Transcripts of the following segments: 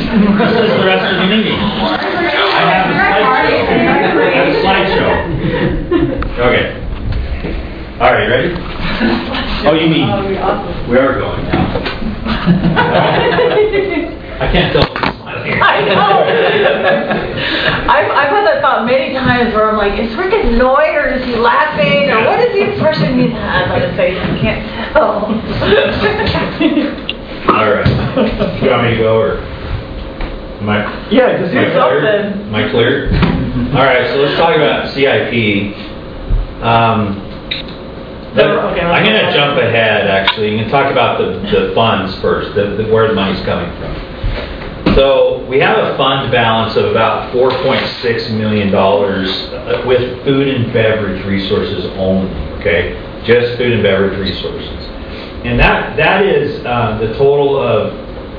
This is the rest of the meeting. I have a slideshow. Okay. All right, ready? Oh, you mean we are going now? I can't tell. I know. I've had that thought many times where I'm like, is Rick annoyed or is he laughing or what is the expression he has on his face? I can't tell. All right. You want me to go or? Yeah, just do something. Am I clear? All right, so let's talk about CIP. I'm going to jump ahead, actually. You can talk about the funds first, where the money's coming from. So we have a fund balance of about $4.6 million with food and beverage resources only, okay? Just food and beverage resources. And that is the total of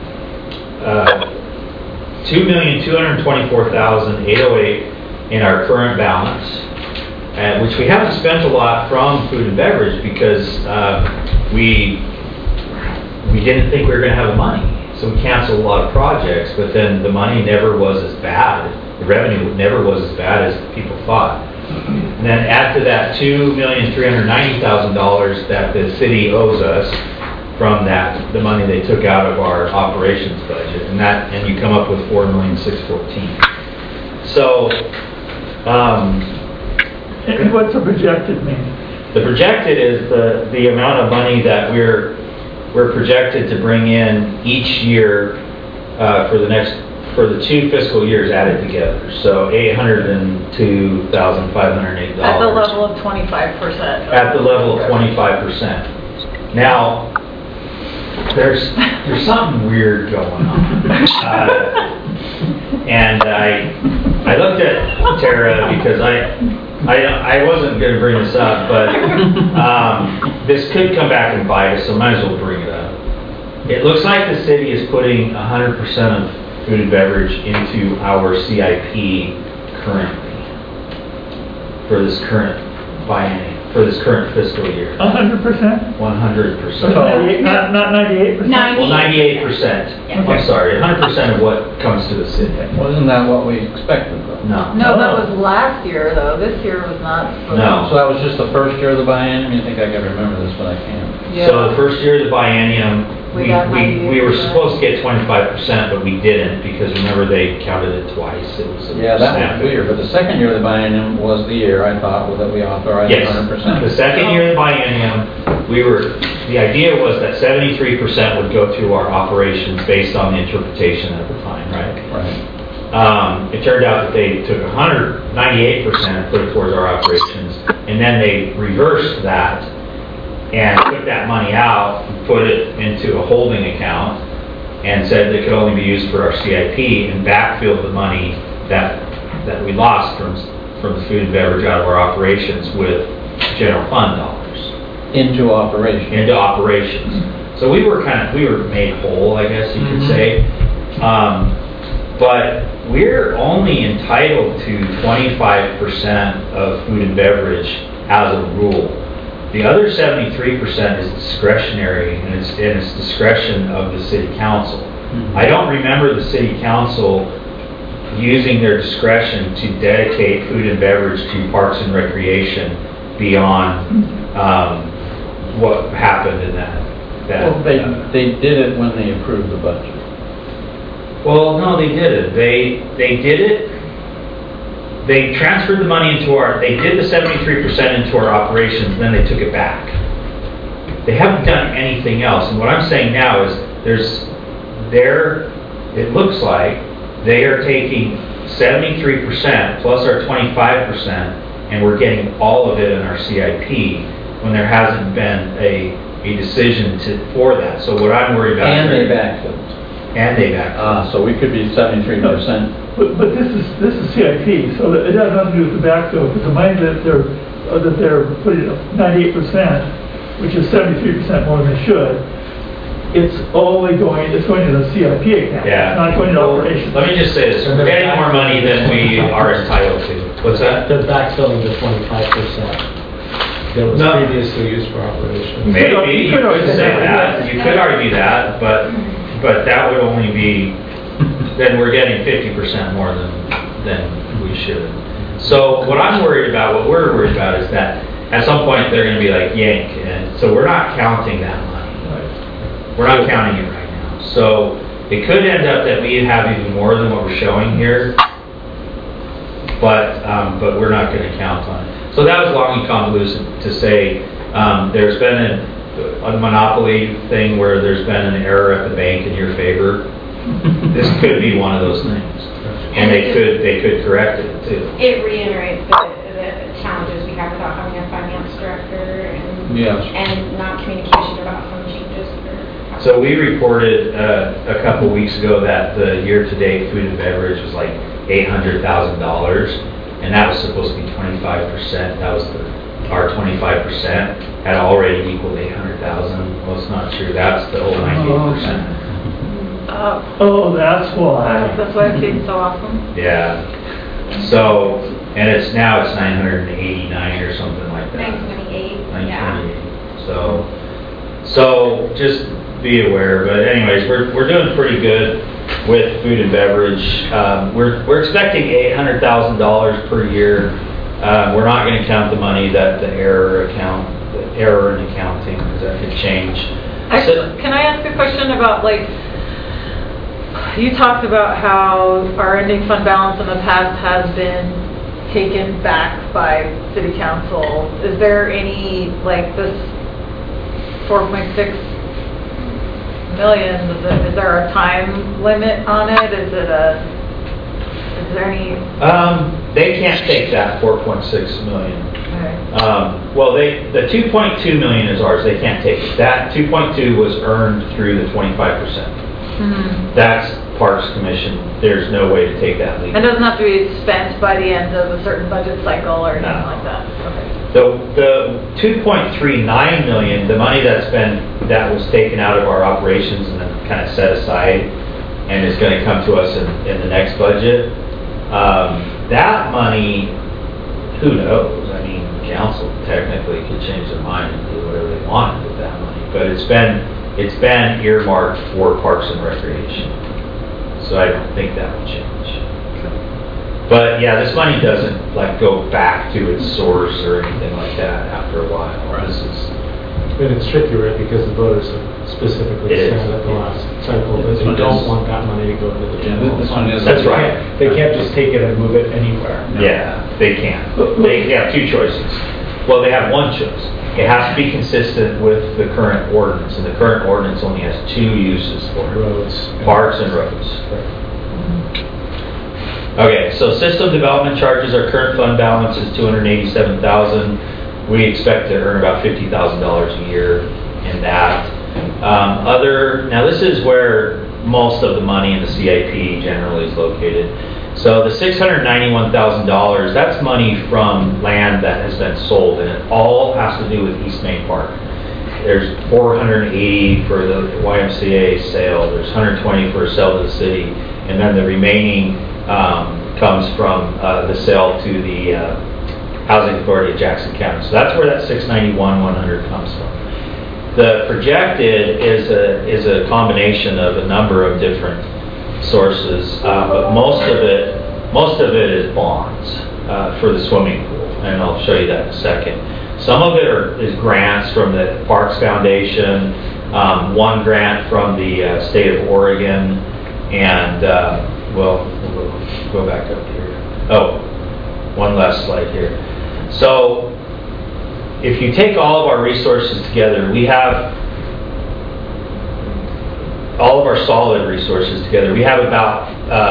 $2,224,808 in our current balance, which we haven't spent a lot from food and beverage because we didn't think we were going to have the money. So we canceled a lot of projects, but then the money never was as bad. The revenue never was as bad as people thought. And then add to that $2,390,000 that the city owes us from the money they took out of our operations budget, and you come up with $4,614,000. So, and what's the projected mean? The projected is the amount of money that we're projected to bring in each year for the 2 fiscal years added together. So $802,508. At the level of 25%. At the level of 25%. Now, there's something weird going on. And I looked at Tara because I wasn't going to bring this up, but this could come back and bite us, so might as well bring it up. It looks like the city is putting 100% of food and beverage into our CIP currently for this current biennium, for this current fiscal year. 100%? 100%. Not 98%? Well, 98%. Yeah. I'm sorry, 100% of what comes to the city. Wasn't that what we expected, though? No. No, that was last year, though. This year was not. No. So that was just the first year of the biennium? You think I can remember this, but I can't. Yeah. So the first year of the biennium, We got we were supposed to get 25%, but we didn't because remember they counted it twice. It was Yeah, that was weird. But the second year of the biennium was the year I thought that we authorized 100%. The second year of the biennium, the idea was that 73% would go through our operations based on the interpretation at the time, right? Right. It turned out that they took 98% and put it towards our operations, and then they reversed that and took that money out and put it into a holding account and said it could only be used for our CIP and backfilled the money that we lost from the food and beverage out of our operations with general fund dollars. Into operations. So we were made whole, I guess you could say. But we're only entitled to 25% of food and beverage as a rule. The other 73% is discretionary, and it's discretion of the city council. Mm-hmm. I don't remember the city council using their discretion to dedicate food and beverage to parks and recreation beyond what happened in that. Well, they did it when they approved the budget. Well, no, they didn't. They did it. They transferred the money they did the 73% into our operations, then they took it back. They haven't done anything else. And what I'm saying now is it looks like they are taking 73% plus our 25%, and we're getting all of it in our CIP when there hasn't been a decision for that. So what I'm worried about And they backfilled. So we could be 73%. But this is CIP, so it has nothing to do with the backfill. Because the money that they're putting 98%, which is 73% more than it should, it's going to the CIP account. Yeah. It's not going to operations. Let me just say this: we're getting more money than we are entitled to. What's that? They're backfilling the 25%. That was previously used for operations. Maybe you could say that. You could argue that, but that would only be then we're getting 50% more than we should. So what I'm worried about, what we're worried about is that at some point they're going to be like yank, and so we're not counting that money. We're not counting it right now. So it could end up that we have even more than what we're showing here, but we're not going to count on it. So that was long and convoluted to say there's been a monopoly thing where there's been an error at the bank in your favor. This could be one of those things, and they could correct it too. It reiterates the challenges we have without having a finance director and not communication about some changes. So we reported a couple weeks ago that the year-to-date food and beverage was like $800,000, and that was supposed to be 25%. That was our 25% had already equaled 800,000. Well, it's not true. That's the whole 98%. Oh, that's why. That's why it seems so awesome. Yeah. So, and it's 989 or something like that. 928. 928. So just be aware. But anyways, we're doing pretty good with food and beverage. We're expecting $800,000 per year. We're not going to count the money that the error in accounting, because that could change. Can I ask a question about, like, you talked about how our ending fund balance in the past has been taken back by city council. Is there any, like, this 4.6 million, is there a time limit on it? Is there any? They can't take that 4.6 million. Okay. Well, the 2.2 million is ours. They can't take it. That 2.2 was earned through the 25%. Mm-hmm. That's Parks Commission. There's no way to take that legally. It doesn't have to be spent by the end of a certain budget cycle or anything like that. Okay. The 2.39 million, the money that was taken out of our operations and then kind of set aside, and is going to come to us in the next budget. That money, who knows? I mean, council technically could change their mind and do whatever they want with that money, but it's been earmarked for Parks and Recreation, so I don't think that will change. But yeah, this money doesn't like go back to its source or anything like that after a while. But it's tricky, right? Because the voters have specifically said at the last cycle that they don't want that money to go into the general. This one is. That's right. They can't just take it and move it anywhere. No. Yeah, they can't. They have two choices. Well, they have one choice. It has to be consistent with the current ordinance, and the current ordinance only has two uses for it. Roads. Parks and roads. Okay, so system development charges, our current fund balance is $287,000. We expect to earn about $50,000 a year in that. Now this is where most of the money in the CIP generally is located. So the $691,000, that's money from land that has been sold, and it all has to do with East Main Park. There's 480 for the YMCA sale, there's 120 for a sale to the city, and then the remaining comes from the sale to the Housing Authority of Jackson County. So that's where that $691,100 comes from. The projected is a combination of a number of different sources, but most of it is bonds for the swimming pool, and I'll show you that in a second. Some of it is grants from the Parks Foundation, one grant from the state of Oregon, and we'll go back up here. Oh, one last slide here. So if you take all of our resources together, we have all of our solid resources together, we have about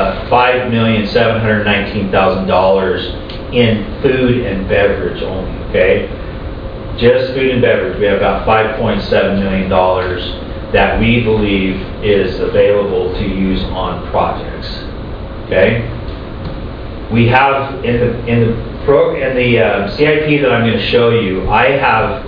$5,719,000 in food and beverage only, okay? Just food and beverage, we have about $5.7 million that we believe is available to use on projects, okay? We have in the CIP that I'm going to show you, I have,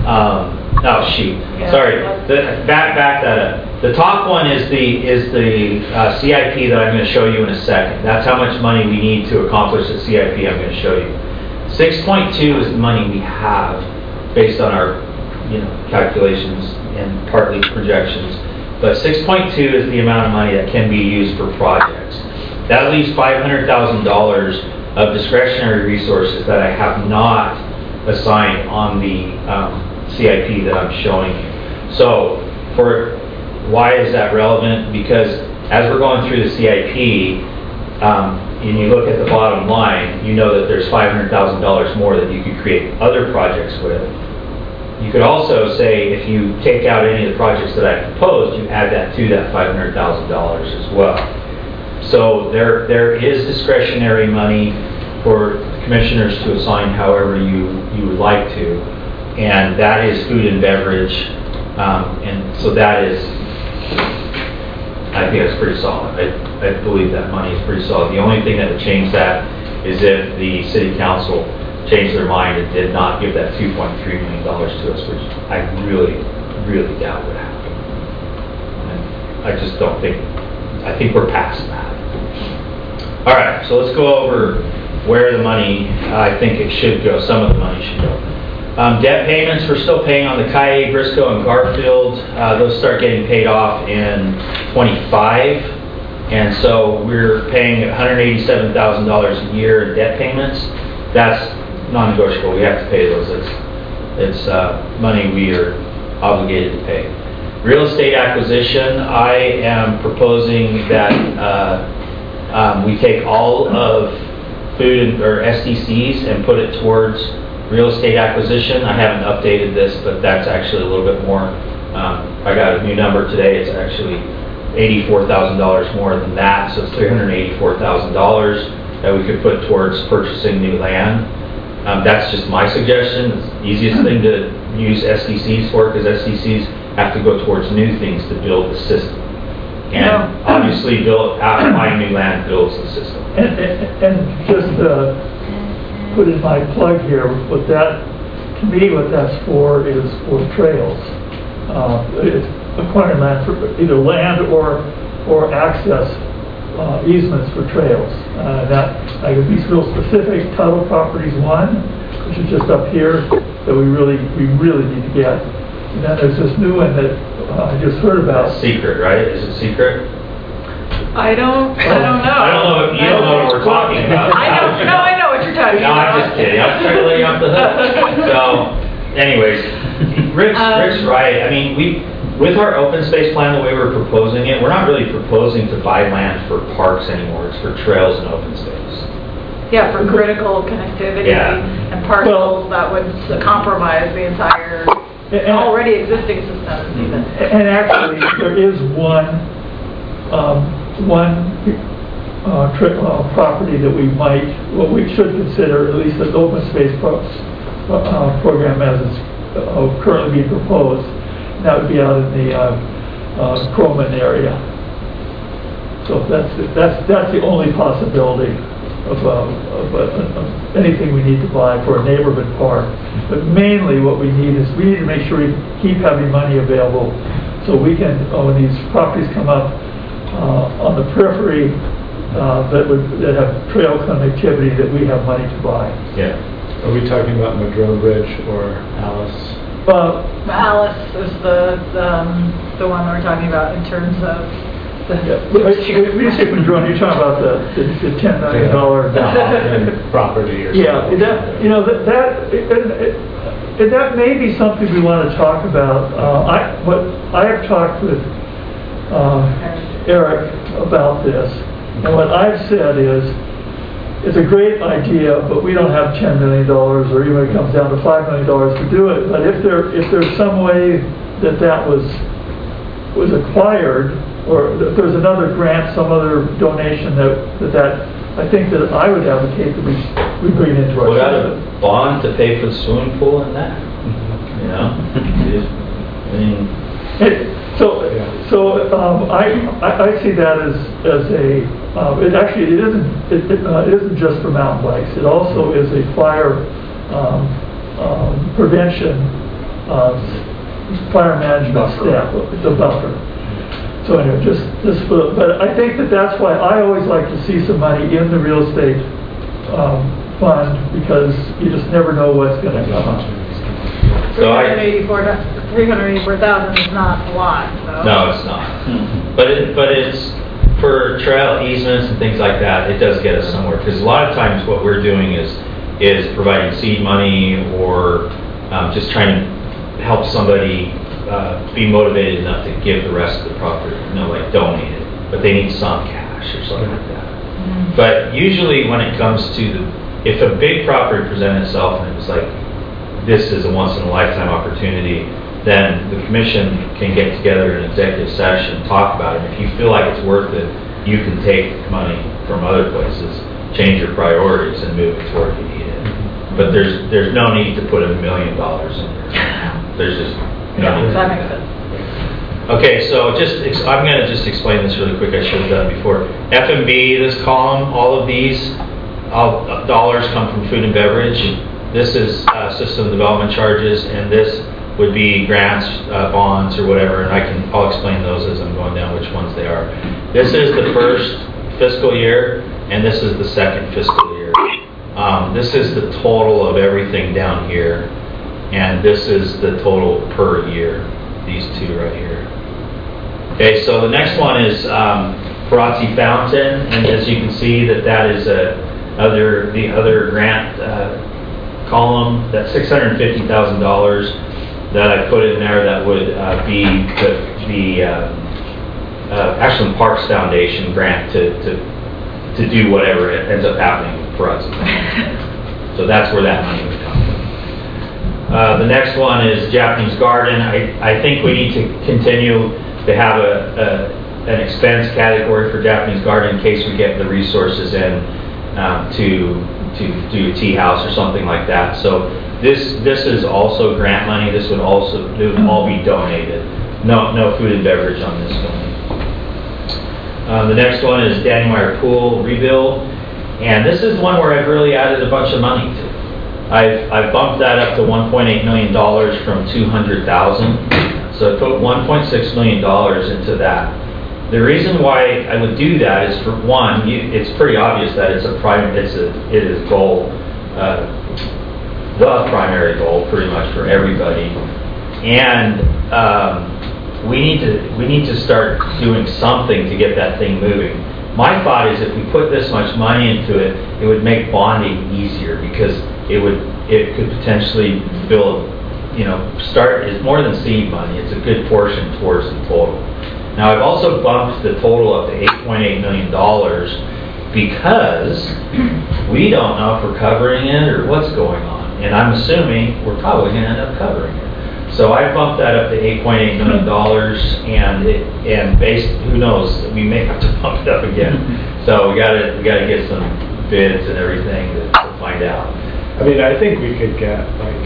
back that up. The top one is the CIP that I'm going to show you in a second. That's how much money we need to accomplish the CIP I'm going to show you. 6.2 is the money we have based on our calculations and partly projections. But 6.2 is the amount of money that can be used for projects. That leaves $500,000 of discretionary resources that I have not assigned on the CIP that I'm showing you. So, why is that relevant? Because as we're going through the CIP, and you look at the bottom line, you know that there's $500,000 more that you could create other projects with. You could also say, if you take out any of the projects that I proposed, you add that to that $500,000 as well. So there is discretionary money for commissioners to assign however you would like to, and that is food and beverage, and so that is, I think that's pretty solid. I believe that money is pretty solid. The only thing that would change that is if the city council changed their mind and did not give that $2.3 million to us, which I really, really doubt would happen. I just don't think, I think we're past that. All right, so let's go over where the money, I think it should go, some of the money should go. Debt payments, we're still paying on the Kaye, Briscoe, and Garfield. Those start getting paid off in 25. And so we're paying $187,000 a year in debt payments. That's non-negotiable. We have to pay those. It's money we are obligated to pay. Real estate acquisition, I am proposing that we take all of food or SDCs and put it towards real estate acquisition. I haven't updated this, but that's actually a little bit more. I got a new number today. It's actually $84,000 more than that, so it's $384,000 that we could put towards purchasing new land. That's just my suggestion. It's the easiest thing to use SDCs for, because SDCs have to go towards new things to build the system. And obviously buying new land builds the system. And just put in my plug here, what that, to me, what that's for is for trails. It's acquiring land for either land or access easements for trails. That I could be real specific. Tuttle Properties 1, which is just up here, that we really need to get. And then there's this new one that I just heard about. That's secret, right? Is it secret? I don't know. I don't know if you don't know what we're talking about. I know what you're talking about. No, I'm just kidding. I'm trying to let you off the hook. So, anyways, Rick's right. I mean, with our open space plan, the way we're proposing it, we're not really proposing to buy land for parks anymore. It's for trails and open space. Yeah, for critical connectivity and parcels that would compromise the entire already existing system. Even. And actually, there is one property that we should consider, at least an open space program as it's currently being proposed. And that would be out in the Croman area. So that's the only possibility of anything we need to buy for a neighborhood park. But mainly what we need is we need to make sure we keep having money available so we can, when these properties come up on the periphery that have trail connectivity, that we have money to buy. Yeah. Are we talking about Madrone Ridge or Alice? Alice is the one we're talking about in terms of when you say Madrone, you're talking about the $10 million property or something. That may be something we want to talk about. I have talked with Eric about this, and what I've said is it's a great idea, but we don't have $10 million, or even when it comes down to $5 million to do it. But if there's some way that was acquired, or if there's another grant, some other donation that I think that I would advocate that we bring it into our system. Put out a bond to pay for the swimming pool and that. You know, I mean. I see that as it isn't just for mountain bikes. It also is a fire prevention, fire management step. It's a buffer. So anyway, but I think that's why I always like to see some money in the real estate fund, because you just never know what's going to come up. So $384,000 is not a lot. So. No, it's not. But it's for trail easements and things like that, it does get us somewhere. Because a lot of times what we're doing is providing seed money or just trying to help somebody be motivated enough to give the rest of the property, like donate it. But they need some cash or something like that. But usually when it comes to if a big property presented itself and it was like, this is a once in a lifetime opportunity, then the commission can get together in an executive session, talk about it. If you feel like it's worth it, you can take money from other places, change your priorities, and move it to where you need it. But there's no need to put $1 million in there. There's just no need. That makes sense. Okay, so I'm going to just explain this really quick. I should have done before. F&B, this column, all of these dollars come from food and beverage. This is system development charges, and this would be grants, bonds, or whatever, and I'll explain those as I'm going down which ones they are. This is the first fiscal year, and this is the second fiscal year. This is the total of everything down here, and this is the total per year, these two right here. Okay, so the next one is Parazzi Fountain, and as you can see that is the other grant column, that $650,000 that I put in there, that would be the Ashland Parks Foundation grant to do whatever it ends up happening for us. So that's where that money would come from. The next one is Japanese Garden. I think we need to continue to have an expense category for Japanese Garden in case we get the resources in to do a tea house or something like that. So this is also grant money. It would all be donated. No food and beverage on this one. The next one is Danny Meyer Pool rebuild, and this is one where I've really added a bunch of money to. I've bumped that up to $1.8 million from $200,000. So I put $1.6 million into that. The reason why I would do that is, for one, it's pretty obvious that it is goal, the primary goal pretty much for everybody, and we need to start doing something to get that thing moving. My thought is if we put this much money into it, it would make bonding easier, because it could potentially build, it's more than seed money. It's a good portion towards the total. Now I've also bumped the total up to $8.8 million because we don't know if we're covering it or what's going on. And I'm assuming we're probably going to end up covering it. So I bumped that up to $8.8 million, and who knows, we may have to bump it up again. So we got to get some bids and everything to find out. I mean, I think we could get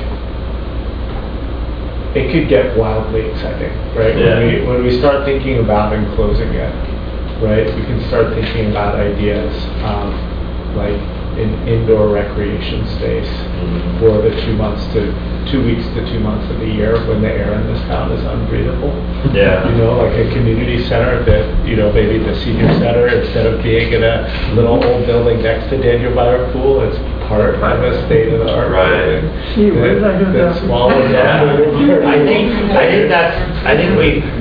it could get wildly exciting, right? Yeah. When we start thinking about and closing it, right? We can start thinking about ideas like an indoor recreation space for the 2 weeks to 2 months of the year when the air in this town is unbreathable. Yeah. Like a community center that, maybe the senior center, instead of being in a little old building next to Daniel Meyer Pool, it's part of a state-of-the-art building. Gee, where did I hear that? That's small enough. Yeah. I think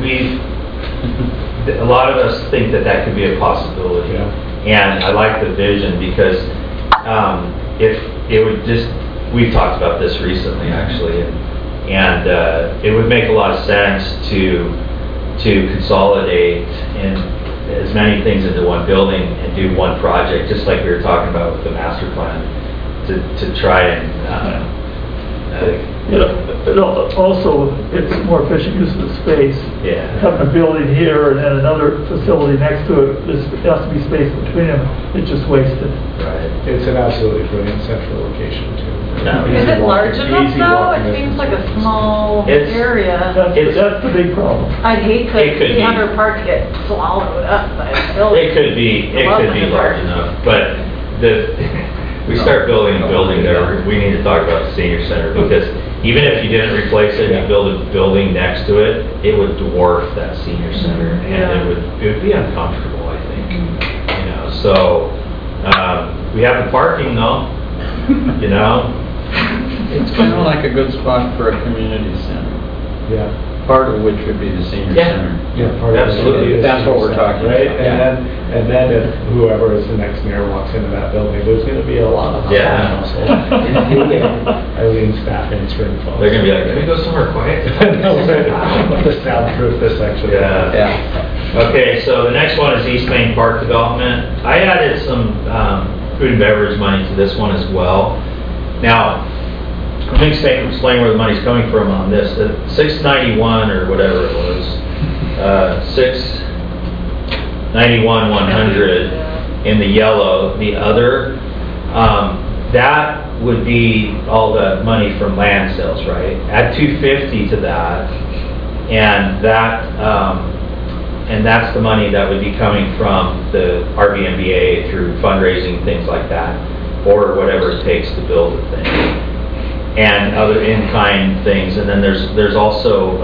a lot of us think that could be a possibility. Yeah. And I like the vision because if it would we've talked about this recently actually, and it would make a lot of sense to consolidate as many things into one building and do one project, just like we were talking about with the master plan, to try and also, it's more efficient use of the space. Yeah. Having a building here and then another facility next to it, there has to be space between them. It's just wasted. Right. It's an absolutely brilliant central location too. No. Is it large enough though? It seems like a small area. That's the big problem. I'd hate for 300 Park to get swallowed up by a building. It could be large enough, but we start building a building there, we need to talk about the senior center, because even if you didn't replace it, you build a building next to it, it would dwarf that senior center, and it would be uncomfortable, I think. So we have the parking though. It's kind of like a good spot for a community center. Yeah. Part of which would be the senior Yeah. center. Yeah, part of it Absolutely. is That's what we're talking right? about, yeah. And then if whoever is the next mayor walks into that building, there's gonna be a lot of Yeah. household. Eileen's staff answering phones. They're gonna be like, can we go somewhere quiet? No, right. To soundproof this section. Yeah. Yeah. Okay, so the next one is East Main Park Development. I added some food and beverage money to this one as well. Now, let me explain where the money's coming from on this. The 691 or whatever it was, 691 100 in the yellow, the other, that would be all the money from land sales, right? Add 250 to that, and that's the money that would be coming from the RVMBA through fundraising, things like that, or whatever it takes to build the thing, and other in-kind things. And then there's also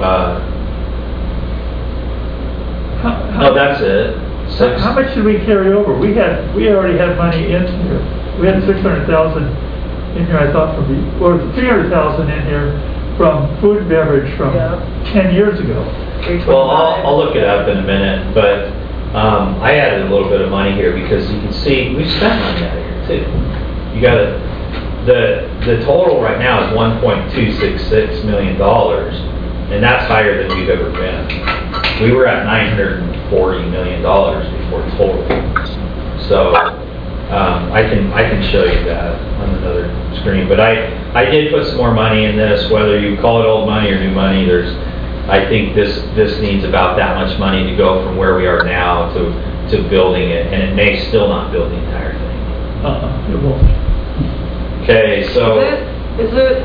oh, that's it. How much did we carry over? We already had money in here. We had 600,000 in here, I thought, or 300,000 in here from food and beverage from 10 years ago. Well, I'll look it up in a minute, but I added a little bit of money here because you can see we've spent money out of here too. You got the total right now is $1.266 million, and that's higher than we've ever been. We were at $940 million before total. So I can show you that on another screen. But I did put some more money in this. Whether you call it old money or new money, I think this needs about that much money to go from where we are now to building it, and it may still not build the entire thing. It won't. Okay, so Is it,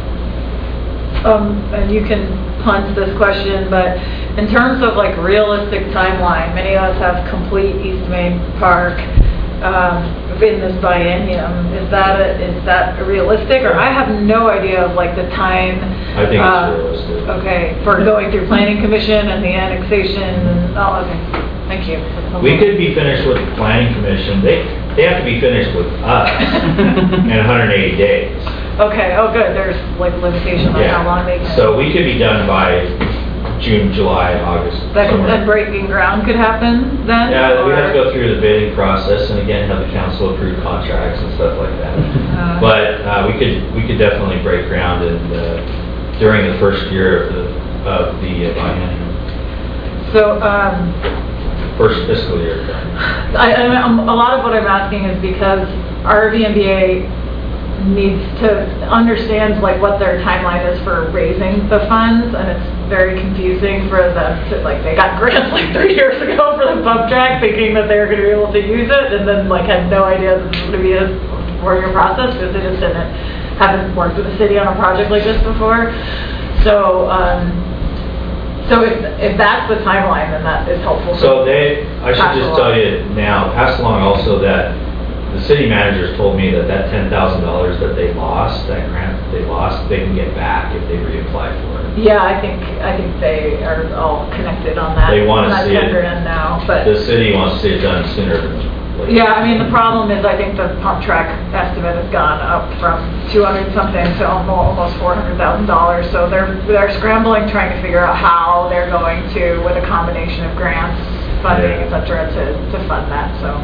and you can punt this question, but in terms of like realistic timeline, many of us have complete East Main Park in this biennium. Is that realistic? Or I have no idea of like the time. I think it's realistic. Okay, for going through planning commission and the annexation and, oh, okay, thank you. We could be finished with the planning commission. They have to be finished with us in 180 days. Okay, oh good, there's like limitation on how long they can. So we could be done by June, July, August. That breaking ground could happen then? Yeah, we have to go through the bidding process and again have the council approve contracts and stuff like that. But we could definitely break ground during the first year of the biennium. So, first fiscal year. a lot of what I'm asking is because RVMBA needs to understand like what their timeline is for raising the funds, and it's very confusing for them to like, they got grants like 3 years ago for the pump track thinking that they were going to be able to use it, and then like had no idea this was going to be a 4-year process because they just haven't worked with the city on a project like this before. So if that's the timeline, then that is helpful. So I should just tell you now, pass along also that the city managers told me that $10,000 that they lost, that grant that they lost, they can get back if they reapply for it. Yeah, I think they are all connected on that. They want to see it in now, but the city wants to see it done sooner than later. yeah, I mean the problem is I think the pump track estimate has gone up from 200 something to almost $400,000. So they're scrambling, trying to figure out how they're going to, with a combination of grants, funding, etc., to fund that. So.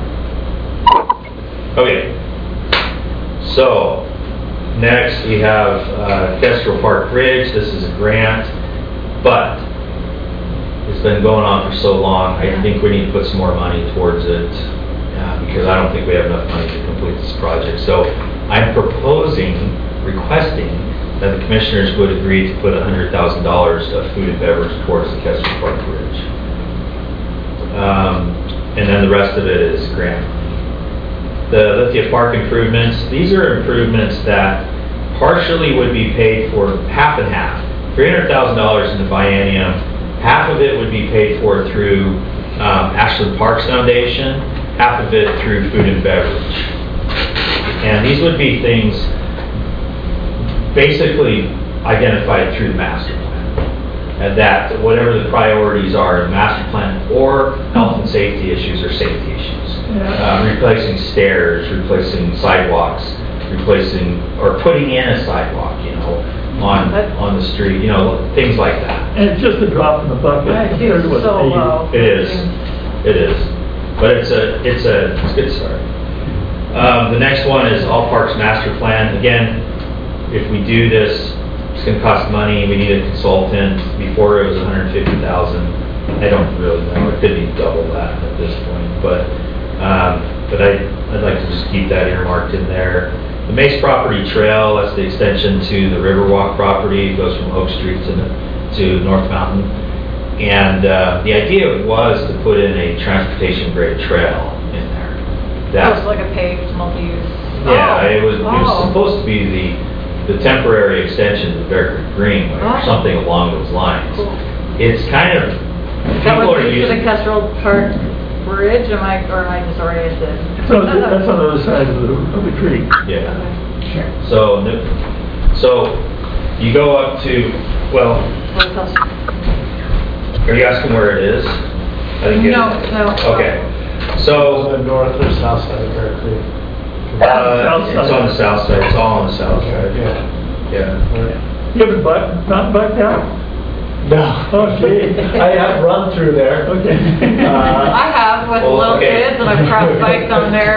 Okay, so next we have Kestrel Park Bridge. This is a grant, but it's been going on for so long. I think we need to put some more money towards it because I don't think we have enough money to complete this project. So I'm requesting that the commissioners would agree to put $100,000 of food and beverage towards the Kestrel Park Bridge. And then the rest of it is grant. The Lithia Park improvements, these are improvements that partially would be paid for half and half. $300,000 in the biennium, half of it would be paid for through Ashland Parks Foundation, half of it through food and beverage. And these would be things basically identified through the master plan. And that whatever the priorities are in the master plan, or health and safety issues or safety issues. Replacing stairs, replacing sidewalks, replacing or putting in a sidewalk, on the street, things like that. And it's just a drop in the bucket It compared to seems what's so paid. low. It is. But it's a good start. The next one is All Parks Master Plan. Again, if we do this, it's going to cost money. We need a consultant. Before it was $150,000. I don't really know. It could be double that at this point. But I'd like to just keep that earmarked in there. The Mace Property Trail, that's the extension to the Riverwalk property. It goes from Oak Street to North Mountain. And the idea was to put in a transportation grade trail in there. That was like a paved multi-use. Yeah, it was supposed to be the temporary extension to Bear Creek Greenway or something along those lines. Cool. It's kind of, That would be to the Kestrel Park Bridge, or am I disoriented? So that's on the other side of the creek. Yeah. Okay. Sure. So you go up to, well, are you asking where it is? I didn't get it. No. Okay. So The north or south side of Bear Creek. it's on the south side. It's all on the south side. Yeah. You haven't not backed out? No. Oh, gee. I have run through there. Okay. I have with little kids, and I've cross-biked on there,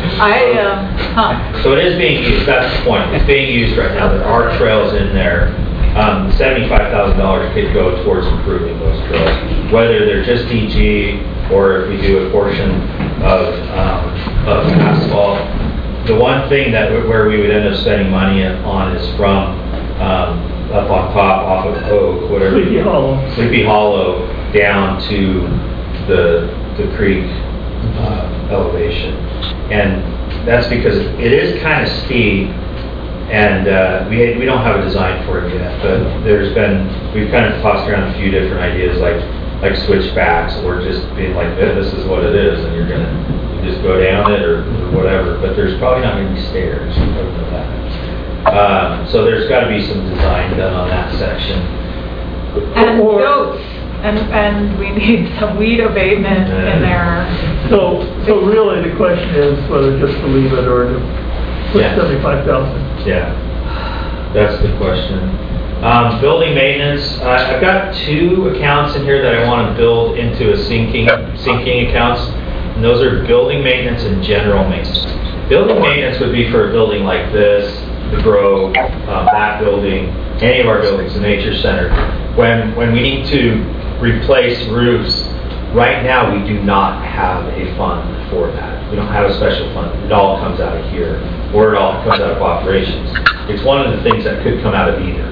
but So it is being used. That's the point. It's being used right now. There are trails in there. $75,000 could go towards improving those trails, whether they're just DG or if we do a portion of asphalt. The one thing where we would end up spending money on is from up on top off of Oak, whatever. Sleepy Hollow down to the creek elevation, and that's because it is kind of steep. And we don't have a design for it yet, but we've kind of tossed around a few different ideas like switchbacks, or just being like, this is what it is, and you just go down it or whatever. But there's probably not going to be stairs. I don't know that. So there's got to be some design done on that section. and goats, and we need some weed abatement in there. So really the question is whether just to leave it or to put 75,000. Yeah, that's the question. Building maintenance, I've got 2 accounts in here that I want to build into a sinking accounts, and those are building maintenance and general maintenance. Building maintenance would be for a building like this, the Grove, that building, any of our buildings, the Nature Center. When we need to replace roofs, right now we do not have a fund for that. We don't have a special fund. It all comes out of here, or it all comes out of operations. It's one of the things that could come out of either.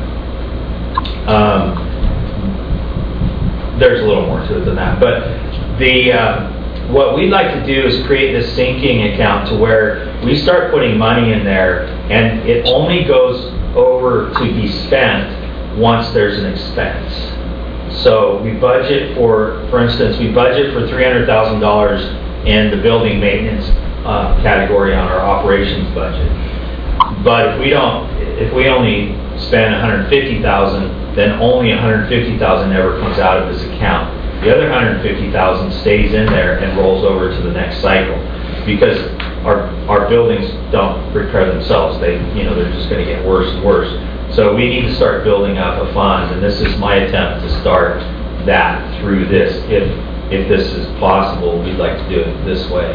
There's a little more to it than that, but what we'd like to do is create this sinking account to where we start putting money in there, and it only goes over to be spent once there's an expense. So we budget for instance, we budget for $300,000 in the building maintenance category on our operations budget. But if we only spend $150,000, then only $150,000 ever comes out of this account. The other $150,000 stays in there and rolls over to the next cycle, because our buildings don't repair themselves. They're just going to get worse and worse. So we need to start building up a fund, and this is my attempt to start that through this. If this is possible, we'd like to do it this way.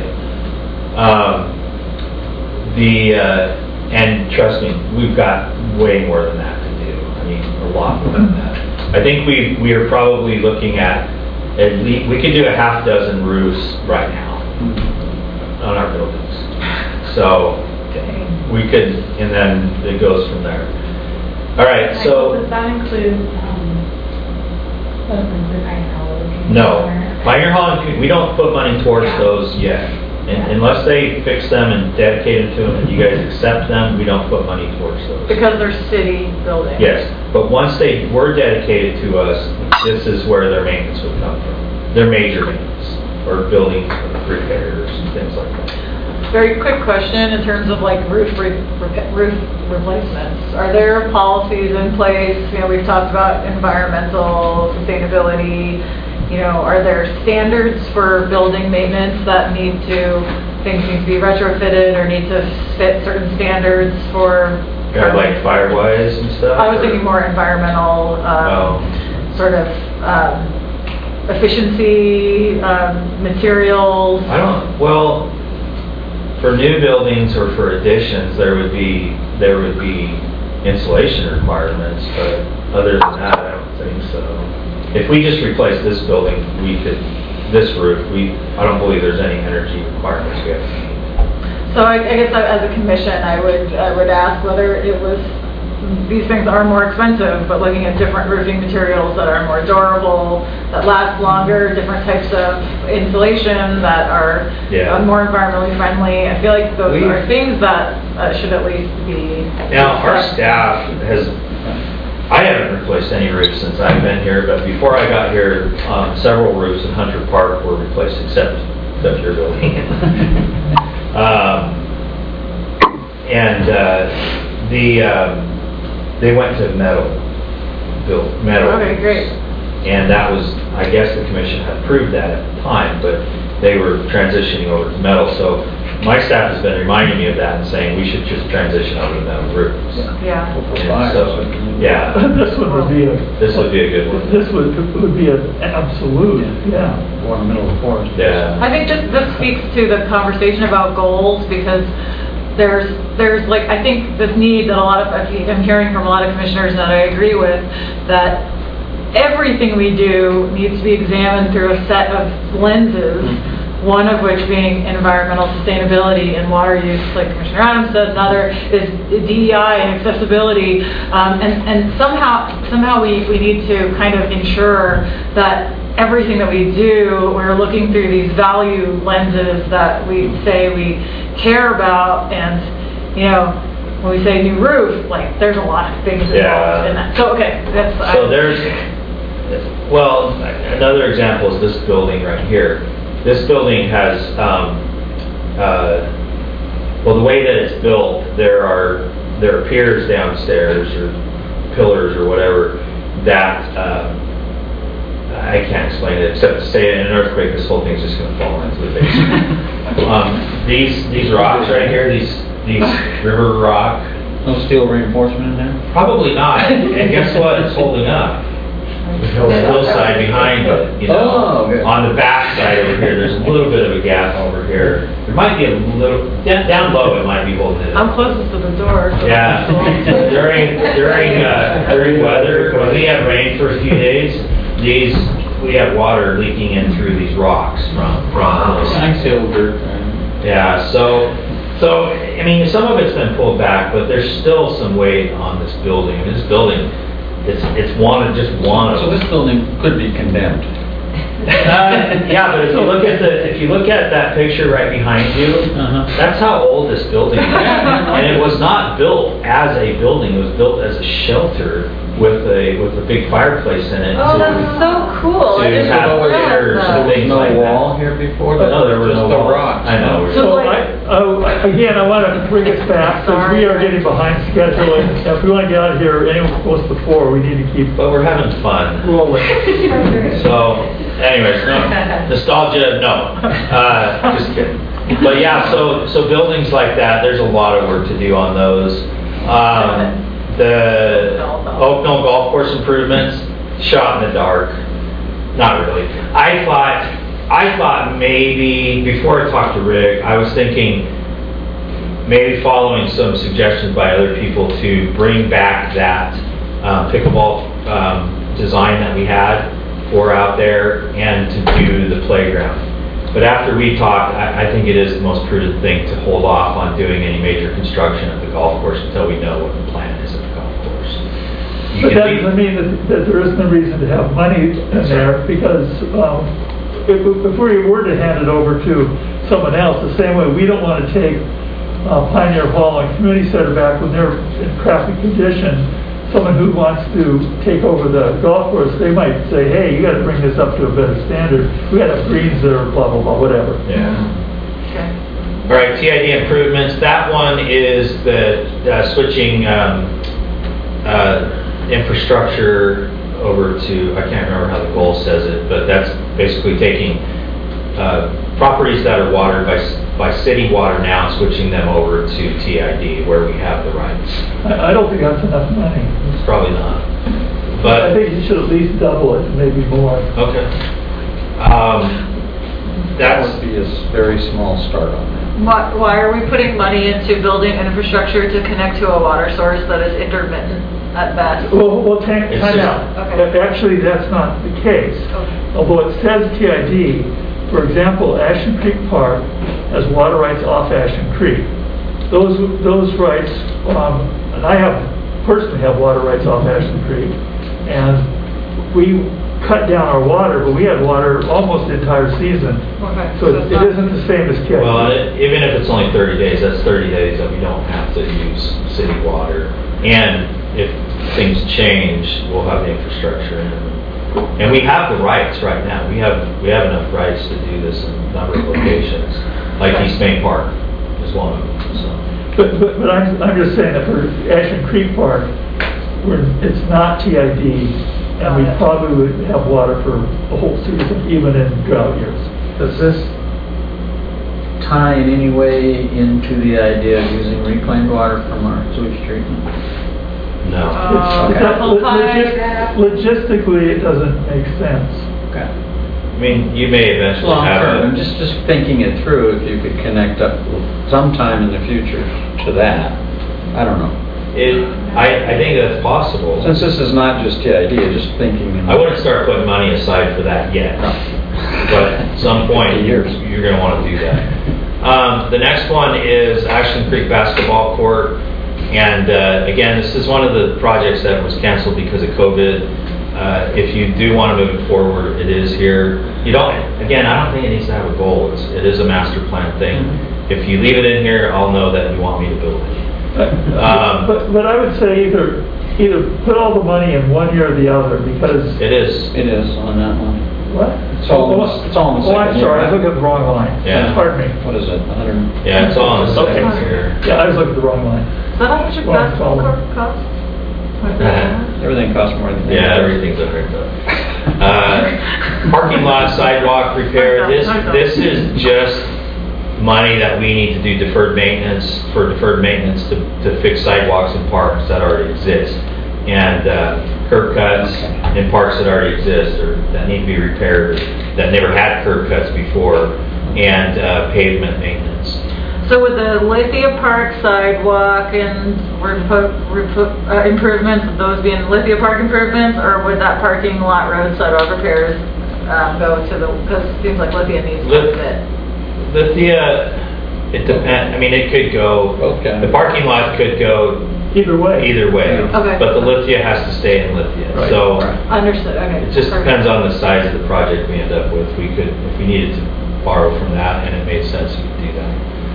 And trust me, we've got way more than that to do. I mean, a lot more than that. I think we are probably looking at least, we could do a half dozen roofs right now on our buildings. So we could, and then it goes from there. All right, so. Does that include, Pioneer Hollow? No. Pioneer Hollow, we don't put money towards those yet. Unless they fix them and dedicate them to them and you guys accept them, we don't put money towards those. Because they're city buildings. Yes, but once they were dedicated to us, this is where their maintenance would come from. Their major maintenance, or building repairs and things like that. Very quick question in terms of like roof replacements. Are there policies in place? We've talked about environmental sustainability. Are there standards for building maintenance that things need to be retrofitted or need to fit certain standards for Like firewise and stuff? I was thinking more environmental, sort of efficiency, materials. Well, for new buildings or for additions, there would be insulation requirements, but other than that, I don't think so. If we just replace this building, this roof, I don't believe there's any energy requirements we have to meet. So I guess as a commission, I would ask whether it was, these things are more expensive, but looking at different roofing materials that are more durable, that last longer, different types of insulation that are more environmentally friendly. I feel like those are things that should at least be. Now, our staff I haven't replaced any roofs since I've been here, but before I got here, several roofs in Hunter Park were replaced, except your building. They went to metal. Okay, great. And that was, I guess the commission had approved that at the time, but they were transitioning over to metal. So my staff has been reminding me of that and saying we should just transition over to metal roofs. Yeah. This one would be a good one. This would be an absolute, Or in the middle of the forest. Yeah. I think this speaks to the conversation about goals, because there's like, I think this need that I'm hearing from a lot of commissioners that I agree with, that everything we do needs to be examined through a set of lenses, one of which being environmental sustainability and water use, like Commissioner Adams said. Another is DEI and accessibility, and somehow we need to kind of ensure that everything that we do, we're looking through these value lenses that we say we care about. And when we say new roof, like, there's a lot of things involved in that. So another example is this building right here. This building has, the way that it's built, there are piers downstairs, or pillars or whatever, that I can't explain it except to say in an earthquake this whole thing's just going to fall into the basement. These rocks right here, these river rock. No steel reinforcement in there? Probably not. And guess what? It's holding up. The hillside behind it, on the back side over here, there's a little bit of a gap over here. There might be a little, down low it might be holding it up. I'm closest to the door. So yeah. During weather, when we have rain for a few days, we have water leaking in through these rocks from dirt. Yeah, so I mean, some of it's been pulled back, but there's still some weight on this building. This building, it's just one of So this building could be condemned. Yeah, but if you look at that picture right behind you, that's how old this building is. And it was not built as a building; it was built as a shelter with a big fireplace in it. Oh, that's so cool! To have dinners and things no like wall that. here before? No, there was just no the rocks. I know. So again, I want to bring us back, because we are getting behind schedule, and if we want to get out of here anywhere close to 4, we need to keep But we're having fun. rolling. So, anyways, no. Nostalgia, no. Just kidding. But yeah, so buildings like that, there's a lot of work to do on those. The Oak Knoll Golf Course improvements, shot in the dark. Not really. I thought maybe, before I talked to Rick, I was thinking maybe following some suggestions by other people to bring back that pickleball design that we had for out there, and to do the playground. But after we talked, I think it is the most prudent thing to hold off on doing any major construction at the golf course until we know what the plan is at the golf course. But that doesn't mean that there isn't a reason to have money in there, because if we were to hand it over to someone else, the same way we don't want to take Pioneer Hall and Community Center back when they're in crappy condition. Someone who wants to take over the golf course, they might say, hey, you got to bring this up to a better standard. We got to have greens there, blah, blah, blah, whatever. Yeah. Okay. All right, TID improvements. That one is the switching infrastructure over to, I can't remember how the goal says it, but that's basically taking properties that are watered by city water now, switching them over to TID where we have the rights. I don't think that's enough money. It's probably not. I But, think you should at least double it, maybe more. okay. That would be a very small start on that. Why are we putting money into building infrastructure to connect to a water source that is intermittent at best? Well, time It's just- out. Okay. Actually, that's not the case. Okay. Although it says TID, for example, Ashland Creek Park has water rights off Ashland Creek. Those rights, and I personally have water rights off Ashland Creek, and we cut down our water, but we had water almost the entire season. Okay. So it's it not- isn't the same as TID. Well, even if it's only 30 days, that's 30 days that we don't have to use city water. And if things change, we'll have the infrastructure in. And we have the rights right now. We have enough rights to do this in a number of locations, like East Main Park is one of them. So. But I'm just saying that for Ashland Creek Park, it's not TID, and we probably would have water for the whole season, even in drought years. Does this tie in any way into the idea of using reclaimed water from our sewage treatment? No. Logistically, it doesn't make sense. Okay. I mean, you may eventually Long have term, I'm a... just thinking it through, if you could connect up sometime in the future to that. I don't know. I think that's possible. Since this is not just the idea, just thinking. I wouldn't start putting money aside for that yet. No. But at some point, 50 years. you're going to want to do that. The next one is Ashland Creek Basketball Court. And again, this is one of the projects that was canceled because of COVID. If you do want to move it forward, it is here. I don't think it needs to have a goal. It is a master plan thing. If you leave it in here, I'll know that you want me to build it. But I would say either put all the money in one year or the other, because... It is. It is on that one. What? It's all in the I'm second sorry, I year. was looking at the wrong line. Yeah. Pardon me. What is it, 100? Yeah, it's all in the second Okay. year. Yeah, I was looking at the wrong line. Is that how much a Well, basketball well. court costs? Everything costs more than that. Yeah, everything's under parking lot, sidewalk repair. This is just money that we need to do deferred maintenance to fix sidewalks and parks that already exist. And curb cuts in parks that already exist or that need to be repaired, that never had curb cuts before, and pavement maintenance. So would the Lithia Park sidewalk and improvements, would those be in Lithia Park improvements, or would that parking lot road sidewalk repairs go to the, because it seems like Lithia needs quite a bit. Lithia, it depends. I mean, it could go, Okay. the parking lot could go Either way. either way. Okay. But the Lithia has to stay in Lithia. Right. So Understood, okay. it just Perfect. depends on the size of the project we end up with. If we needed to borrow from that and it made sense, we could do that.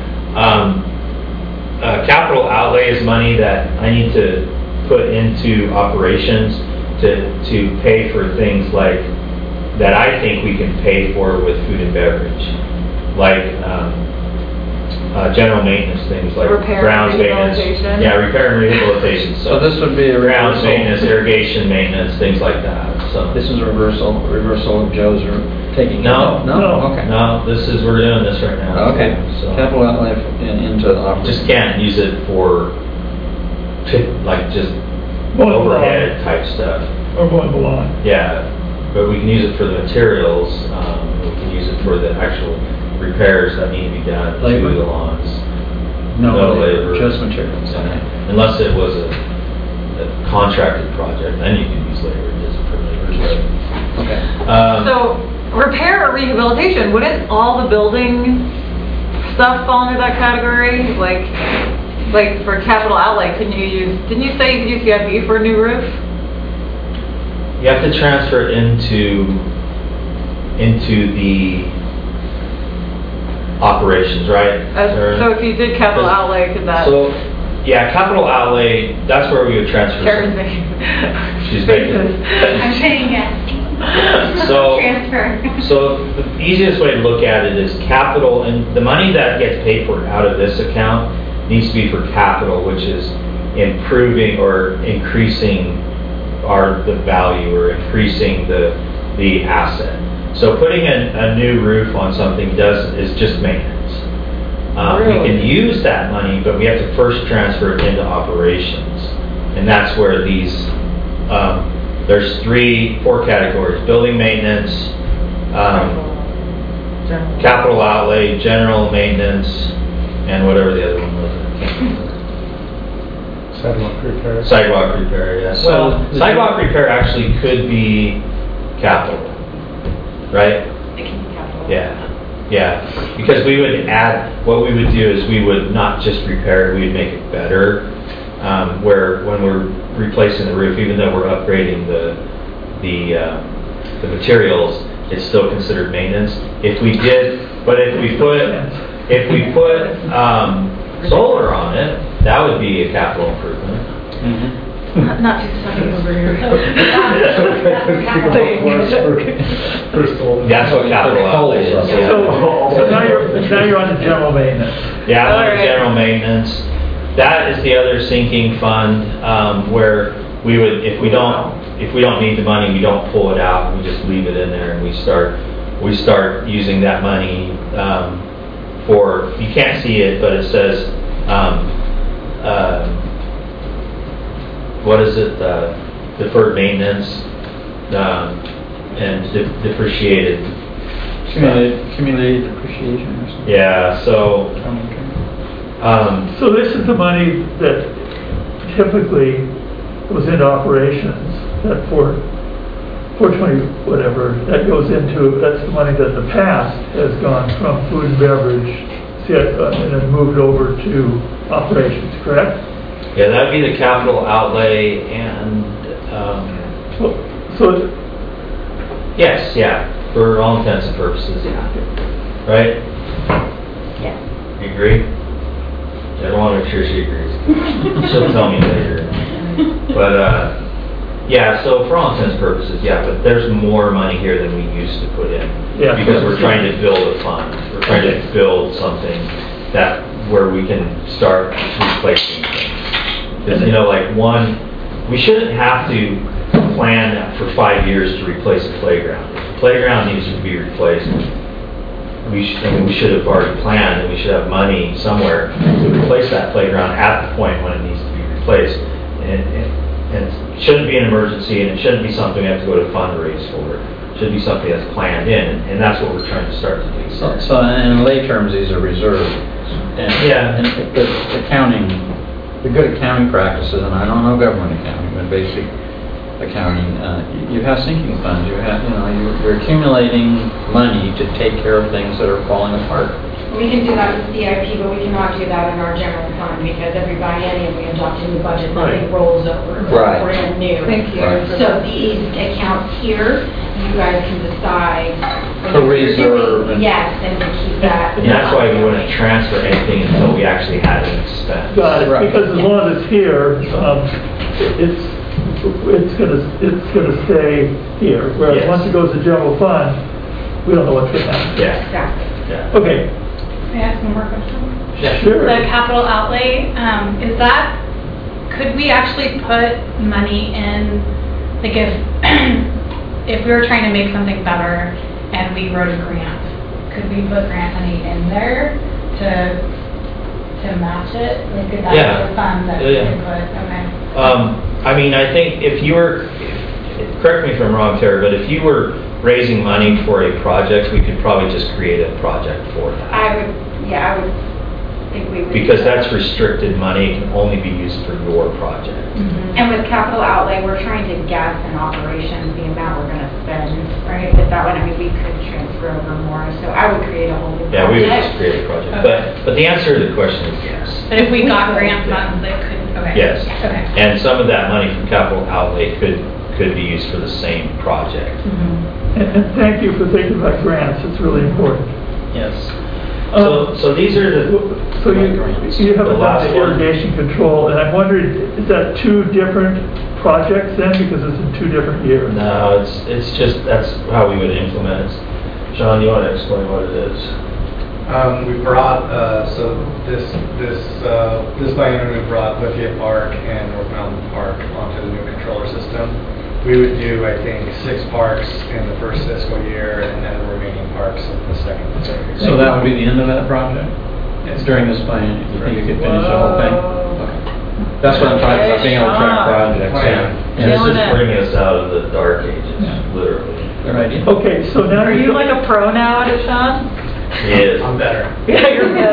Capital outlay is money that I need to put into operations to pay for things like, that I think we can pay for with food and beverage. Like general maintenance things like Repair and grounds maintenance. rehabilitation? Yeah, repair and rehabilitation. So this would be a grounds reversal. maintenance, irrigation maintenance, things like that. So This is a reversal of Joe's taking. No. No, okay. no, we're doing this right now. Okay, So capital outlay into the operating. just can't use it for like just Mowing the overhead type stuff. lawn. Or mowing the lawn. Yeah, but we can use it for the materials. We can use it for the actual repairs that need to be done Labor? to the lawns. No labor. just materials. Yeah. Unless it was a contracted project, then you can use labor just for labor. Okay. So repair or rehabilitation, wouldn't all the building stuff fall into that category? Like for capital outlay, didn't you say you could use CIP for a new roof? You have to transfer it into the operations, right? So if you did capital outlay, could that? So, yeah, capital outlay, that's where we would transfer. Karen's making She's faces. I'm saying yes. So- Transfer. So the easiest way to look at it is capital, and the money that gets paid for out of this account needs to be for capital, which is improving or increasing the value or increasing the asset. So putting a new roof on something is just maintenance. We can use that money, but we have to first transfer it into operations. And that's where these, there's 4 categories: building maintenance, capital outlay, general maintenance, and whatever the other one was. Sidewalk repair. Sidewalk repair, yes. Well, sidewalk repair actually could be capital, right? It can be capital. Yeah, because we would add, what we would do is we would not just repair it, we would make it better. Where when we're replacing the roof, even though we're upgrading the materials, it's still considered maintenance. If we put solar on it, that would be a capital improvement. Not too sunny over here. That's what capital outlay is. Yeah. So now you're on the general maintenance. Yeah, I'm on the general maintenance. That is the other sinking fund, where we would, if we don't need the money, we don't pull it out. We just leave it in there, and we start using that money for. You can't see it, but it says. What is it? Deferred maintenance and depreciated. Accumulated depreciation or something. Yeah. So. So this is the money that typically was into operations. That 420 whatever that goes into. That's the money that in the past has gone from food and beverage, and then moved over to operations. Correct? Yeah, that'd be the capital outlay and. So. Yes, yeah, for all intents and purposes, yeah. Right? Yeah. You agree? I don't want to make sure she agrees. She'll tell me later. But yeah, so for all intents and purposes, yeah, but there's more money here than we used to put in. Yeah. Because we're trying to build a fund. We're trying to build something where we can start replacing things. Because, we shouldn't have to plan for 5 years to replace a playground. If the playground needs to be replaced, we should have already planned, and we should have money somewhere to replace that playground at the point when it needs to be replaced. And it shouldn't be an emergency, and it shouldn't be something we have to go to fundraise for. It should be something that's planned in, and that's what we're trying to start to do. So in lay terms, these are reserves. And the good accounting practices, and I don't know government accounting, but basic accounting, you have sinking funds. You're accumulating money to take care of things that are falling apart. We can do that with CIP, but we cannot do that in our general fund because every biennium we adopt a new budget, nothing rolls over. Right. Brand new. Thank you. Right. So these accounts here, you guys can decide. To reserve. Yes, and to keep that. And that's why we wouldn't transfer anything until we actually had an expense. Got it. Right. Because as long as it's here, it's gonna stay here. Whereas Yes. once it goes to general fund, we don't know what's gonna happen. Yeah. Exactly. Yeah. Okay. May I ask one more question? Sure. The capital outlay, could we actually put money in, like if we were trying to make something better and we wrote a grant, could we put grant money in there to match it? Like, could that be a fund that we could put, okay. I think if you were, correct me if I'm wrong, Tara, but if you were raising money for a project, we could probably just create a project for that. I would think we would. Because that's restricted money, it can only be used for your project. Mm-hmm. And with capital outlay, we're trying to guess in operations the amount we're going to spend, right? With that one, we could transfer over more. So I would create a whole new project. Yeah, we would just create a project. Okay. But the answer to the question is yes. But if we got grant funds, it could, okay. Yes. Okay. And some of that money from capital outlay could be used for the same project. Mm-hmm. And thank you for thinking about grants. It's really important. Yes. So these are the. So you have the last the one. irrigation control, and I'm wondering, is that 2 different projects then, because it's in 2 different years? No, it's just, that's how we would implement it. John, you want to explain what it is? We brought, this biennium we brought Lithia Park and North Mountain Park onto the new controller system. we would do, I think, 6 parks in the first fiscal year, and then the remaining parks in the second and third year. So that would be the end of that project? Yes. During this plan, you think you could finish the whole thing? Okay. That's what I'm talking about, being able to track projects. And this is bringing us out of the dark ages, literally. Good idea. Okay, so now Are you like a pro now at it, Sean? He is. I'm better. Yeah, you're good.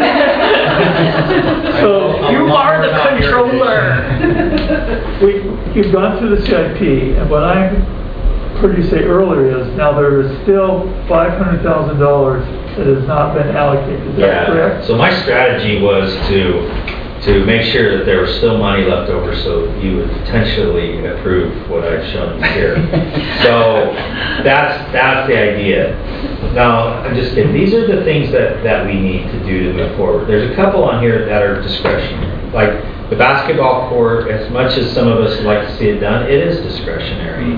So You are the controller. You've gone through the CIP, and what I heard you say earlier is now there is still $500,000 that has not been allocated. Is that correct? So my strategy was to make sure that there was still money left over, so you would potentially approve what I've shown you here. So that's the idea. Now, I'm just kidding. These are the things that we need to do to move forward. There's a couple on here that are discretionary. Like the basketball court, as much as some of us would like to see it done, it is discretionary.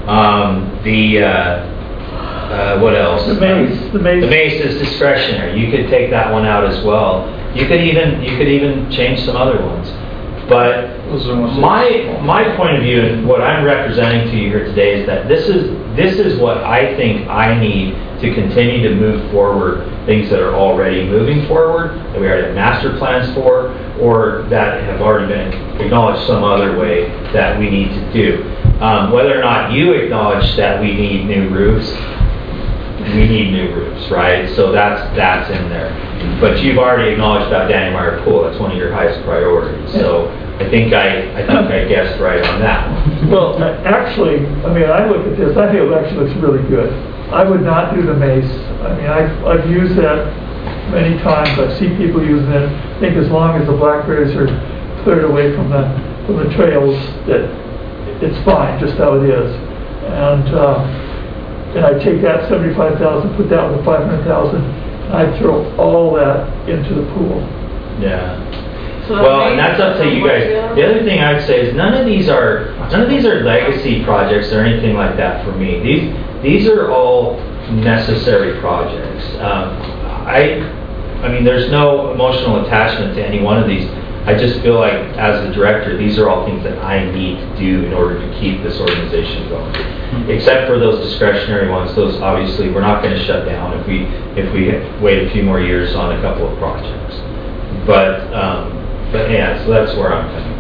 What else? The maze. The maze is discretionary. You could take that one out as well. You could even change some other ones. But my point of view and what I'm representing to you here today is that this is what I think I need to continue to move forward things that are already moving forward, that we already have master plans for, or that have already been acknowledged some other way that we need to do. Whether or not you acknowledge that we need new roofs, we need new roofs, right? So that's in there. But you've already acknowledged about Danny Meyer Pool. That's one of your highest priorities. So I think I guessed right on that one. Well, actually, I mean, I look at this, I think it actually looks really good. I would not do the mace. I mean, I've used that many times. I see people using it. I think as long as the blackberries are cleared away from the trails, that it's fine, just how it is. And I take that 75,000, put that with 500,000, and I throw all that into the pool. Yeah. So Well, and that's up to you guys. The other thing I'd say is none of these are legacy projects or anything like that for me. These are all necessary projects. I mean, there's no emotional attachment to any one of these. I just feel like, as the director, these are all things that I need to do in order to keep this organization going. Except for those discretionary ones, those obviously we're not going to shut down if we wait a few more years on a couple of projects. But yeah, so that's where I'm coming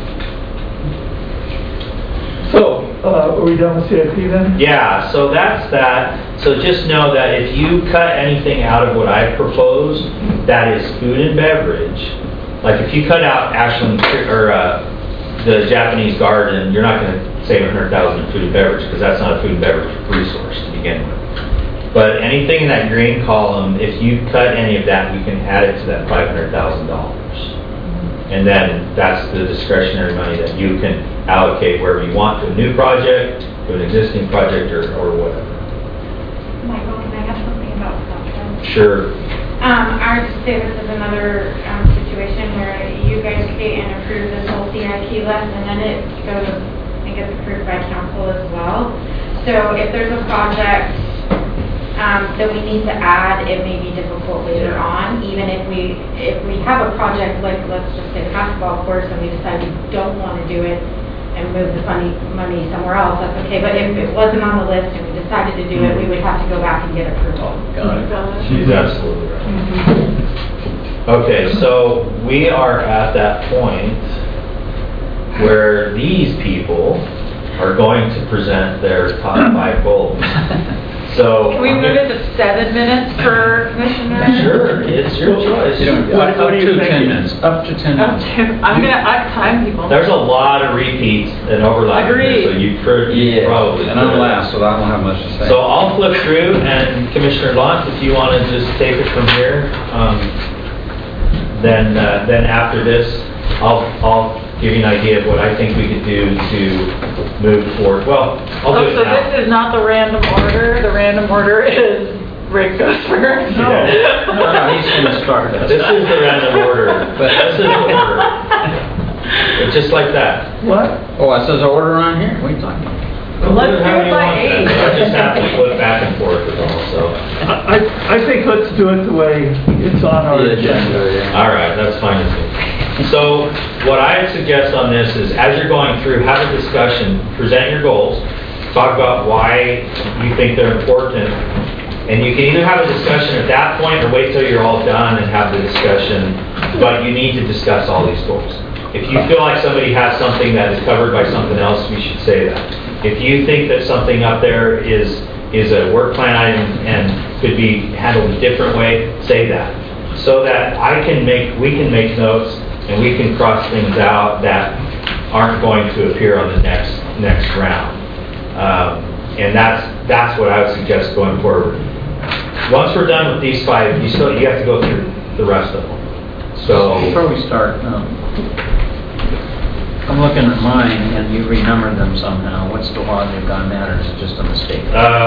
from. So, are we done with CIP then? Yeah, so that's that. So just know that if you cut anything out of what I propose, that is food and beverage. Like if you cut out Ashland or the Japanese garden, you're not going to save $100,000 in food and beverage because that's not a food and beverage resource to begin with. But anything in that green column, if you cut any of that, you can add it to that $500,000. And then that's the discretionary money that you can allocate wherever you want to a new project, to an existing project, or whatever. Michael, can I have something about Southfield? Sure. I would just say this is another situation where you guys create and approve this whole CIP list, and then it gets approved by council as well. So if there's a project that we need to add, it may be difficult later on. Even if we have a project like, let's just say, the basketball course, and we decide we don't want to do it and move the money somewhere else, that's okay. But if it wasn't on the list and we decided to do it, we would have to go back and get approval. Got it. She's absolutely right. Okay, so we are at that point where these people are going to present their top 5 goals. So Can we move it to 7 minutes per commissioner? Sure, it's your choice. Up to 10 minutes. Up to 10 minutes. I've timed people. There's a lot of repeats and overlap. Agreed. So you probably. And I'm last, so I don't have much to say. So I'll flip through, and Commissioner Lunt, if you want to just take it from here, then after this, I'll give you an idea of what I think we could do to move forward. Well, I'll do it So now. this is not the random order. The random order is Rick goes first. No, he's going to start us. This is the random order. But this is the order. It's just like that. What? Oh, it says order on here? What are you talking about? Let's do How it you by want that. 8. I just have to flip back and forth with all, so. I think let's do it the way it's on our agenda. All right, that's fine with me. So what I suggest on this is, as you're going through, have a discussion, present your goals, talk about why you think they're important. And you can either have a discussion at that point or wait till you're all done and have the discussion, but you need to discuss all these goals. If you feel like somebody has something that is covered by something else, we should say that. If you think that something up there is a work plan item and could be handled a different way, say that. So that we can make notes and we can cross things out that aren't going to appear on the next round. And that's what I would suggest going forward. Once we're done with these 5, you have to go through the rest of them. So before we start, I'm looking at mine, and you renumbered them somehow. What's the logic on that, or is it just a mistake?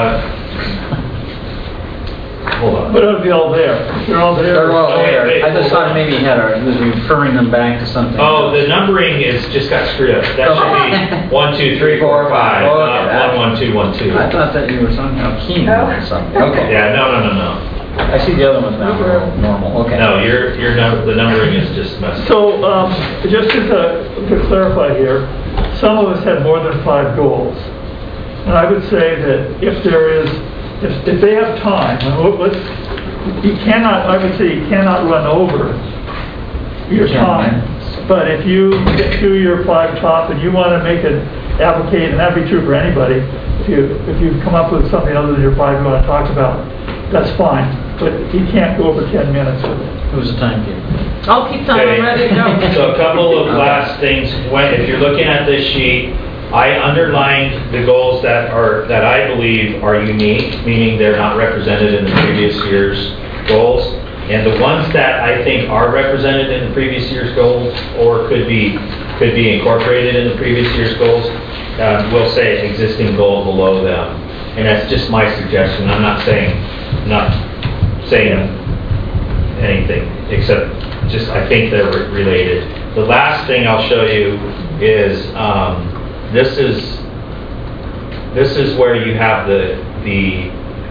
Hold on. But it'll be all there. They're all there. They're all there. wait, I just thought maybe he was referring them back to something. Oh, the numbering just got screwed up. That should be 1, 2, 3, 4, 5. Oh, okay. 1, 1, 2, 1, 2. I thought that you were somehow keen on something. Okay. Yeah, no. I see the other ones now are normal. Okay. No, the numbering is just messed up. So, just to clarify here, some of us have more than 5 goals. And I would say that if they have time, I would say you cannot run over your time. But if you get through your 5 top and you want to advocate, and that'd be true for anybody, if you come up with something other than your 5 you want to talk about, that's fine. But you can't go over 10 minutes with it. Who's the timekeeper? I'll keep time, I'm ready to go. So a couple of last things. If you're looking at this sheet, I underlined the goals that I believe are unique, meaning they're not represented in the previous year's goals. And the ones that I think are represented in the previous year's goals or could be incorporated in the previous year's goals, we'll say existing goal below them. And that's just my suggestion. I'm not saying anything except just I think they're related. The last thing I'll show you is this is where you have the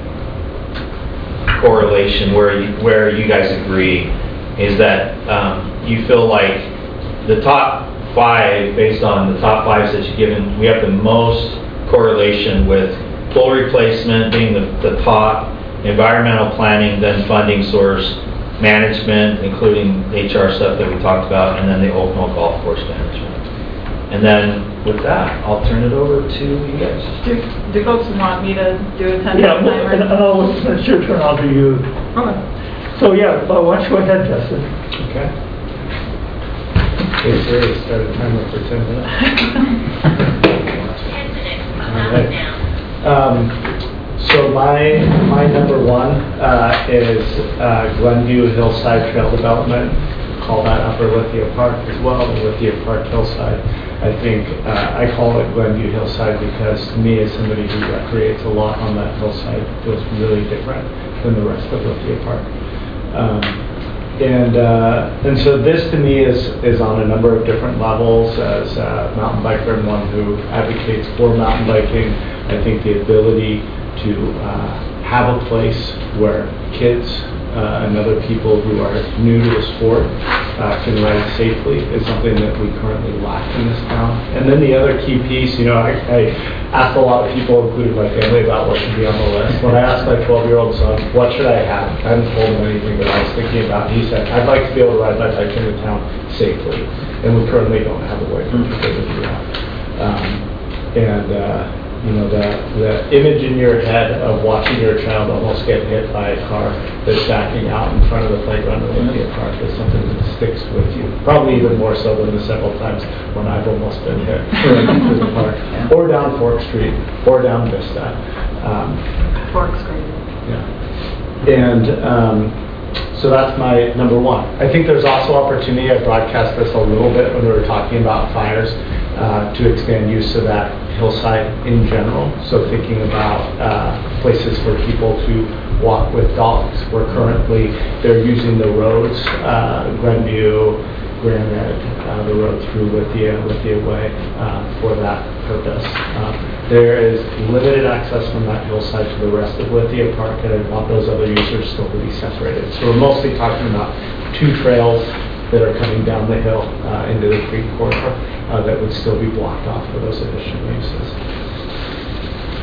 correlation where you guys agree is that you feel like the top 5, based on the top 5s that you've given, we have the most correlation with pole replacement being the top, environmental planning, then funding source, management, including HR stuff that we talked about, and then the Oakmont Golf Course management. And then with that, I'll turn it over to you guys. Do folks want me to do a 10-minute Yeah, timer? and it's your turn, I'll do you. Okay. So yeah, why don't you go ahead, Justin? Okay. Hey Siri, start a timer for 10 minutes. 10 minutes, about now. So my number 1 is Glenview Hillside Trail Development. Call that Upper Lithia Park as well, and Lithia Park Hillside. I think I call it Glenview Hillside because to me, as somebody who recreates a lot on that hillside, it feels really different than the rest of Lithia Park. And so this to me is on a number of different levels. As a mountain biker and one who advocates for mountain biking, I think the ability to have a place where kids and other people who are new to the sport can ride safely is something that we currently lack in this town. And then the other key piece, I asked a lot of people, including my family, about what should be on the list. When I asked my 12-year-old son, what should I have? I hadn't told him anything that I was thinking about. He said, I'd like to be able to ride my bike into town safely. And we currently don't have a way for people to do that. The image in your head of watching your child almost get hit by a car that's backing out in front of the playground of Lithia Park is something that sticks with you. Probably even more so than the several times when I've almost been hit through the park. Or down Fork Street, or down Vista. Fork Street. Yeah. And so that's my number 1. I think there's also opportunity, I broadcast this a little bit when we were talking about fires, to expand use of that hillside in general. So thinking about places for people to walk with dogs, where currently they're using the roads, Glenview, Granite, the road through Lithia Way for that purpose. There is limited access from that hillside to the rest of Lithia Park, and I want those other users still to be separated. So we're mostly talking about 2 trails that are coming down the hill into the creek corridor that would still be blocked off for those additional uses.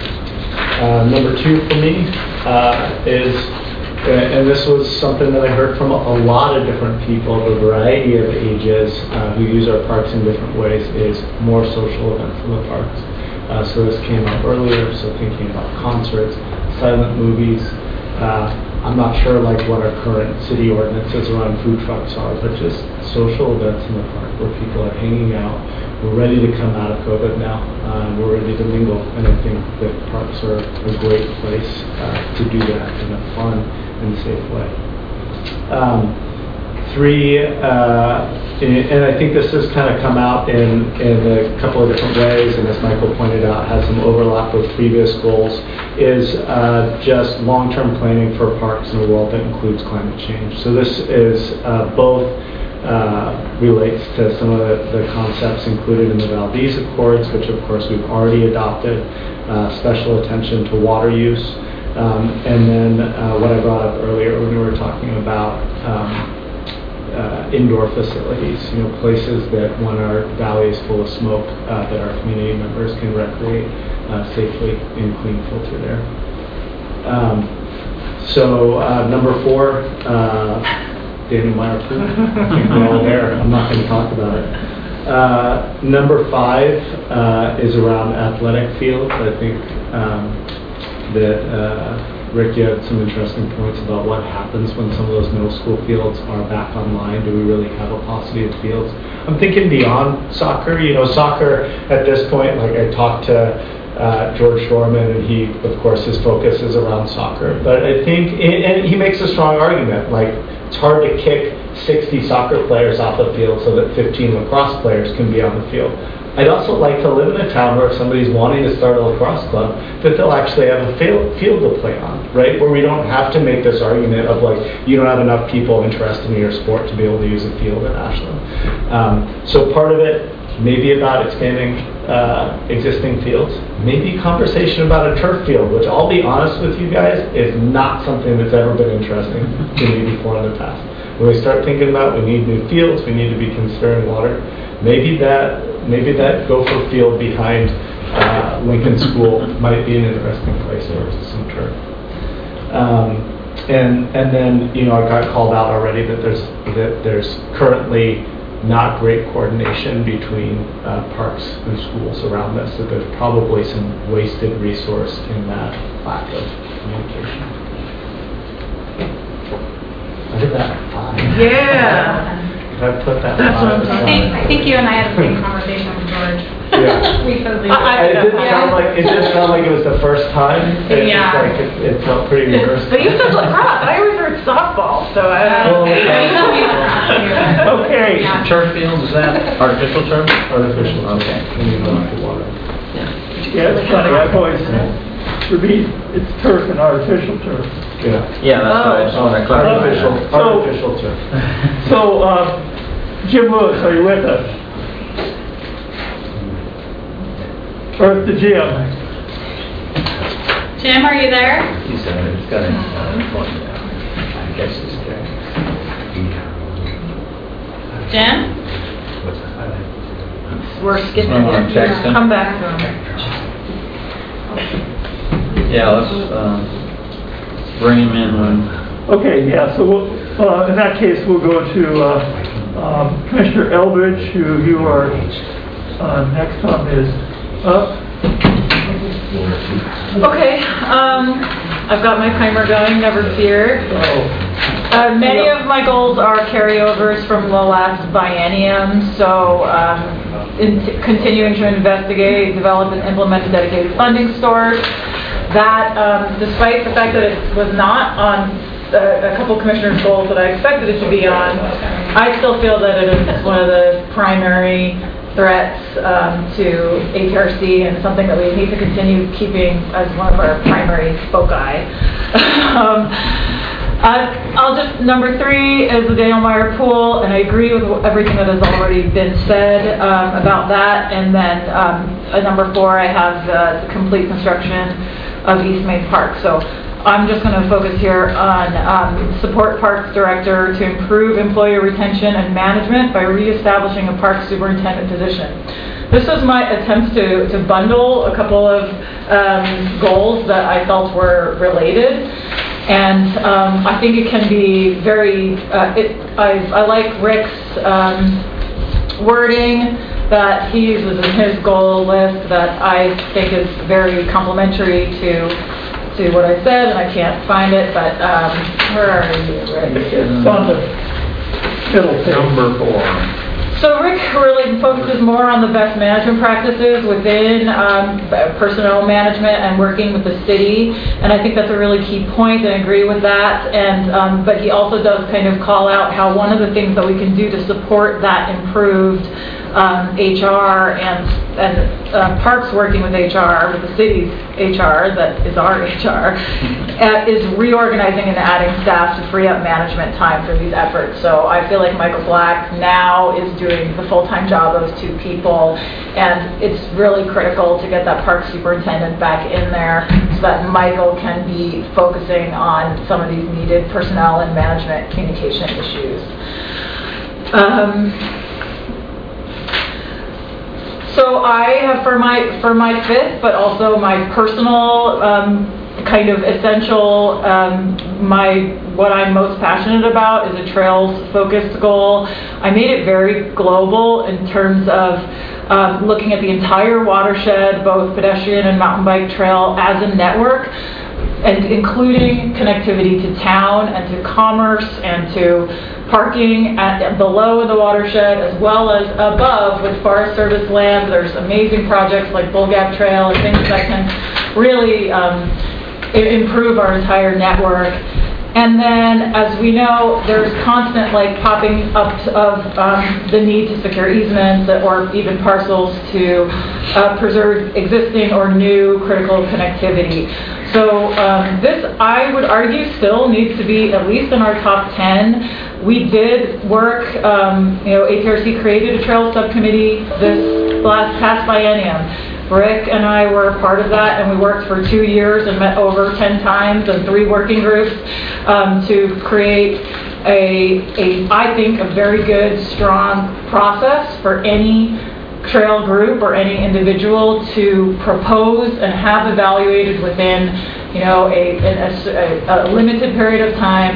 Number 2 for me is, and this was something that I heard from a lot of different people of a variety of ages who use our parks in different ways, is more social events in the parks. So this came up earlier, so thinking about concerts, silent movies. I'm not sure like what our current city ordinances around food trucks are, but just social events in the park where people are hanging out. We're ready to come out of COVID now. We're ready to mingle, and I think that parks are a great place to do that in a fun and safe way. 3, and I think this has kind of come out in a couple of different ways, and as Michael pointed out, has some overlap with previous goals, is just long-term planning for parks in a world that includes climate change. So this is both relates to some of the concepts included in the Valdez Accords, which of course we've already adopted, special attention to water use, and then what I brought up earlier when we were talking about indoor facilities, places that when our valley is full of smoke, that our community members can recreate safely in clean filtered air. So number 4, Daniel Meyer Pool. I think we're all there. I'm not going to talk about it. Number 5 is around athletic fields. I think that Rick, you had some interesting points about what happens when some of those middle school fields are back online. Do we really have a paucity of fields? I'm thinking beyond soccer. Soccer at this point, like I talked to George Shorman, and he, of course, his focus is around soccer. But I think, and he makes a strong argument, like it's hard to kick 60 soccer players off the field so that 15 lacrosse players can be on the field. I'd also like to live in a town where if somebody's wanting to start a lacrosse club, that they'll actually have a field to play on, right? Where we don't have to make this argument of like, you don't have enough people interested in your sport to be able to use a field at Ashland. So part of it, maybe about expanding existing fields, maybe conversation about a turf field, which I'll be honest with you guys, is not something that's ever been interesting to me before in the past. When we start thinking about we need new fields, we need to be considering water, maybe that Gopher field behind Lincoln School might be an interesting place for some turf. And then I got called out already that there's currently not great coordination between parks and schools around this. That there's probably some wasted resource in that lack of communication. I did that. Yeah. I put that. That's what I'm talking I think you and I had the same conversation with George. Yeah. We totally It didn't sound like it was the first time. Yeah. It felt pretty rehearsed. But you said lacrosse. I always heard softball, so I don't know. Okay. Yeah. Turf field, is that artificial turf? Artificial. Okay. And you don't have to water. Yeah, it's funny. I've always, for me, it's turf and artificial turf. Yeah. Yeah, that's what I just want to clarify. Artificial turf. So, Jim Lewis, are you with us? Or at the gym? Jim, are you there? He said he's got an appointment. I guess he's there. Jim? We're skipping You wanna it. text him? Come back to him. Yeah, let's bring him in when. Okay, yeah, so we'll, in that case, we'll go to Commissioner Eldridge, who you are next on is up. Okay, I've got my timer going, never fear. Many of my goals are carryovers from the last biennium, so continuing to investigate, develop, and implement a dedicated funding source. That, despite the fact that it was not on a couple commissioners' goals that I expected it to be on, I still feel that it is one of the primary threats to HRC and something that we need to continue keeping as one of our primary foci. Number 3 is the Daniel Meyer Pool, and I agree with everything that has already been said about that. And then number 4, I have the complete construction of East Main Park. So I'm just going to focus here on support Parks Director to improve employee retention and management by reestablishing a Parks Superintendent position. This was my attempt to bundle a couple of goals that I felt were related. And I think it can be very, I like Rick's wording that he uses in his goal list that I think is very complementary to what I said, and I can't find it, but where are you? Right? It's on the middle page. Number 4. So Rick really focuses more on the best management practices within personnel management and working with the city, and I think that's a really key point, and I agree with that. And but he also does kind of call out how one of the things that we can do to support that improved HR and Parks working with HR, with the city's HR, that is our HR, is reorganizing and adding staff to free up management time for these efforts. So I feel like Michael Black now is doing the full-time job of those 2 people, and it's really critical to get that Parks Superintendent back in there so that Michael can be focusing on some of these needed personnel and management communication issues. So I have for my 5th, but also my personal kind of essential, what I'm most passionate about is a trails-focused goal. I made it very global in terms of looking at the entire watershed, both pedestrian and mountain bike trail, as a network, and including connectivity to town and to commerce and to parking below in the watershed as well as above with Forest Service land. There's amazing projects like Bull Gap Trail and things that can really improve our entire network. And then, as we know, there's constant popping up of the need to secure easements or even parcels to preserve existing or new critical connectivity. So this, I would argue, still needs to be at least in our top 10. We did work, APRC created a trail subcommittee this past biennium. Rick and I were a part of that, and we worked for 2 years and met over 10 times in 3 working groups to create I think, a very good, strong process for any trail group or any individual to propose and have evaluated within, a limited period of time.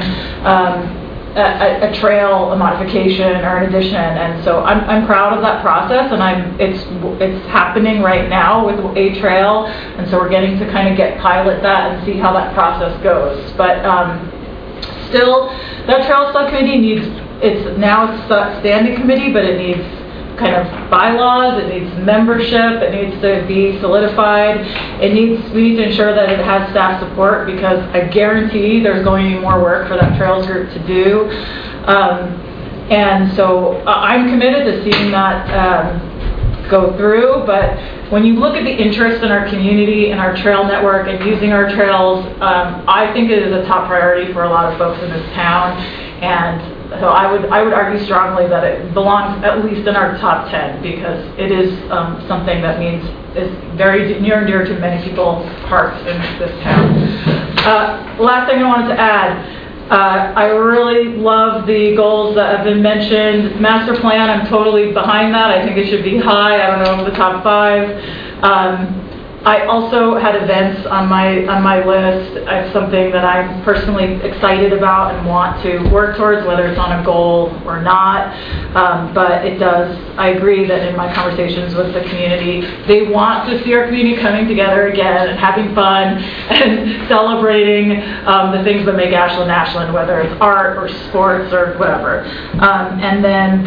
A trail, a modification, or an addition, and so I'm proud of that process, and it's happening right now with a trail, and so we're getting to kind of pilot that and see how that process goes. But still, that trail subcommittee it's a standing committee, but it needs kind of bylaws, it needs membership, it needs to be solidified, we need to ensure that it has staff support, because I guarantee there's going to be more work for that trails group to do. And so I'm committed to seeing that go through, but when you look at the interest in our community and our trail network and using our trails, I think it is a top priority for a lot of folks in this town, and so I would argue strongly that it belongs at least in our top 10, because it is something that is very near and dear to many people's hearts in this town. Last thing I wanted to add, I really love the goals that have been mentioned. Master plan, I'm totally behind that. I think it should be high. I don't know, the top 5. I also had events on my list. It's something that I'm personally excited about and want to work towards, whether it's on a goal or not. But it does. I agree that in my conversations with the community, they want to see our community coming together again and having fun and celebrating the things that make Ashland Ashland, whether it's art or sports or whatever. And then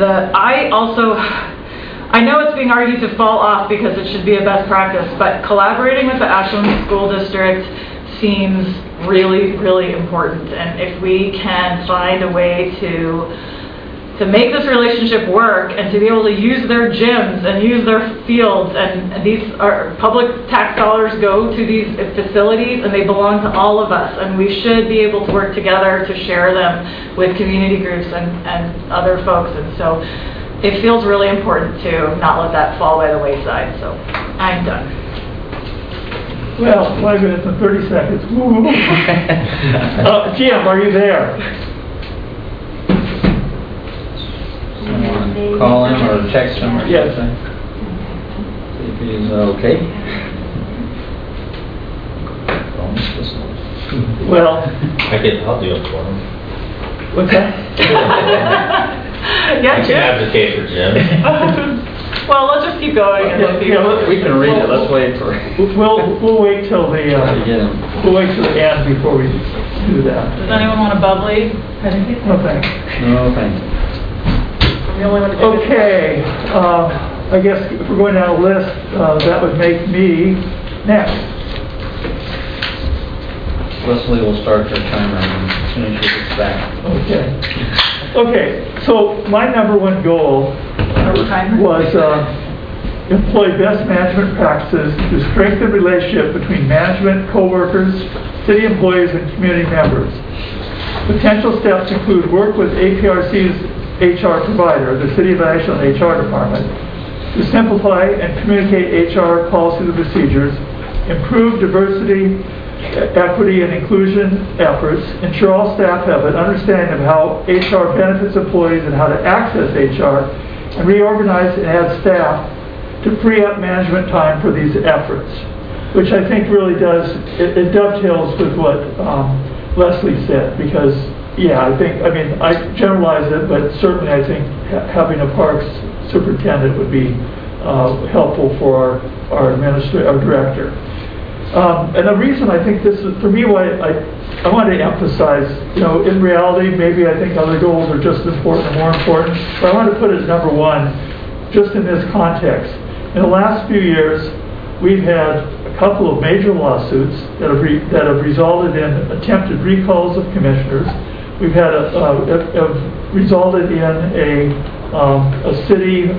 I know it's being argued to fall off because it should be a best practice, but collaborating with the Ashland School District seems really, really important. And if we can find a way to make this relationship work and to be able to use their gyms and use their fields, and these are public tax dollars go to these facilities and they belong to all of us, and we should be able to work together to share them with community groups and other folks. And so it feels really important to not let that fall by the wayside. So I'm done. Well, 5 minutes and 30 seconds. Woo. Jim, are you there? Someone call him or text him or Yes. something? See if he's okay. Well, I'll do it for him. what's that? Yeah, I can Jim. advocate for Jim. Well, let's just keep going. And we'll see. Yeah, We can read it, let's wait for it. We'll wait till the, Get him. we'll wait till the end before we do that. Does anyone want a bubbly? No, thanks. No, thank you. I'm the only one to do it. Okay, I guess if we're going down a list, that would make me next. Leslie will start her timer as soon as she gets back. Okay, so my number one goal was employ best management practices to strengthen relationship between management, co-workers, city employees, and community members. Potential steps include work with APRC's HR provider, the City of Ashland HR Department, to simplify and communicate HR policies and procedures, improve diversity, equity, and inclusion efforts, ensure all staff have an understanding of how HR benefits employees and how to access HR, and reorganize and add staff to free up management time for these efforts, which I think really does, it dovetails with what Leslie said, because I generalize it, but certainly I think having a parks superintendent would be helpful for our director. And the reason I think this is, for me, why I wanted to emphasize, in reality, maybe I think other goals are just as important or more important, but I want to put it as number one, just in this context. In the last few years, we've had a couple of major lawsuits that have resulted in attempted recalls of commissioners. We've had have resulted in a city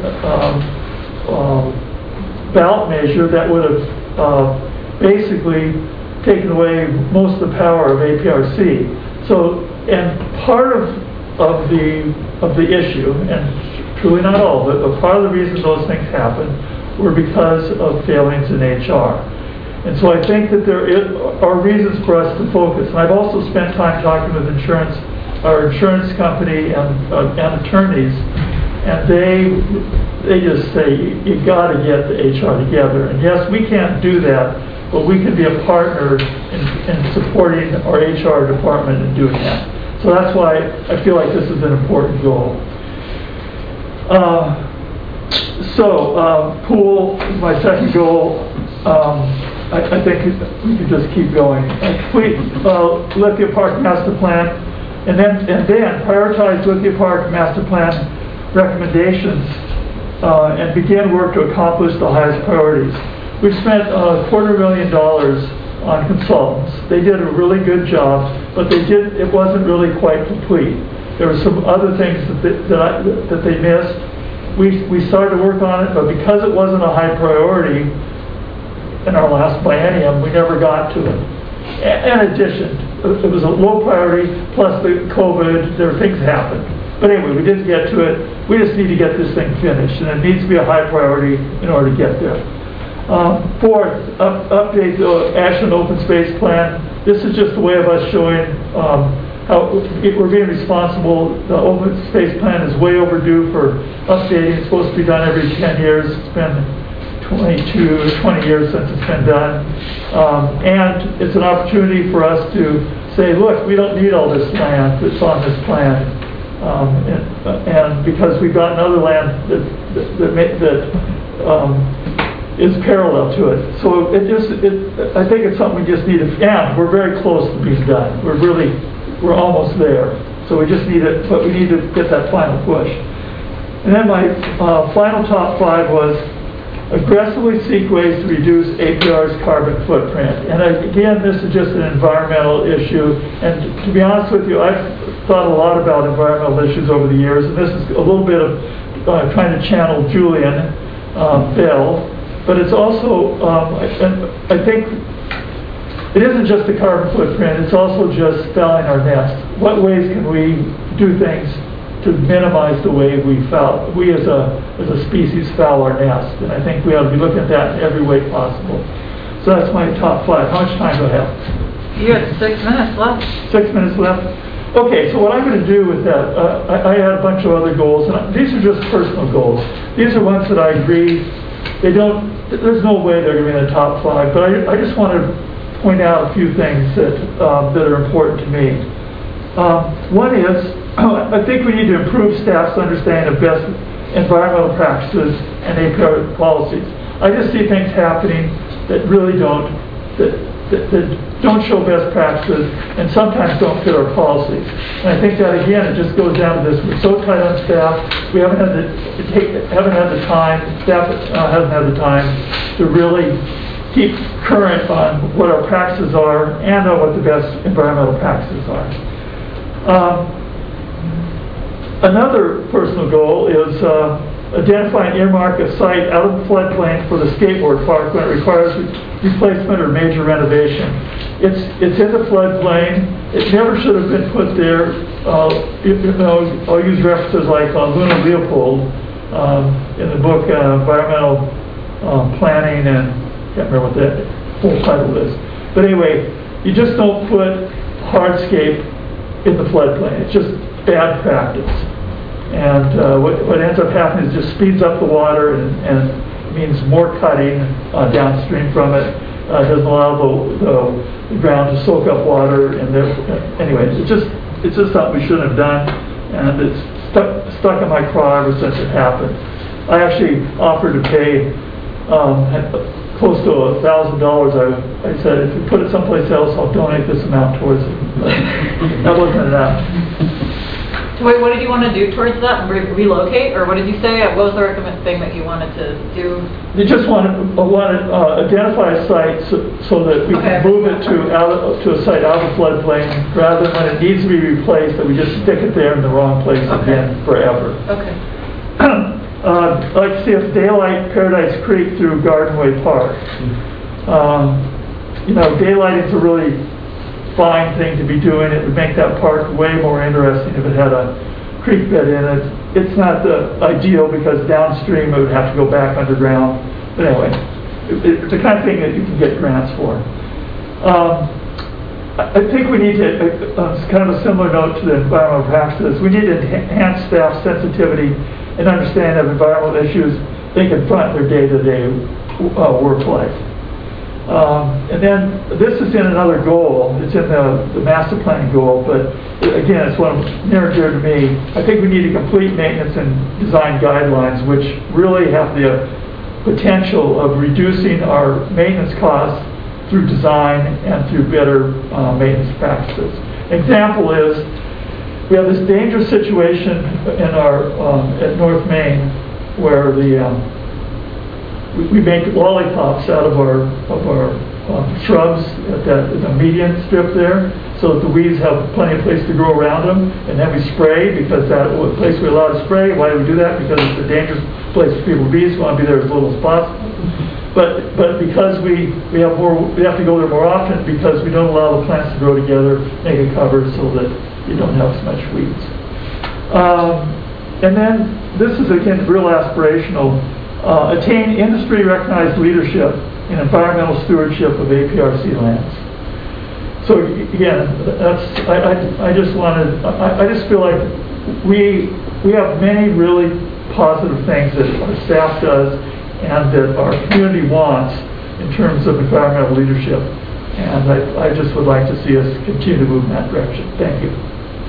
ballot measure that would have basically taken away most of the power of APRC. So, and part of the issue, and truly not all of it, but part of the reason those things happened were because of failings in HR. And so I think that there are reasons for us to focus. And I've also spent time talking with our insurance company and attorneys, and they just say, you got to get the HR together. And yes, we can't do that, but we can be a partner in supporting our HR department in doing that. So that's why I feel like this is an important goal. Pool is my second goal. I think we could just keep going. Complete Lithia Park master plan, and then prioritize Lithia Park master plan recommendations and begin work to accomplish the highest priorities. We've spent $250,000 on consultants. They did a really good job, but it wasn't really quite complete. There were some other things that they missed. We started to work on it, but because it wasn't a high priority in our last biennium, we never got to it. In addition, it was a low priority, plus the COVID, there were things happened. But anyway, we didn't get to it. We just need to get this thing finished, and it needs to be a high priority in order to get there. Fourth, update the Ashland Open Space Plan. This is just a way of us showing how we're being responsible. The Open Space Plan is way overdue for updating. It's supposed to be done every 10 years. It's been 20 years since it's been done. And it's an opportunity for us to say, look, we don't need all this land that's on this plan. And because we've gotten other land that is parallel to it. So I think it's something we just need to, and we're very close to being done. We're almost there. So we just need it, but we need to get that final push. And then my final top 5 was aggressively seek ways to reduce APR's carbon footprint. And again, this is just an environmental issue. And to be honest with you, I've thought a lot about environmental issues over the years. And this is a little bit of trying to channel Julian Bell. But it's also, I think, it isn't just the carbon footprint, it's also just fouling our nest. What ways can we do things to minimize the way we as a species foul our nest? And I think we ought to be looking at that in every way possible. So that's my top 5. How much time do I have? You had 6 minutes left. 6 minutes left? Okay, so what I'm going to do with that, I had a bunch of other goals, and these are just personal goals. These are ones that I agree, there's no way they're going to be in the top 5, but I just want to point out a few things that are important to me. One is, I think we need to improve staff's understanding of best environmental practices and APR policies. I just see things happening that really don't show best practices and sometimes don't fit our policies. And I think that again, it just goes down to this: we're so tight on staff. We haven't had the time. Staff hasn't had the time to really keep current on what our practices are and on what the best environmental practices are. Another personal goal is identify and earmark a site out of the floodplain for the skateboard park when it requires replacement or major renovation. It's in the floodplain. It never should have been put there. I'll use references like Luna Leopold in the book Environmental Planning, and I can't remember what that full title is. But anyway, you just don't put hardscape in the floodplain. It's just bad practice. And what ends up happening is just speeds up the water and means more cutting downstream from it. Doesn't allow the ground to soak up water. And anyway, it's just something we shouldn't have done. And it's stuck in my craw ever since it happened. I actually offered to pay close to $1,000. I said, if you put it someplace else, I'll donate this amount towards it. That wasn't enough. Wait, what did you want to do towards that? Relocate, or what did you say? What was the recommended thing that you wanted to do? You just want to identify a site so that we can move it to a site out of the floodplain, rather than when it needs to be replaced, that we just stick it there in the wrong place again forever. Okay. I'd like to see us daylight Paradise Creek through Gardenway Park. Daylighting is a really fine thing to be doing. It would make that park way more interesting if it had a creek bed in it. It's not the ideal because downstream it would have to go back underground. But anyway, it's the kind of thing that you can get grants for. I think we need to, it's kind of a similar note to the environmental practices, we need to enhance staff sensitivity and understanding of environmental issues they confront their day-to-day work life. And then this is in another goal. It's in the master planning goal, but again, it's one near and dear to me. I think we need to complete maintenance and design guidelines, which really have the potential of reducing our maintenance costs through design and through better maintenance practices. An example is we have this dangerous situation in our at North Main where we make lollipops out of our shrubs at the median strip there, so that the weeds have plenty of place to grow around them, and then we spray because that's the place we're allowed to spray. Why do we do that? Because it's a dangerous place for people to be, so we want to be there as little as possible. But because we have to go there more often because we don't allow the plants to grow together, make a cover so that you don't have so much weeds. And then this is again real aspirational. Attain industry-recognized leadership in environmental stewardship of APRC lands. So again, I just feel like we have many really positive things that our staff does and that our community wants in terms of environmental leadership. And I just would like to see us continue to move in that direction. Thank you.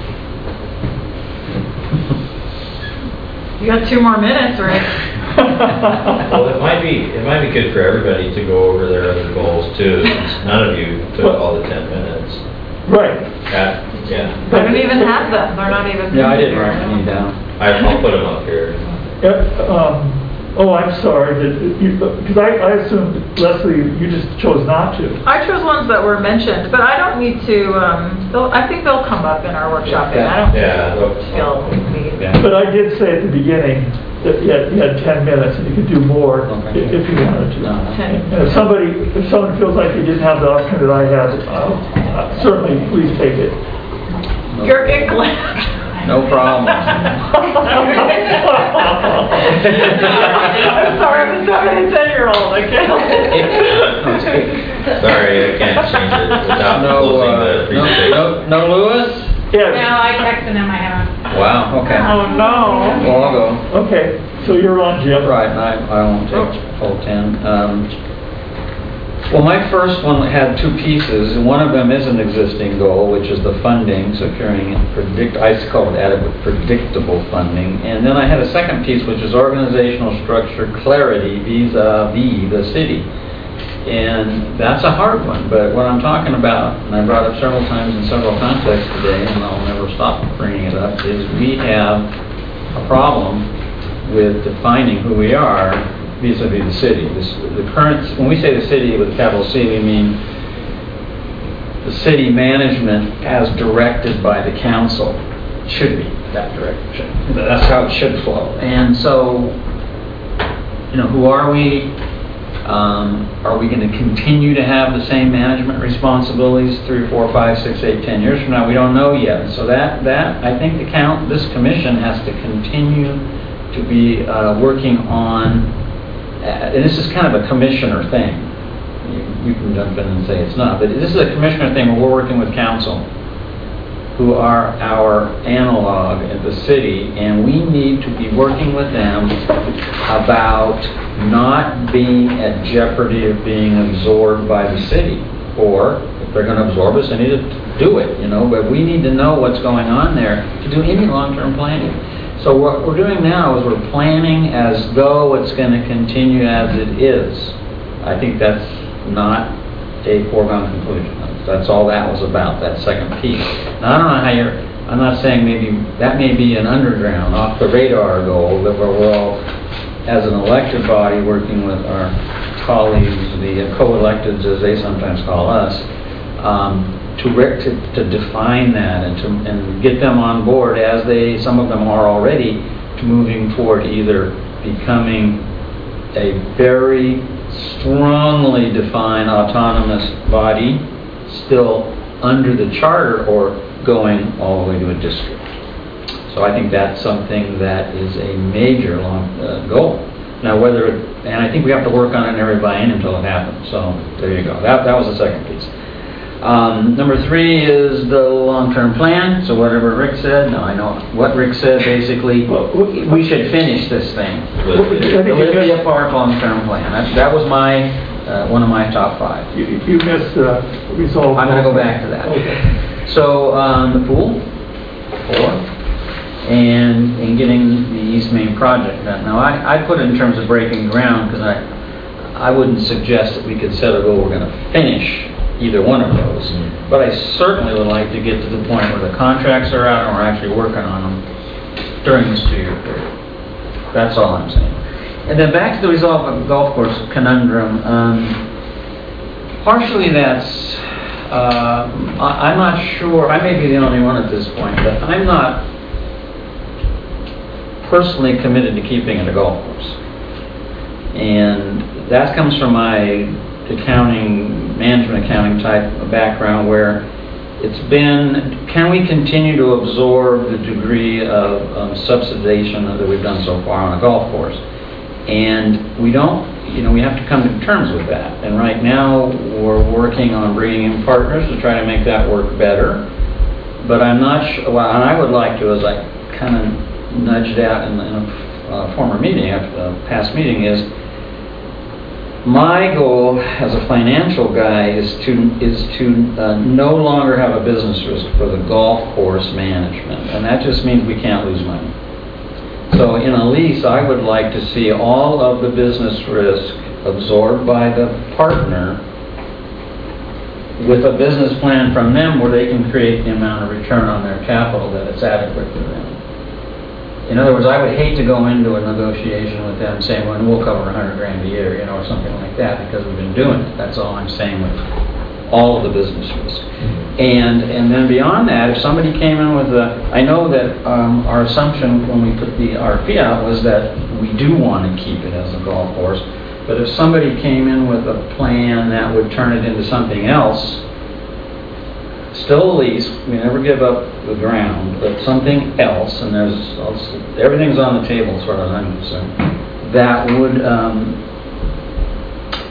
You got 2 more minutes, right? Well, it might be good for everybody to go over their other goals too, since none of you took all the 10 minutes. Right. Yeah. I don't even have them. They're not even. Yeah, I didn't write any down. I'll put them up here. Oh, I'm sorry. Because I assumed, Leslie, you just chose not to. I chose ones that were mentioned, but I don't need to. I think they'll come up in our workshop. Yeah. I don't feel we. But I did say at the beginning that you had 10 minutes and you could do more if you wanted to. And if someone feels like they didn't have the opportunity that I had, certainly please take it. You're England. No problem. I'm sorry, I'm a 7 and 10 year 4-year-old, I can't. Sorry, I can't change it without closing the presentation. No Lewis? No, Yeah, I texted him, I haven't. Wow, okay. Oh, no. Well, I'll go. okay, so you're on, Jim. Right, I won't take full 10. Well, my first one had two pieces, and one of them is an existing goal, which is the funding, securing I call it adequate, predictable funding. And then I had a second piece, which is organizational structure clarity vis-a-vis the city. And that's a hard one, but what I'm talking about, and I brought up several times in several contexts today, and I'll never stop bringing it up, is we have a problem with defining who we are vis-a-vis the city. When we say the city with a capital C, we mean the city management as directed by the council. It should be that direction. That's how it should flow. And so, who are we? Are we going to continue to have the same management responsibilities 3, 4, 5, 6, 8, 10 years from now? We don't know yet. So that I think this commission has to continue to be working on, and this is kind of a commissioner thing. You can jump in and say it's not, but this is a commissioner thing where we're working with council, who are our analog at the city, and we need to be working with them about not being at jeopardy of being absorbed by the city. Or if they're going to absorb us, they need to do it, but we need to know what's going on there to do any long-term planning. So what we're doing now is we're planning as though it's going to continue as it is. I think that's not a foregone conclusion. That's all that was about, that second piece. Now, I don't know how I'm not saying that may be an underground, off the radar goal, that we're all, as an elected body, working with our colleagues, the co-electeds as they sometimes call us, to define that and get them on board, as some of them are already, to moving forward, either becoming a very strongly defined autonomous body still under the charter, or going all the way to a district. So I think that's something that is a major goal. Now and I think we have to work on it and everybody in until it happens. So there you go. That was the second piece. Number 3 is the long-term plan. So whatever Rick said, I know what Rick said, basically, we should finish this thing. The Olivia Park long-term plan. That was one of my top 5. You missed resolve. I'm going to go back to that. Okay. So the pool, 4. And getting the East Main project done. Now, I put it in terms of breaking ground, because I wouldn't suggest that we could set a goal we're going to finish either one of those. But I certainly would like to get to the point where the contracts are out and we're actually working on them during this 2-year period. That's all I'm saying. And then back to the resolve of the golf course conundrum. Partially that's, I'm not sure, I may be the only one at this point, but I'm not personally committed to keeping it a golf course. And that comes from my management accounting type of background, where it's been, can we continue to absorb the degree of subsidization that we've done so far on a golf course? And we don't, we have to come to terms with that. And right now we're working on bringing in partners to try to make that work better. But I'm not sure, and I would like to, as I kind of nudged out in a former meeting, after the past meeting, is my goal as a financial guy is to no longer have a business risk for the golf course management, and that just means we can't lose money. So in a lease, I would like to see all of the business risk absorbed by the partner, with a business plan from them where they can create the amount of return on their capital that it's adequate for them. In other words, I would hate to go into a negotiation with them saying, well, we'll cover $100,000 a year, or something like that, because we've been doing it. That's all I'm saying with all of the business risk. And then beyond that, if somebody came in with I know that our assumption when we put the RFP out was that we do want to keep it as a golf course. But if somebody came in with a plan that would turn it into something else, still a lease, we never give up the ground, but something else, and everything's on the table as far as I'm concerned, that would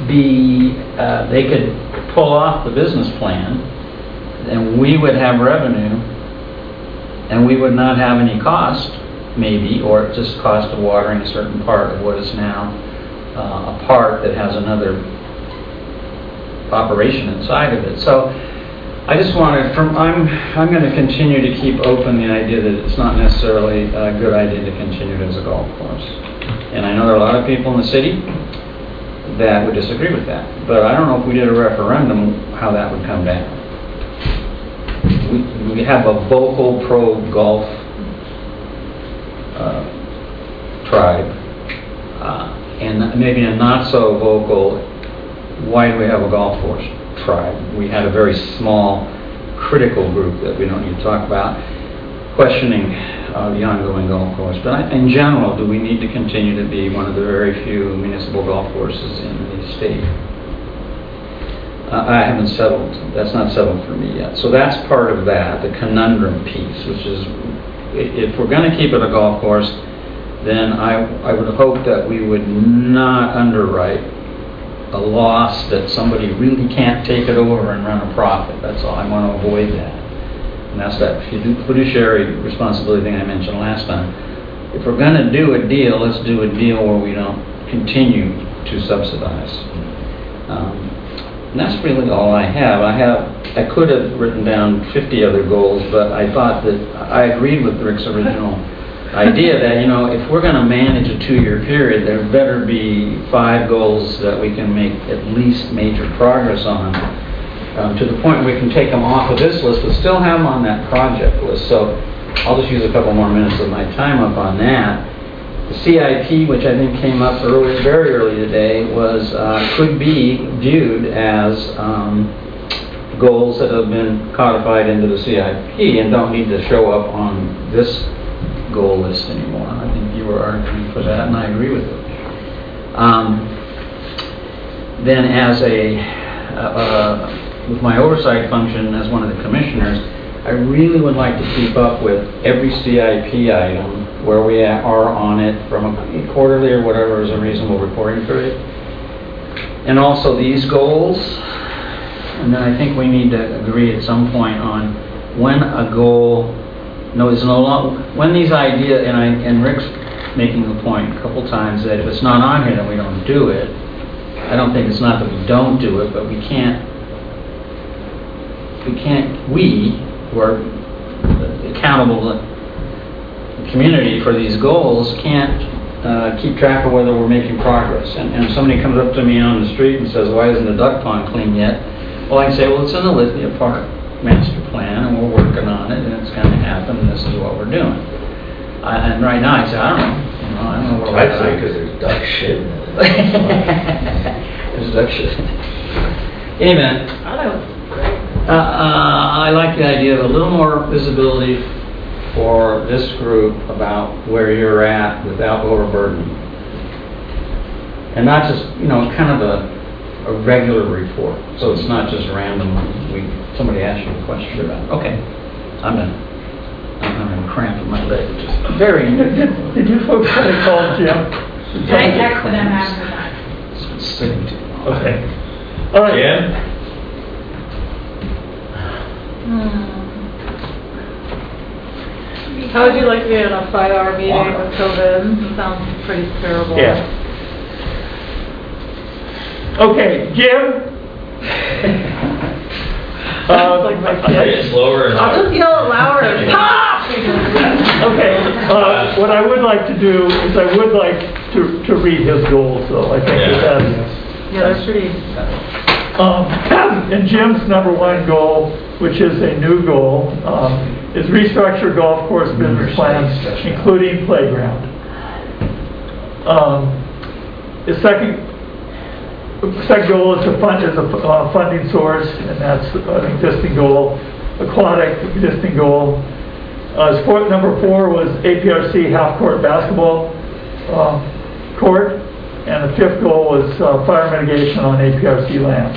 they could pull off the business plan, and we would have revenue, and we would not have any cost, maybe, or just cost of watering a certain part of what is now a park that has another operation inside of it. So I just wanted, I'm going to continue to keep open the idea that it's not necessarily a good idea to continue it as a golf course. And I know there are a lot of people in the city that would disagree with that. But I don't know if we did a referendum, how that would come down. We have a vocal pro-golf tribe, and maybe a not so vocal, why do we have a golf course tribe? We had a very small critical group that we don't need to talk about, questioning the ongoing golf course. But in general, do we need to continue to be one of the very few municipal golf courses in the state? I haven't settled. That's not settled for me yet. So that's part of that, the conundrum piece, which is, if we're going to keep it a golf course, then I would hope that we would not underwrite a loss that somebody really can't take it over and run a profit. That's all. I want to avoid that. And that's that fiduciary responsibility thing I mentioned last time. If we're going to do a deal, let's do a deal where we don't continue to subsidize. And that's really all I have. I could have written down 50 other goals, but I thought that I agreed with Rick's original idea that, if we're going to manage a 2-year period, there better be 5 goals that we can make at least major progress on, to the point where we can take them off of this list, but still have them on that project list. So I'll just use a couple more minutes of my time up on that. The CIP, which I think came up very early today, could be viewed as goals that have been codified into the CIP and don't need to show up on this goal list anymore. I think you were arguing for that, and I agree with it. Then as with my oversight function as one of the commissioners, I really would like to keep up with every CIP item, where we are on it from a quarterly or whatever is a reasonable reporting period. And also these goals. And then I think we need to agree at some point on when a goal when these ideas, and Rick's making the point a couple times that if it's not on here, then we don't do it. I don't think it's not that we don't do it, but we who are accountable to the community for these goals, can't keep track of whether we're making progress. And if somebody comes up to me on the street and says, why isn't the duck pond clean yet? Well, I can say, well, it's in the Lithia Park master plan, and we're working on it, and it's going to happen, and this is what we're doing. And right now, I say, I don't know what I'd say because there's duck shit. There's duck shit. Anyway, I like the idea of a little more visibility for this group about where you're at without overburden. And not just, kind of a regular report. So it's not just random. Somebody asks you a question about it. Okay, I'm done. I'm having a cramp in my leg. Just very interesting. Did you folks try to call Jim? I texted him after that. It's sitting too long. Okay. All right. Jim? How would you like to be in a 5-hour meeting with COVID? It sounds pretty terrible. Yeah. Okay, Jim? It's slower and I'll just yell it louder. Stop! Okay, what I would like to do is I would like to read his goals, though. I think that's... Yeah, that's pretty... And Jim's number 1 goal, which is a new goal, is restructure golf course business plans, including playground. The second goal is a funding source, and that's an existing goal. Aquatic, existing goal. Number 4 was APRC half-court basketball court, and the 5th goal was fire mitigation on APRC lands.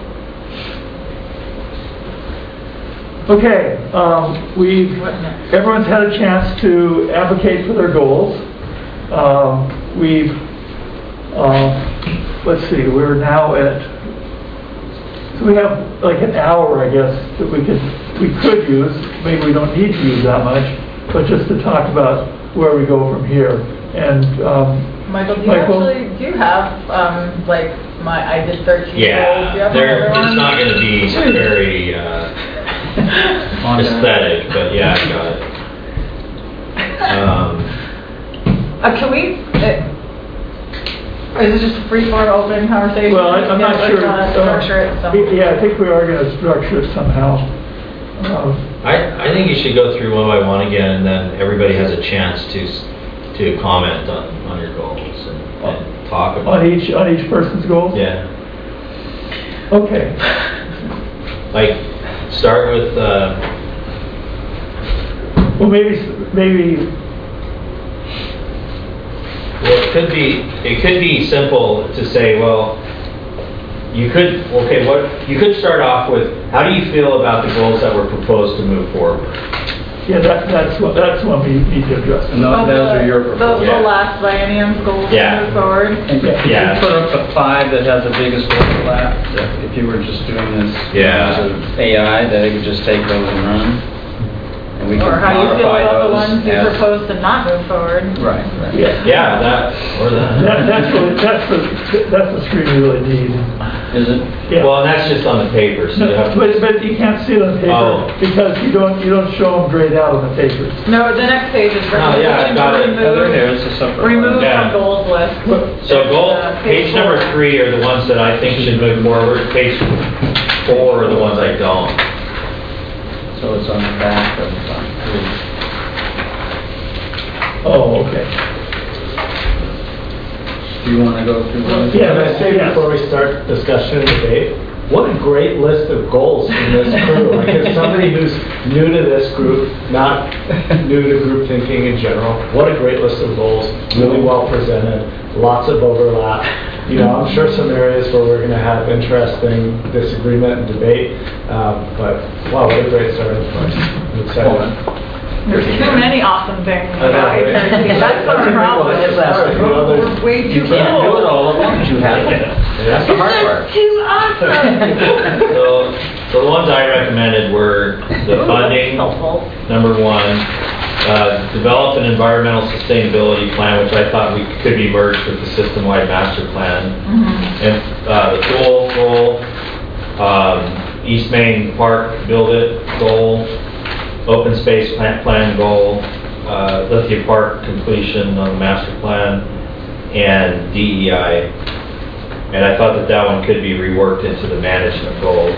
Okay, everyone's had a chance to advocate for their goals. let's see, we're now at, so we have like an hour, I guess, that we could use. Maybe we don't need to use that much, but just to talk about where we go from here. And Michael, do you actually have like I did 13 goals? Yeah, Do you have it's not going to be very aesthetic, but yeah, I got it. Can we? Is it just a free-form open conversation? Well, I'm not sure. Structure it somehow. Yeah, I think we are going to structure it somehow. I think you should go through one by one again, and then everybody has a chance to comment on your goals and talk about on each person's goals. Yeah. Okay. Like start with. Well, maybe. Well, it could be simple to say, well, you could start off with, how do you feel about the goals that were proposed to move forward? Yeah, that's what we need to address. And those are your proposals. The last biennium's goals to move forward. And if you put up the 5 that has the biggest overlap, if you were just doing this as an AI, that it could just take those and run. And we Or can how do you feel modify about the those ones you as- propose to not move forward? Right. Yeah, that or that. That's the screen you really need. Is it? Yeah. Well, and that's just on the paper, so you have to. But you can't see it on paper because you don't show them grayed out on the papers. No, the next page is yeah, I got it. It's a separate remove Yeah. from goals list. So page number 3 are the ones that I think should move forward. Page 4 are the ones I don't. So it's on the back of 3. Oh, okay. Do you want to go through those? Yeah, and I say before we start discussion and debate, what a great list of goals from this crew. Like, as somebody who's new to this group, not new to group thinking in general, what a great list of goals, really well presented, lots of overlap. You know, I'm sure some areas where we're going to have interesting disagreement and debate, but wow, what a great starting point. I'm excited. There's too many awesome things. I know, right? That's the problem. We're way too You can't do it all at once. You have to. That's the hard part. Too awesome. So the ones I recommended were the funding, number 1. Develop an environmental sustainability plan, which I thought could be merged with the system-wide master plan. And the pool goal, East Main Park, build it goal, open space plan goal, Lithia Park completion on the master plan, and DEI. And I thought that one could be reworked into the management goal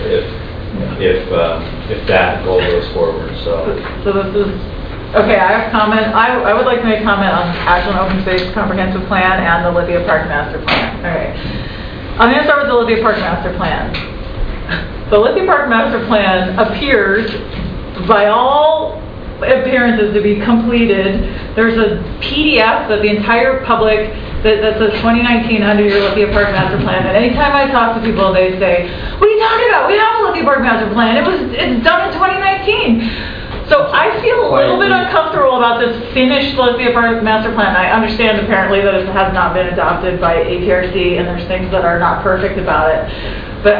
if that goal goes forward. So this is. Okay, I have comment. I would like to make a comment on Ashland Open Space Comprehensive Plan and the Lithia Park Master Plan. Okay, I'm going to start with the Lithia Park Master Plan. The Lithia Park Master Plan appears, by all appearances, to be completed. There's a PDF that the entire public that says 2019 under your Lithia Park Master Plan. And anytime I talk to people, they say, "What are you talking about? We have a Lithia Park Master Plan. It's done in 2019." So I feel a little bit uncomfortable about this finished Lithia Park Master Plan. I understand apparently that it has not been adopted by APRC and there's things that are not perfect about it. But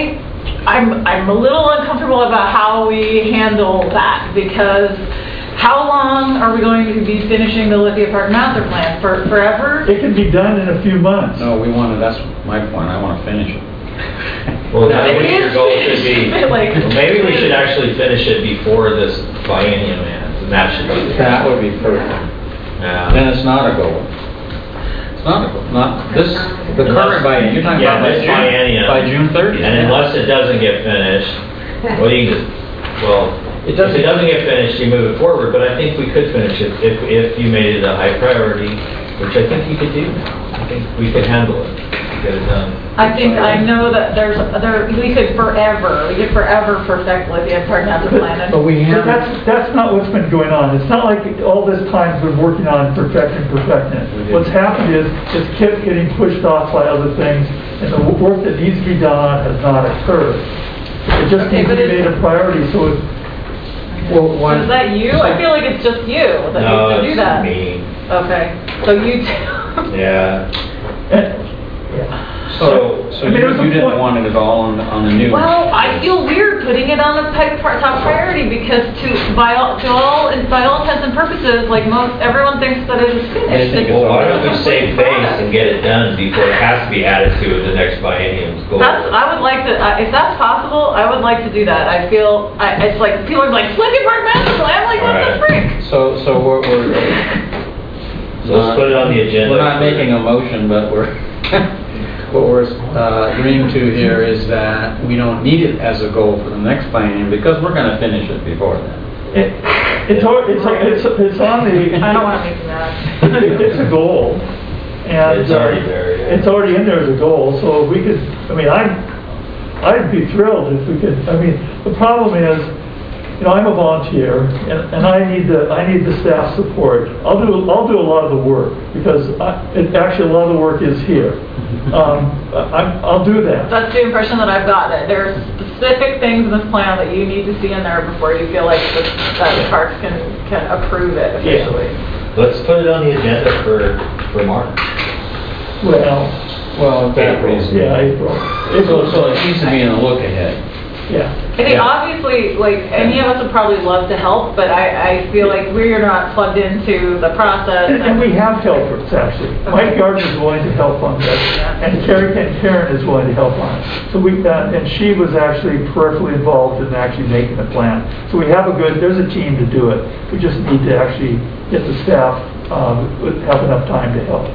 I'm a little uncomfortable about how we handle that, because how long are we going to be finishing the Lithia Park Master Plan? Forever? It can be done in a few months. No, that's my point. I want to finish it. well, maybe your goal should be. Maybe we should actually finish it before this biennium ends, and that should be. That would be perfect. Yeah. Then it's not a goal. It's not a goal. Not this. The current biennium. You're talking about this biennium by June 30th. And unless it doesn't get finished, well, if it doesn't get finished, you move it forward. But I think we could finish it if you made it a high priority, which I think you could do now. I think we could handle it. Get it done. I know that we could forever perfect Lithia Park Master Plan. But that's not what's been going on. It's not like all this time's been working on perfecting it. What's happened is it's kept getting pushed off by other things, and the work that needs to be done on has not occurred. It just needs to be made a priority. So it's is that you? I feel like it's just you that needs to do that. No, it's me. Okay, so you too. Yeah. Yeah. So I mean, there was a you didn't point- want it all on the new? Well, I feel weird putting it on a top priority because by all intents and purposes, like everyone thinks that it is finished. think Well, why don't we save face and get it done before it has to be added to the next biennium's goal? I would like to, if that's possible, I would like to do that. I feel, it's like, people are like, Lincoln Park Master Plan, like, what the frick? So we're So let's put it on the agenda. We're not making a motion, but we're what we're agreeing to here is that we don't need it as a goal for the next biennium because we're going to finish it before then. It's on the. I don't want to make that. It's a goal. And It's already there, yeah. It's already in there as a goal, so if we could, I mean, I'd be thrilled if we could, I mean, the problem is, you know, I'm a volunteer, and I need the staff support. I'll do a lot of the work, because actually a lot of the work is here. I'll do that. That's the impression that I've gotten. There are specific things in this plan that you need to see in there before you feel like that the parks can approve it officially. Let's put it on the agenda for March. Well, that reason. yeah, April. So it needs to be in a look ahead. Yeah. I think obviously, like, any of us would probably love to help, but I feel like we're not plugged into the process. And we have helpers, actually. Mike Gardner is willing to help on this, and Karen is willing to help on it. So and she was actually peripherally involved in actually making the plan. So we have there's a team to do it. We just need to actually get the staff, have enough time to help.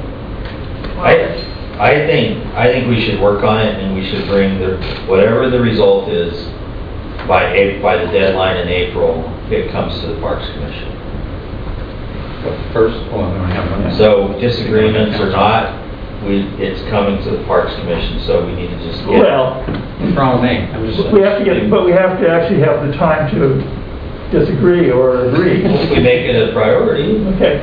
I think we should work on it, and we should bring whatever the result is by the deadline in April. It comes to the Parks Commission. First, we don't have one. So disagreements or not, it's coming to the Parks Commission. So we need to just get. Well, what's wrong with me? I'm just. we have to actually have the time to disagree or agree. We make it a priority. Okay.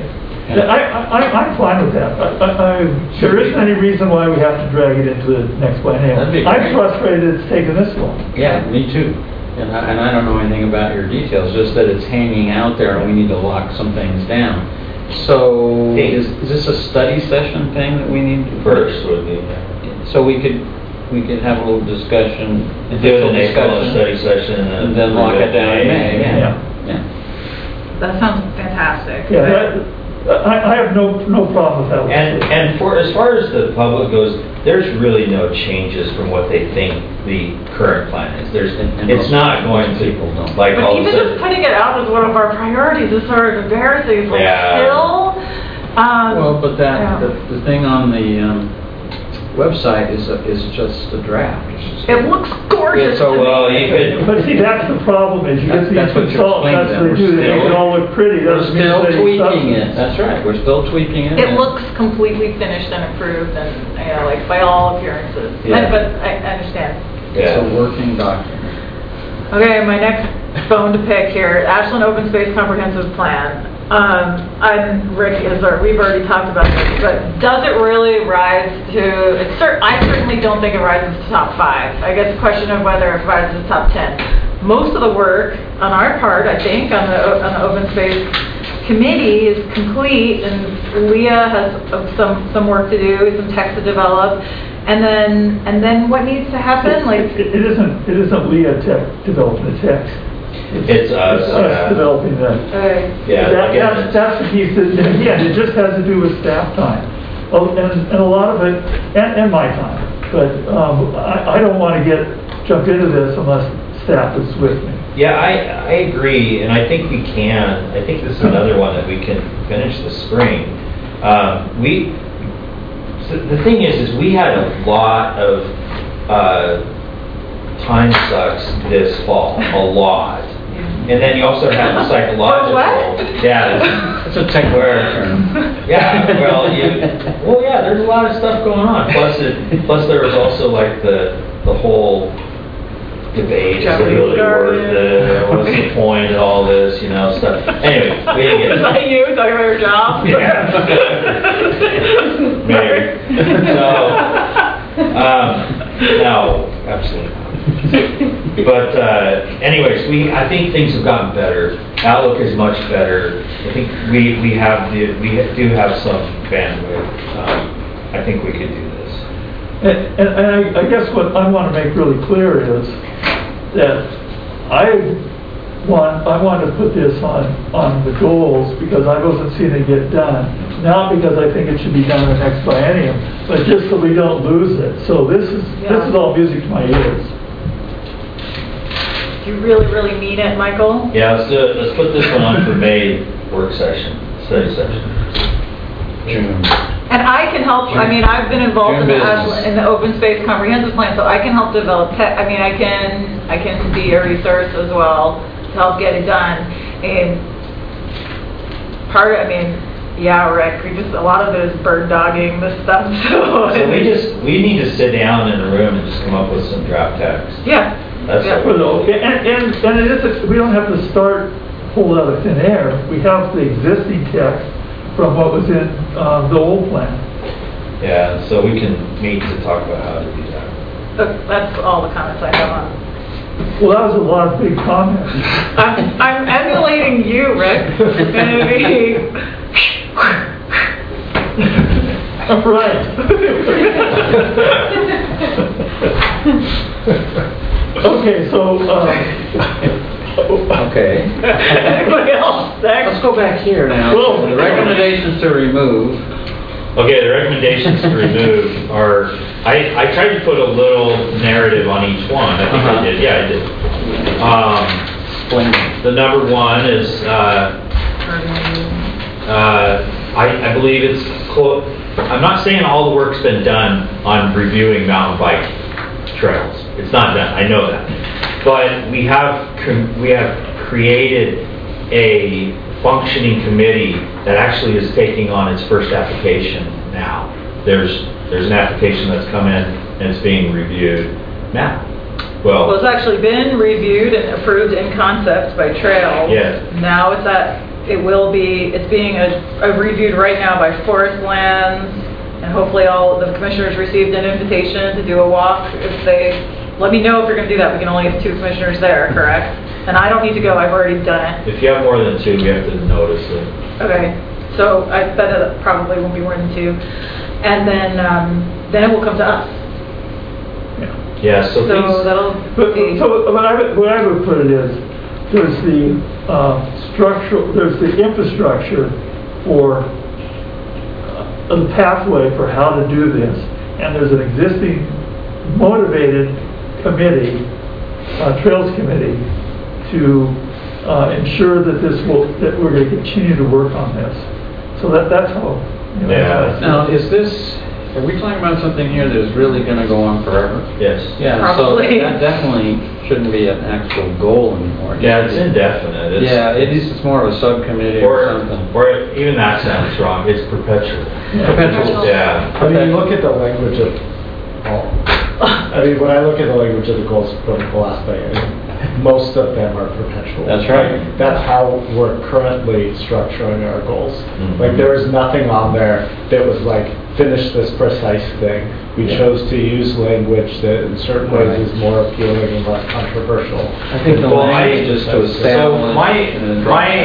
I'm fine with that. There isn't any reason why we have to drag it into the next biennium. That'd be I'm great. frustrated it's taken this long. Yeah, me too. And I don't know anything about your details, just that it's hanging out there and we need to lock some things down. So is this a study session thing that we need to First would be. So we could have a little discussion. Do it in April, a study session, and then lock it down in May. Yeah. That sounds fantastic. Yeah, I have no problem with that. And as far as the public goes, there's really no changes from what they think the current plan is. It's not going to like but all of a even sudden. just putting it out as one of our priorities is sort of embarrassing. It's like still. Well, but the thing on the website is just a draft. It looks gorgeous. So well, you could. But see, that's the problem is you get these That's what you're consultants, that's what they do, they make it all look pretty. We're Doesn't mean still that it's tweaking it. substance. That's right. We're still tweaking it. It looks completely finished and approved, and like by all appearances. Yeah. But I understand. It's a working document. Okay, my next bone to pick here, Ashland Open Space Comprehensive Plan. Rick, we've already talked about this, but does it really rise to, I certainly don't think it rises to top 5. I guess the question of whether it rises to top 10. Most of the work on our part, I think, on the Open Space Committee is complete, and Leah has some work to do, some text to develop. And then what needs to happen? It isn't Leah developing the text. It's us developing that. That's the piece that, again, it just has to do with staff time. And a lot of it, and my time. But I don't want to jump into this unless staff is with me. Yeah, I agree, and I think we can. I think this is another one that we can finish this spring. The thing is we had a lot of time sucks this fall, a lot. And then you also have the psychological. What? Yeah, it's a technical term. Yeah, there's a lot of stuff going on. Plus there was also like the whole debate. Is it really worth it? What's the point of all this? Stuff. Anyway, we didn't get. Is that you talking about your job? Yeah. Maybe. So, no, absolutely not. But anyways, I think things have gotten better. Outlook is much better. I think we do have some bandwidth. I think we could do this. And I guess what I want to make really clear is that I want to put this on the goals because I wasn't seeing it get done. Not because I think it should be done in the next biennium, but just so we don't lose it. So this is all music to my ears. Do you really mean it, Michael? Yeah, let's do it. Let's put this one on for May work session, study session. June. And I can help, I mean, I've been involved in the open space comprehensive plan, so I can help develop, I can be a resource as well to help get it done. And Rick, a lot of it is bird dogging this stuff, so. So we need to sit down in a room and just come up with some draft text. Yeah. That's And it is, we don't have to start pulled out of thin air. We have the existing text from what was in the old plan. Yeah, so we can meet to talk about how to do that. That's all the comments I have on. Well, that was a lot of big comments. I'm emulating you, Rick. Right. Okay, so, Okay. Anybody else? Next? Let's go back here now. Whoa. The recommendations to remove. Okay, the recommendations to remove are, I tried to put a little narrative on each one. I think I did. Yeah, I did. Explain. The number one is, I believe it's, I'm not saying all the work's been done on reviewing mountain bike trails. It's not done, I know that. But we have created a functioning committee that actually is taking on its first application now. There's an application that's come in and it's being reviewed now. Well, it's actually been reviewed and approved in concept by Trail. Yeah. Now it's being reviewed right now by Forest Lands, and hopefully all the commissioners received an invitation to do a walk. If they let me know if you're going to do that. We can only have 2 commissioners there, correct? And I don't need to go. I've already done it. if you have more than 2, we have to notice it. Okay. So I bet it probably won't be more than 2, and then it will come to us. Yeah. So that'll be. So what I would put it is, there's the there's the infrastructure for the pathway for how to do this, and there's an existing motivated committee, Trails Committee, to ensure that that we're going to continue to work on this. So that's how. Yeah. Now, are we talking about something here that is really going to go on forever? Yes. Yeah, Probably. so that definitely shouldn't be an actual goal anymore. Yeah, it's indefinite. It's more of a subcommittee or something. Or even that sounds wrong. It's perpetual. Perpetual. Yeah. I mean, look at the language of when I look at the language of the goals from the last thing, most of them are perpetual. That's right. That's how we're currently structuring our goals. Mm-hmm. Like, there was nothing on there that was like, finish this precise thing. We chose to use language that in certain ways is more appealing and less controversial. I think the language is to establish. So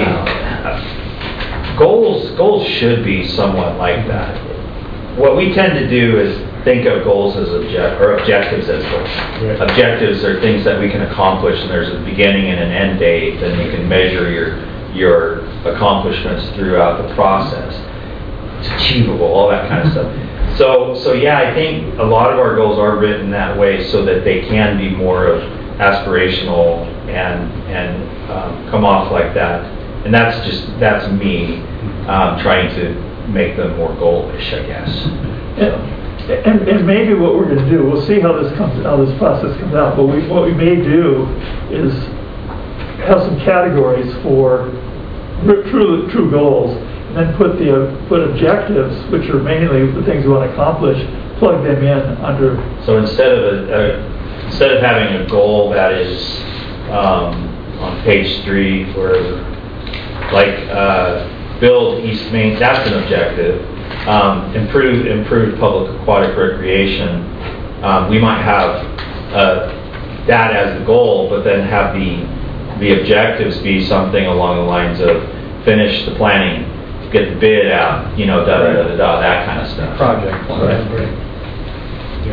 my goals should be somewhat like that. What we tend to do is think of goals as objectives as goals. Right. Objectives are things that we can accomplish, and there's a beginning and an end date, and you can measure your accomplishments throughout the process. It's achievable, all that kind of stuff. So yeah, I think a lot of our goals are written that way so that they can be more of aspirational and come off like that. And that's me trying to make them more goalish, I guess. And maybe what we're going to do, we'll see how this process comes out. But what we may do is have some categories for true goals, and then put objectives, which are mainly the things we want to accomplish, plug them in under. So instead of having a goal that is on page 3, where build East Main, that's an objective. Improve public aquatic recreation. We might have that as the goal, but then have the objectives be something along the lines of finish the planning, get the bid out, that kind of stuff. Project plan. Yeah.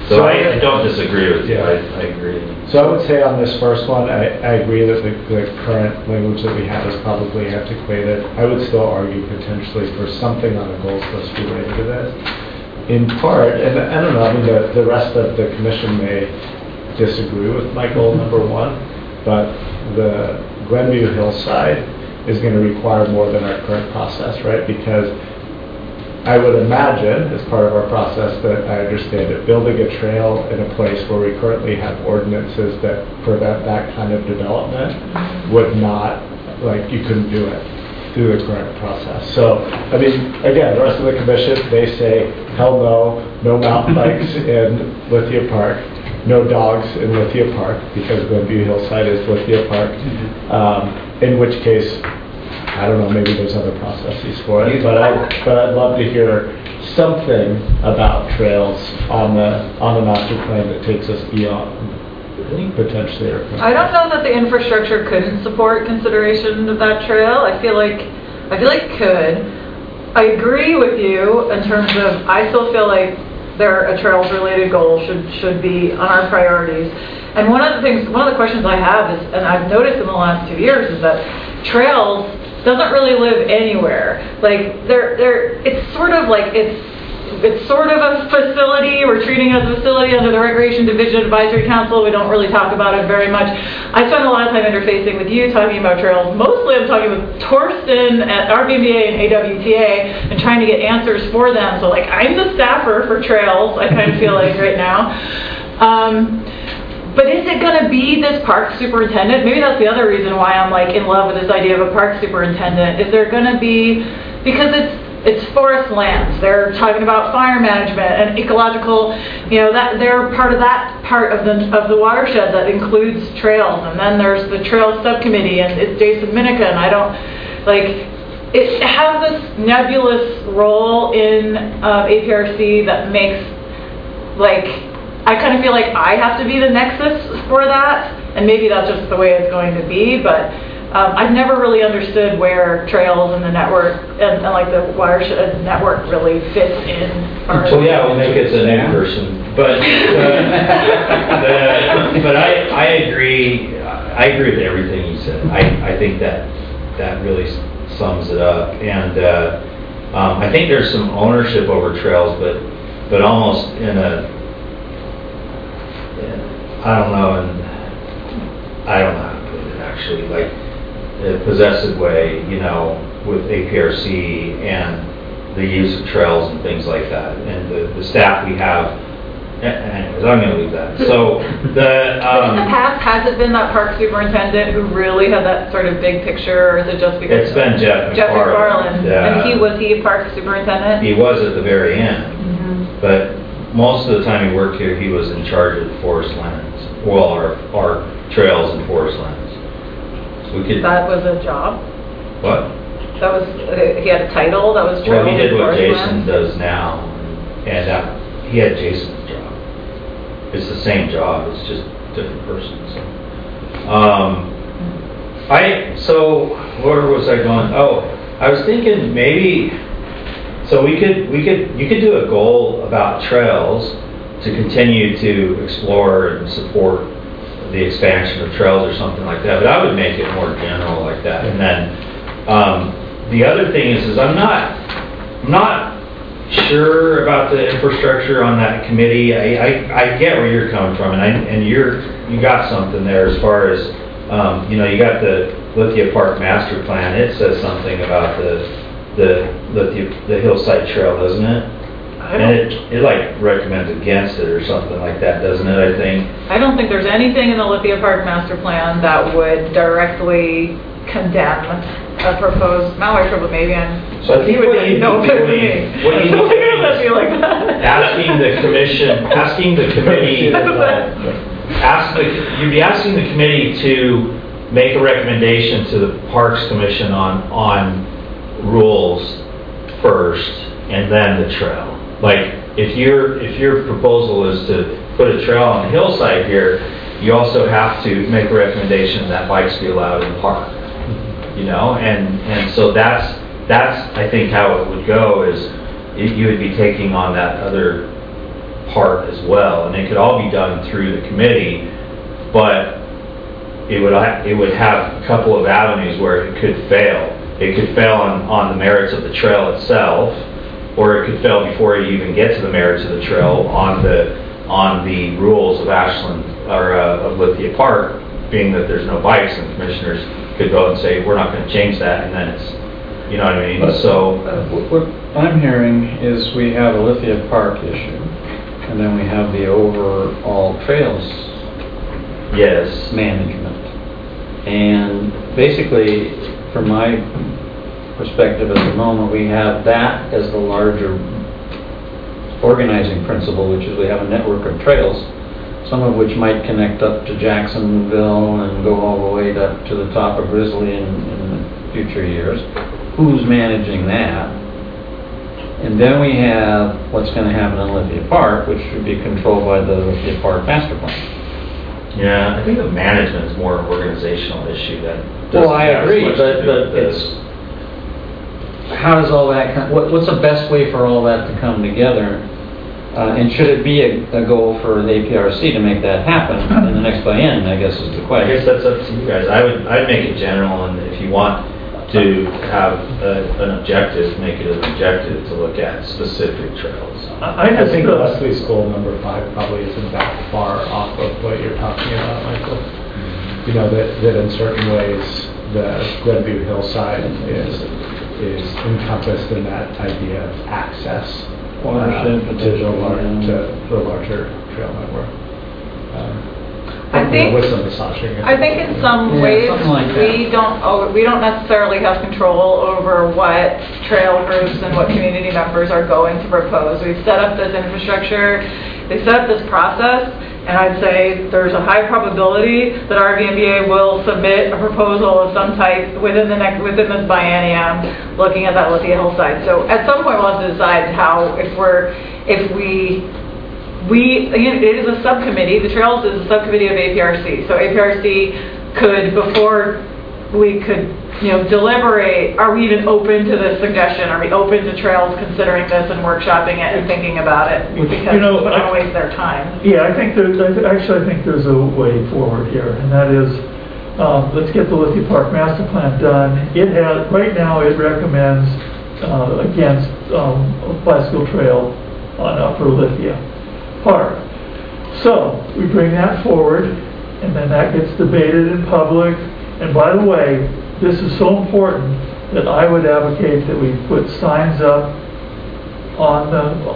So I don't disagree with you, I agree. So I would say on this first one, I agree that the current language that we have is probably antiquated. I would still argue potentially for something on a goals list related to this. In part, and I don't know, I mean, the rest of the commission may disagree with my goal number one, but the Glenview Hillside is going to require more than our current process, right? Because I would imagine, as part of our process, that I understand it, building a trail in a place where we currently have ordinances that prevent that kind of development would not, like, you couldn't do it through the current process. So, I mean, again, the rest of the commission, they say, hell no, no mountain bikes in Lithia Park, no dogs in Lithia Park, because Glenview Hillside is Lithia Park, in which case, I don't know, maybe there's other processes for it, but I'd love to hear something about trails on the master plan that takes us beyond potentially our current. I don't know that the infrastructure couldn't support consideration of that trail. I feel like it could. I agree with you in terms of, I still feel like a trails related goal should be on our priorities. And one of the questions I have is, and I've noticed in the last 2 years, is that trails doesn't really live anywhere. Like it's sort of like it's sort of a facility. We're treating it as a facility under the Recreation Division Advisory Council. We don't really talk about it very much. I spend a lot of time interfacing with you talking about trails. Mostly I'm talking with Torsten at RBMBA and AWTA and trying to get answers for them. So like I'm the staffer for trails, I kind of feel like right now. But is it going to be this park superintendent? Maybe that's the other reason why I'm like in love with this idea of a park superintendent. Is there going to be, because it's forest lands. They're talking about fire management and ecological, that they're part of that part of the watershed that includes trails. And then there's the trails subcommittee, and it's Jason Minica, and I don't it has this nebulous role in APRC that makes I kind of feel like I have to be the nexus for that, and maybe that's just the way it's going to be, but I've never really understood where trails and the network and like the watershed network really fits in. So yeah, we'll make it the new person. But but I agree. I agree with everything you said. I think that really sums it up, and I think there's some ownership over trails, but almost in a I don't know how to put it actually, like a possessive way, with APRC and the use of trails and things like that, and the staff we have. Anyways, I'm going to leave that. So in the past, has it been that park superintendent who really had that sort of big picture, or is it just because it's been Jeff McFarland? Yeah. And was he a park superintendent? He was at the very end, but most of the time he worked here, he was in charge of the forest lands. Well, our trails and forest lands. So we could. That was a job. What? That was he had a title. That was. Well, he did what Jason does now, and he had Jason's job. It's the same job. It's just a different person. So, where was I going? Oh, I was thinking maybe. So you could do a goal about trails to continue to explore and support the expansion of trails or something like that. But I would make it more general like that. And then the other thing is I'm not sure about the infrastructure on that committee. I get where you're coming from, and you got something there as far as you got the Lithia Park master plan. It says something about the Hillside Trail, doesn't it? And it like recommends against it or something like that, doesn't it? I think. I don't think there's anything in the Lithia Park master plan that would directly condemn a proposed Malware Trail, but maybe I'm. So I think what you need to asking the committee, you'd be asking the committee to make a recommendation to the Parks Commission on rules first, and then the trail. Like if your proposal is to put a trail on the hillside here, you also have to make a recommendation that bikes be allowed in the park. And so that's I think how it would go is you would be taking on that other part as well, and it could all be done through the committee, but it would have a couple of avenues where it could fail. It could fail on the merits of the trail itself, or it could fail before you even get to the merits of the trail on the rules of Ashland or of Lithia Park, being that there's no bikes, and commissioners could go and say, we're not going to change that, and then it's, you know what I mean? But, so what I'm hearing is we have a Lithia Park issue, and then we have the overall trails yes, management. And basically, from my perspective at the moment, we have that as the larger organizing principle, which is we have a network of trails, some of which might connect up to Jacksonville and go all the way up to the top of Grizzly in future years. Who's managing that? And then we have what's going to happen in Lithia Park, which should be controlled by the Lithia Park Master Plan. yeah, I think the management is more an organizational issue than. Well, I agree, but it's how does all that what's the best way for all that to come together? And should it be a goal for the APRC to make that happen in the next biennium, I guess is the I question. guess that's up to you guys. I'd make it general, and if you want to have an objective, make it an objective to look at specific trails. I think Leslie's goal number 5 probably isn't that far off of what you're talking about, Michael. You know, that in certain ways the Glenview Hillside is encompassed in that idea of access to the larger trail network. I think, with some massaging. I think in some ways like we don't necessarily have control over what trail groups and what community members are going to propose. We've set up this infrastructure, they set up this process, and I'd say there's a high probability that RVMBA will submit a proposal of some type within this biennium, looking at that Lithia Hillside. So at some point we'll have to decide how, it is a subcommittee. The Trails is a subcommittee of APRC. So APRC could, before we could, deliberate, are we even open to this suggestion? Are we open to Trails considering this and workshopping it and thinking about it? Because we don't want to waste their time. Yeah, I think there's a way forward here, and that is, let's get the Lithia Park Master Plan done. Right now it recommends against a bicycle trail on Upper Lithia Park. So we bring that forward, and then that gets debated in public. And by the way, this is so important that I would advocate that we put signs up on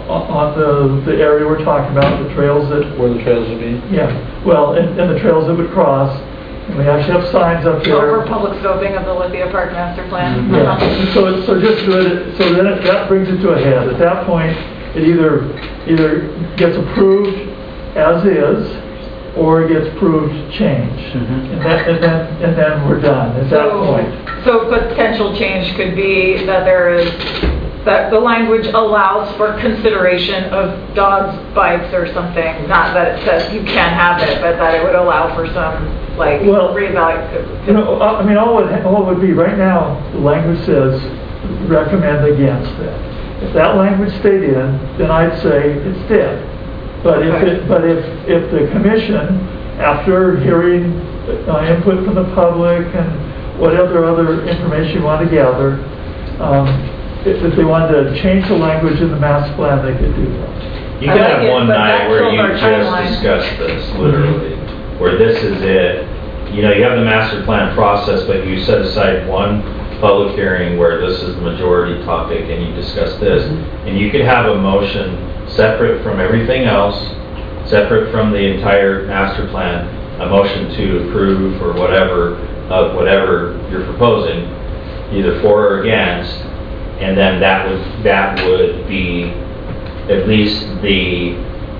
the area we're talking about, the trails that... Where the trails would be? Yeah, well, and the trails that would cross. And we actually have signs up there. Over public scoping of the Lithia Park Master Plan. Yeah, so just do it, so then that brings it to a head. At that point, it either gets approved as is, or it gets approved change. And then we're done at that point. So potential change could be that that the language allows for consideration of dogs, bikes, or something. Not that it says you can't have it, but that it would allow for some reevaluation. All it would be right now, the language says recommend against that. If that language stayed in, then I'd say it's dead. But if the commission, after hearing input from the public and whatever other information you want to gather, if they wanted to change the language in the master plan, they could do that. You could have one night where you just discuss this, literally, where this is it. You have the master plan process, but you set aside one public hearing where this is the majority topic and you discuss this. And you could have a motion separate from everything else, separate from the entire master plan, a motion to approve or whatever you're proposing, either for or against, and then that would be at least the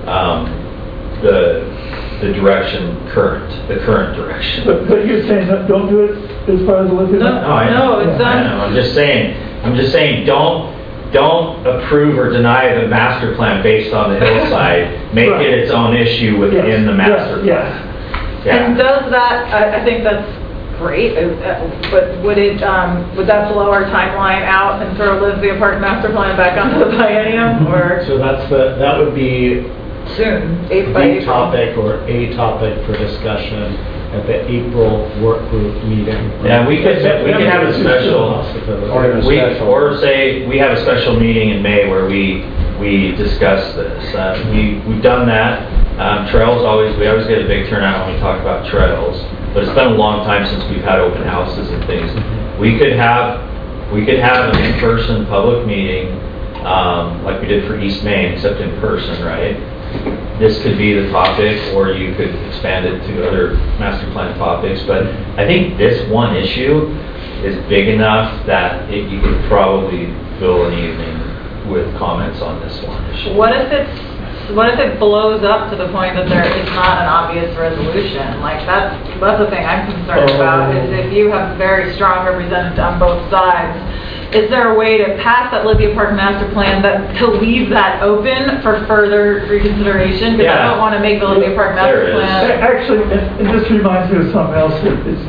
direction the current direction. But you're saying that don't do it as far as the Lithia? No, it's done. I'm just saying don't approve or deny the master plan based on the hillside. Make it its own issue within the master plan. Yes. Yeah. And does that, I think that's great, but would that blow our timeline out and throw Lithia Park Master Plan back onto the biennium? Or So that would be soon, 8 by The April. topic or a topic for discussion at the April work group meeting. Yeah, we could have a special, or say, we have a special meeting in May where we discuss this. We've done that. Trails we always get a big turnout when we talk about trails, but it's been a long time since we've had open houses and things. We could have an in-person public meeting, like we did for East Main, except in person, right? This could be the topic, or you could expand it to other master plan topics, but I think this one issue is big enough that you could probably fill an evening with comments on this one issue. What if it blows up to the point that there is not an obvious resolution? Like that's the thing I'm concerned about, is if you have very strong representatives on both sides, is there a way to pass that Lithia Park master plan to leave that open for further reconsideration? Because I don't want to make the Lithia Park master plan. Actually, and this reminds me of something else that is,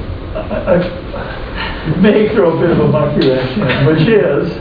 may throw a bit of a monkey wrench in, which is,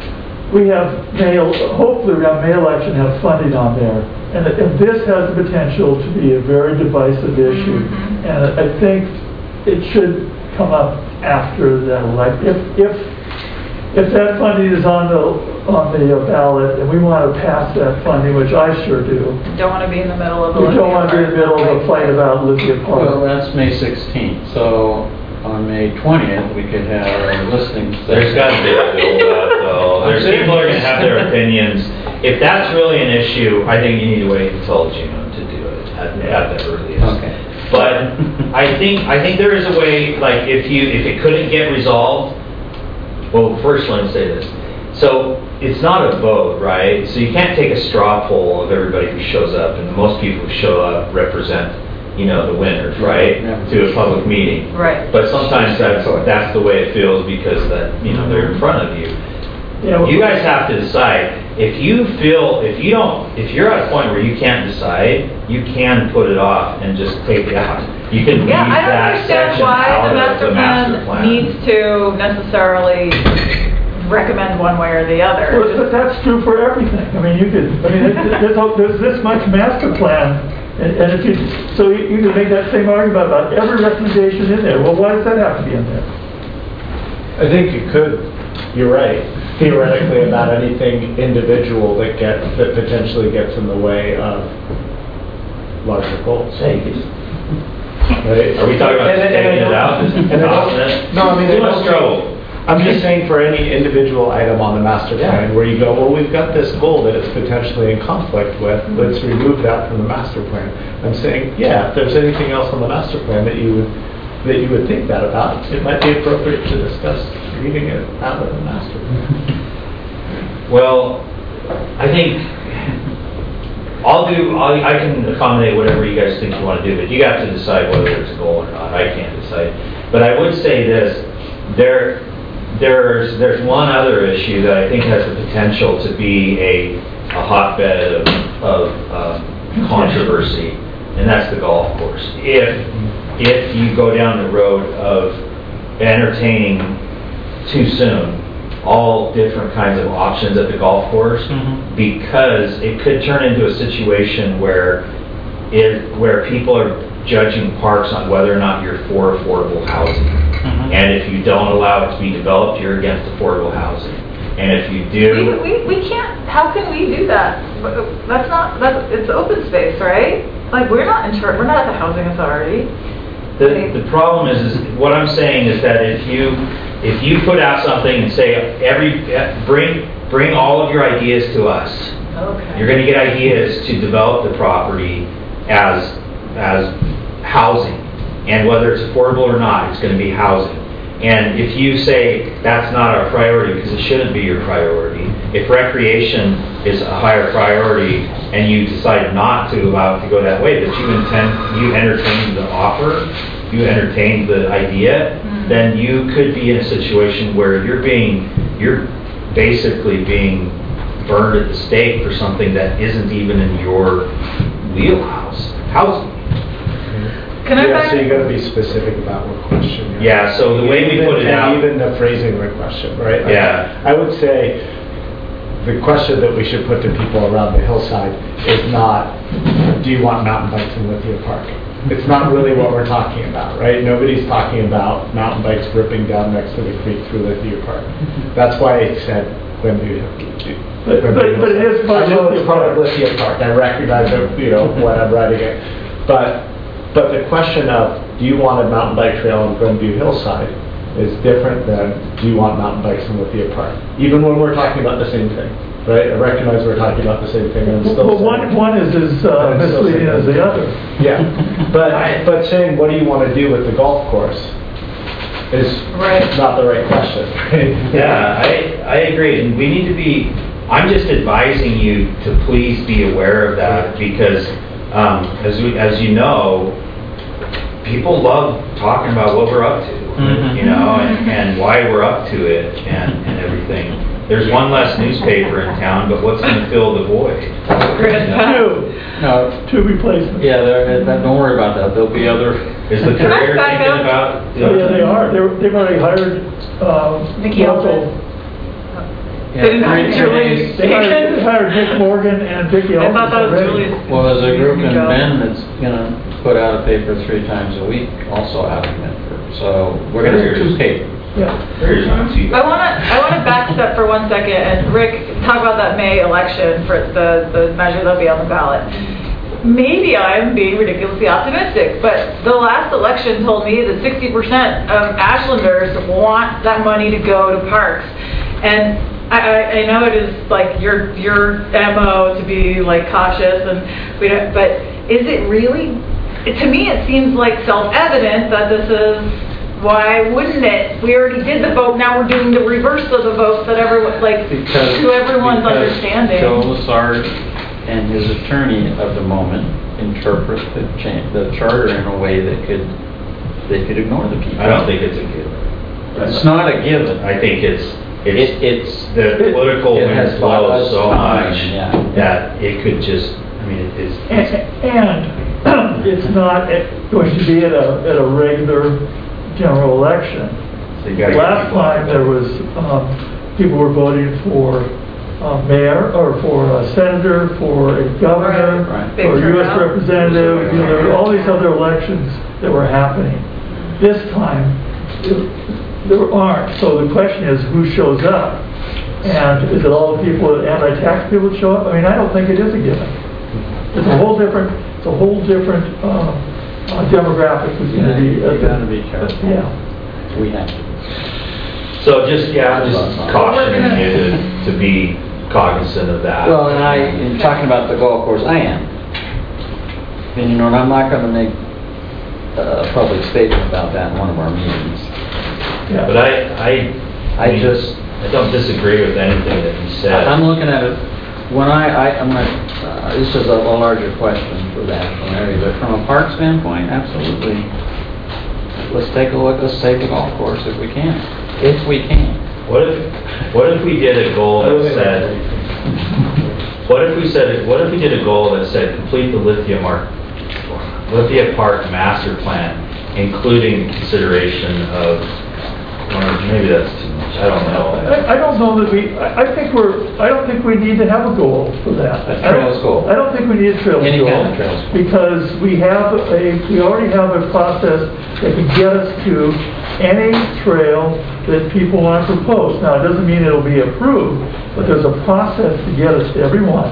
hopefully we have May election have funding on there. And this has the potential to be a very divisive issue. Mm-hmm. And I think it should come up after that election. If that funding is on the ballot and we want to pass that funding, which I sure do. Don't want to be in the middle of a We don't want to be in the middle of a fight about Lithia Park. Well, that's May 16th, so on May 20th, we could have a listening session. There's got to be a build-up, though. There's people are going to have their opinions. If that's really an issue, I think you need to wait until June to do it at the earliest. Okay. But I think there is a way, like if it couldn't get resolved. Well, first let me say this. So it's not a vote, right? So you can't take a straw poll of everybody who shows up, and most people who show up represent, the winners, right? Yeah. To a public meeting. Right. But sometimes that's the way it feels because they're in front of you. Yeah, well, You guys have to decide. If you're at a point where you can't decide, you can put it off and just take it out. You can leave I don't that understand section why out the of the master plan. needs to necessarily recommend one way or the other. But that's true for everything. I mean, there's this much master plan, and if you can make that same argument about every recommendation in there. Well, why does that have to be in there? I think you could, you're right, theoretically about anything individual that potentially gets in the way of larger goals. Right? Are we talking about taking it out? No, I mean, too much trouble. I'm just saying for any individual item on the master plan where you go, well, we've got this goal that it's potentially in conflict with, let's remove that from the master plan. I'm saying, if there's anything else on the master plan that you would think that about, it might be appropriate to discuss reading it out of the master plan. Well, I think I can accommodate whatever you guys think you want to do, but you got to decide whether it's a goal or not. I can't decide. But I would say this, there's one other issue that I think has the potential to be a hotbed of controversy, and that's the golf course. If you go down the road of entertaining too soon all different kinds of options at the golf course, because it could turn into a situation where people are judging parks on whether or not you're for affordable housing. And if you don't allow it to be developed, you're against affordable housing. And if you do... We can't, how can we do that? It's open space, right? Like, we're not at the housing authority. The problem is what I'm saying is that if you put out something and say, bring all of your ideas to us, you're going to get ideas to develop the property as housing. And whether it's affordable or not, it's going to be housing. And if you say that's not our priority, because it shouldn't be your priority, if recreation is a higher priority and you decide not to allow it to go that way, but you entertain the offer, you entertain the idea, then you could be in a situation where you're basically being burned at the stake for something that isn't even in your wheelhouse. Housing. So you got to be specific about what question. Yeah. So the way we put it out, even the phrasing of the question, right? I would say the question that we should put to people around the hillside is not, do you want mountain bikes in Lithia Park? It's not really what we're talking about, right? Nobody's talking about mountain bikes ripping down next to the creek through Lithia Park. That's why I said Glenview. But it is part I know of it's part of Lithia Park. I recognize it, when I'm riding it. But the question of, do you want a mountain bike trail on Glenview Hillside is different than, do you want mountain bikes in Lithia Park? Even when we're talking about the same thing, right? I recognize we're talking about the same thing, and I'm still saying, one is as misleading as the other. Yeah, but saying, what do you want to do with the golf course is not the right question, right? Yeah, I agree, and we need to be, I'm just advising you to please be aware of that, because as you know, people love talking about what we're up to, and why we're up to it, and everything. There's one less newspaper in town, but what's going to fill the void? Two replacements. Yeah, don't worry about that. There'll be other. Is the Courier thinking about? Yeah, they are. They've already hired Nikki local. They hired Nick Morgan and Vicki Elvis. I thought that was already. Julie's. Well, there's a group in Bend that's gonna put out a paper 3 times a week, also out of Medford. So we're gonna do 2 papers. Yeah. I wanna backstep for 1 second and Rick, talk about that May election for the measure that'll be on the ballot. Maybe I'm being ridiculously optimistic, but the last election told me that 60% of Ashlanders want that money to go to parks. And I know it is like your MO to be like cautious, and we don't, but is it really? To me, it seems like self-evident that this is. Why wouldn't it? We already did the vote. Now we're doing the reverse of the vote that everyone to everyone's understanding. Joe Lassard and his attorney of the moment interpret the charter in a way that they could ignore the people. I don't think it's a given. It's not a given. I think it's the political wind blows so much that it could just, I mean, it is. And it's not going to be at a regular general election. So last time there was, people were voting for mayor, or for a senator, for a governor, or a U.S. representative. There were all these other elections that were happening. This time, there aren't. So the question is, who shows up? And is it all the people, anti-tax people that show up? I mean, I don't think it is a given. It's a whole different demographic is going to be. You got to be careful. Yeah. We have to. So just cautioning you to be cognizant of that. Well, and in talking about the golf course, I am. And I'm not going to make a public statement about that in one of our meetings. Yeah. But I don't disagree with anything that you said. I'm looking at it. When I'm not, this is a larger question for the actual area, but from a park standpoint, absolutely. Let's take a look. Let's save the golf course if we can. If we can. What if we did a goal that said? What if we did a goal that said complete the Lithia Park master plan, including consideration of. Maybe that's too much. I don't know. I don't know that I don't think we need to have a goal for that. A trails goal. I don't think we need a trails Any goal. kind of trails. Because we already have a process that can get us to any trail that people want to propose. Now, it doesn't mean it'll be approved, but there's a process to get us to every one.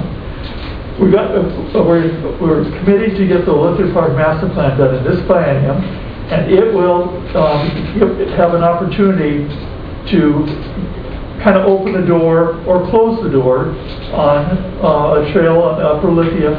We're committed to get the Lithia Park master plan done in this biennium. And it will have an opportunity to kind of open the door or close the door on a trail on Upper Lithia.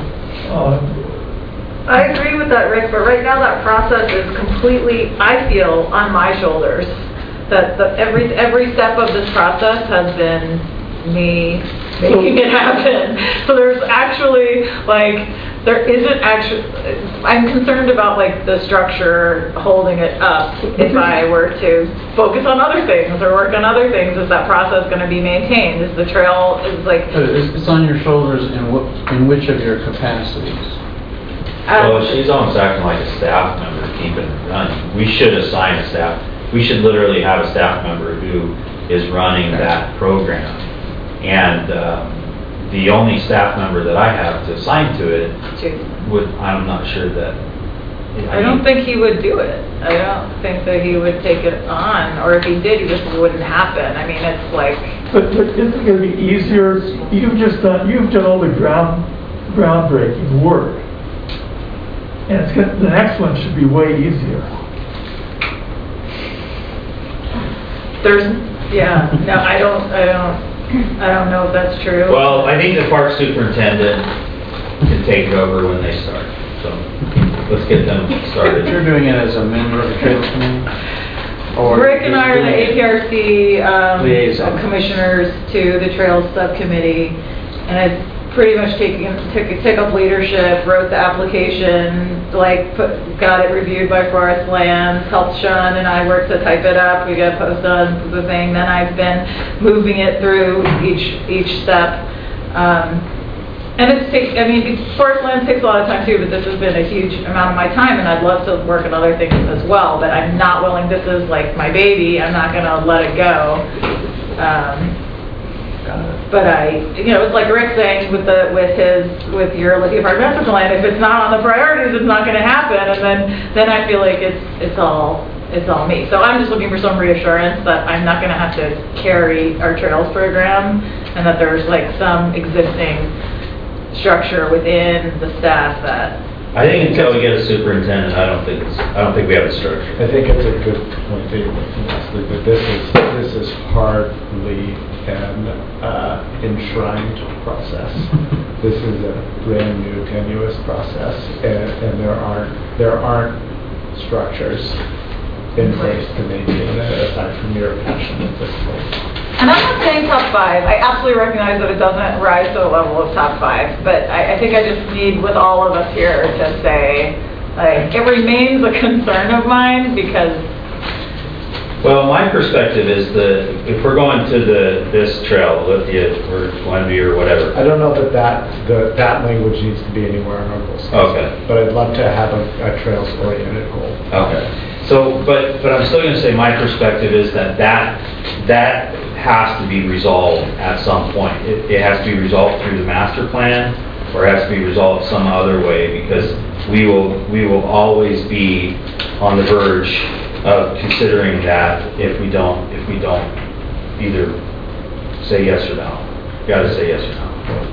I agree with that, Rick, but right now that process is completely, I feel, on my shoulders. That every step of this process has been me making it happen. So there's actually, there isn't actually, I'm concerned about the structure holding it up. If I were to focus on other things or work on other things, is that process going to be maintained? Is the trail, It's on your shoulders in which of your capacities? Well, she's almost acting like a staff member keeping it running. We should assign a staff. We should literally have a staff member who is running that program. And the only staff member that I have to assign to it I'm not sure that. I don't think he would do it. I don't think that he would take it on, or if he did, it just wouldn't happen. I mean, it's like. But isn't it going to be easier? You've done all the groundbreaking work, and the next one should be way easier. No, I don't know if that's true. Well, I think the park superintendent can take over when they start. So let's get them started. You're doing it as a member of the Trails Committee? Or Rick and I are the APRC liaison commissioners to the Trails Subcommittee, and I pretty much took up leadership, wrote the application, got it reviewed by Forest Lands, helped Sean and I work to type it up. We got posted on the thing. Then I've been moving it through each step. And Forest Lands takes a lot of time too, but this has been a huge amount of my time, and I'd love to work on other things as well, but I'm not willing. This is like my baby. I'm not going to let it go. But it's like Rick saying with your Lake Park master plan, if it's not on the priorities, it's not going to happen, and then I feel like it's all me. So I'm just looking for some reassurance that I'm not going to have to carry our trails program, and that there's like some existing structure within the staff that. I think until we get a superintendent, I don't think we have a structure. I think it's a good point that you're making, Leslie, but this is hardly an enshrined process. This is a brand new, tenuous process, and there aren't structures in place to maintain it aside from your passion at this point. And I'm not saying top 5. I absolutely recognize that it doesn't rise to the level of top 5, but I think I just need, with all of us here, to say, it remains a concern of mine because. Well, my perspective is if we're going to this trail, Lithia or Glenview or whatever. I don't know that language needs to be anywhere in our goals. Okay. But I'd love to have a trails-oriented goal. Okay. So, but I'm still going to say my perspective is that has to be resolved at some point. It has to be resolved through the master plan, or it has to be resolved some other way, because we will always be on the verge of considering that if we don't either say yes or no. You got to say yes or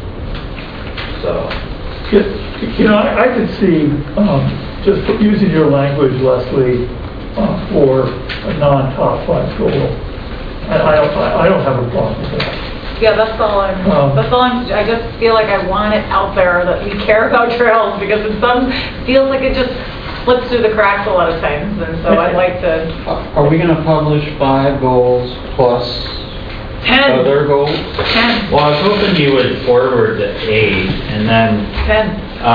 no. So. I could see just using your language, Leslie, for a non-top 5 goal. I don't have a problem with that. Yeah, that's all I just feel like I want it out there that we care about trails, because it feels like it just slips through the cracks a lot of times, and so I'd like to. Are we going to publish 5 goals plus 10 other goals? 10. Well, I was hoping you would forward to 8 and then 10.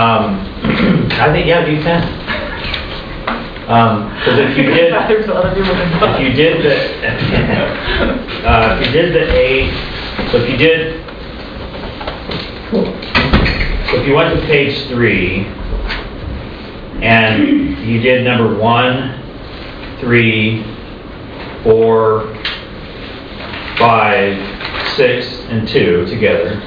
I think do 10. Because if you did the 8, so if you went to page 3 and you did number 1, 3, 4, 5, 6, and 2 together,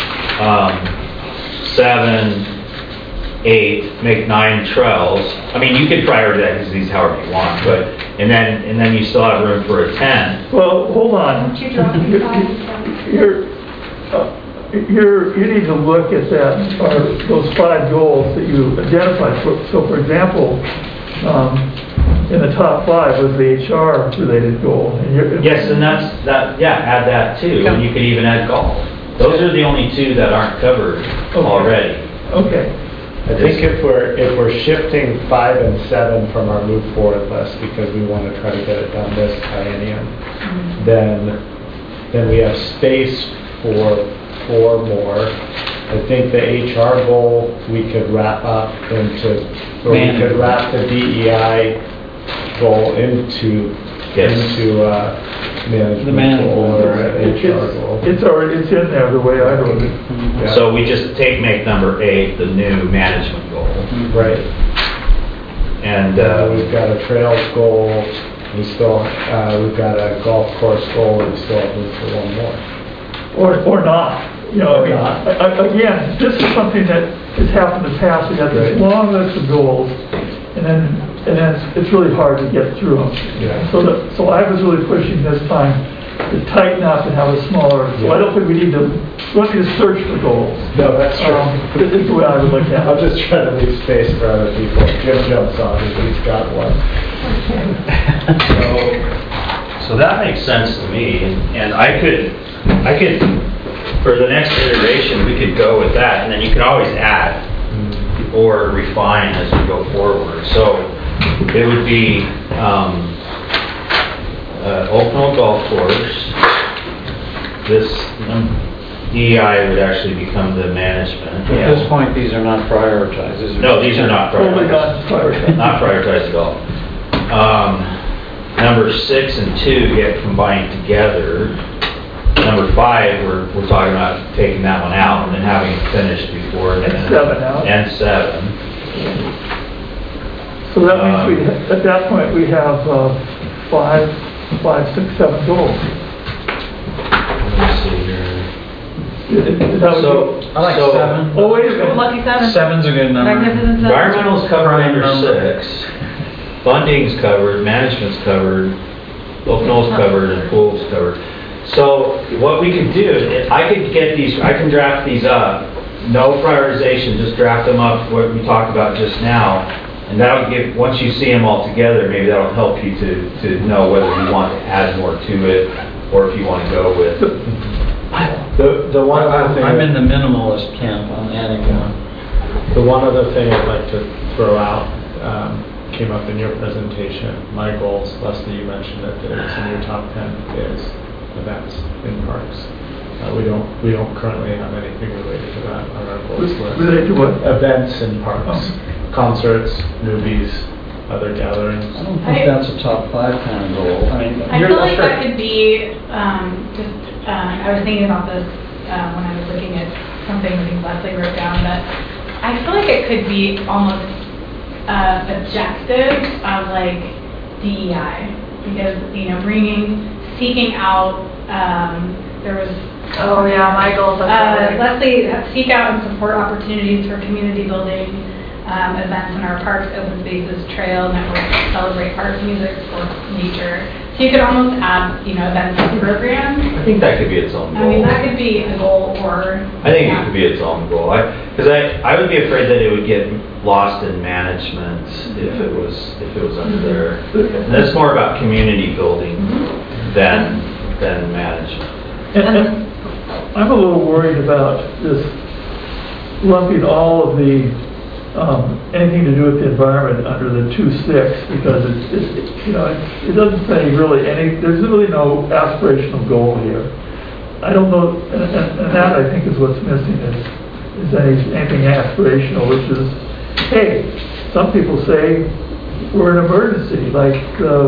7, 8, make 9 trails. I mean, you could prioritize these however you want, but and then you still have room for a 10. Well, hold on. You need to look at those 5 goals that you identified. So, for example, in the top 5 was the HR related goal. Yes, and that's that. Yeah, add that too, and you could even add golf. Those are the only 2 that aren't covered already. Okay. I think if we're shifting 5 and 7 from our move forward list because we want to try to get it done this biennium, then we have space for 4 more. I think the HR goal we could wrap up into, or we could wrap the DEI goal into management goal or HR goal. It's in there the way I wrote it. Yeah. So we just make number 8 the new management goal. Right. And we've got a trails goal. We've got a golf course goal, and we still have room for 1 more. or not. You know, again, this is something that has happened in the past. We had this long list of goals, and then it's really hard to get through them. Yeah. So I was really pushing this time to tighten up and have a smaller. So I don't think we need to search for goals. No, that's true. This is the way I would look at it. I'm just trying to leave space for other people. Jim jumps on it, he's got one. So that makes sense to me, and I could, for the next iteration, we could go with that, and then you could always add or refine as we go forward. So it would be Oaknoll Golf Course. This DEI would actually become the management. At this point, these are not prioritized. No, these are not prioritized. Not prioritized at all. Number 6 and 2 get combined together. Number 5, we're talking about taking that one out and then having it finished before. And 7 out. And 7. So that means at that point we have 5, 6, 7 goals. Let me see here. I like 7. Oh, wait a minute. Lucky 7. 7's a good number. Magnificent 7. Environmental's covered under 6. Funding's covered, management's covered, Oaknoll's covered, and pool's covered. So what we could do, I could get these, I can draft these up, no prioritization, just draft them up, what we talked about just now, and that'll give, once you see them all together, maybe that'll help you to know whether you want to add more to it, or if you want to go with. The one other thing. I'm in the minimalist camp on adding one. The one other thing I'd like to throw out, came up in your presentation, my goals, Leslie, you mentioned it, that it's in your top 10, is events in parks. We don't currently have anything related to that on our goals list. Related to what? Events in parks, concerts, movies, other gatherings. I don't think that's a top 5 kind of goal. I mean, I feel like that could be, I was thinking about this when I was looking at something I think Leslie wrote down, that I feel like it could be almost objective of like DEI, because seeking out, there was Oh yeah, my goals. Leslie, seek out and support opportunities for community building events in our parks, open spaces, trail networks, celebrate arts, music, sports, nature. So you could almost add, events and programs. I think that could be its own goal. I mean, that could be a goal, or I think it could be its own goal. Because I would be afraid that it would get lost in management if it was under there. And that's more about community building than management. And I'm a little worried about this lumping all of the anything to do with the environment under the 2.6, because it doesn't say really there's really no aspirational goal here. I don't know, and that I think is what's missing is anything aspirational, which is, hey, some people say we're an emergency, like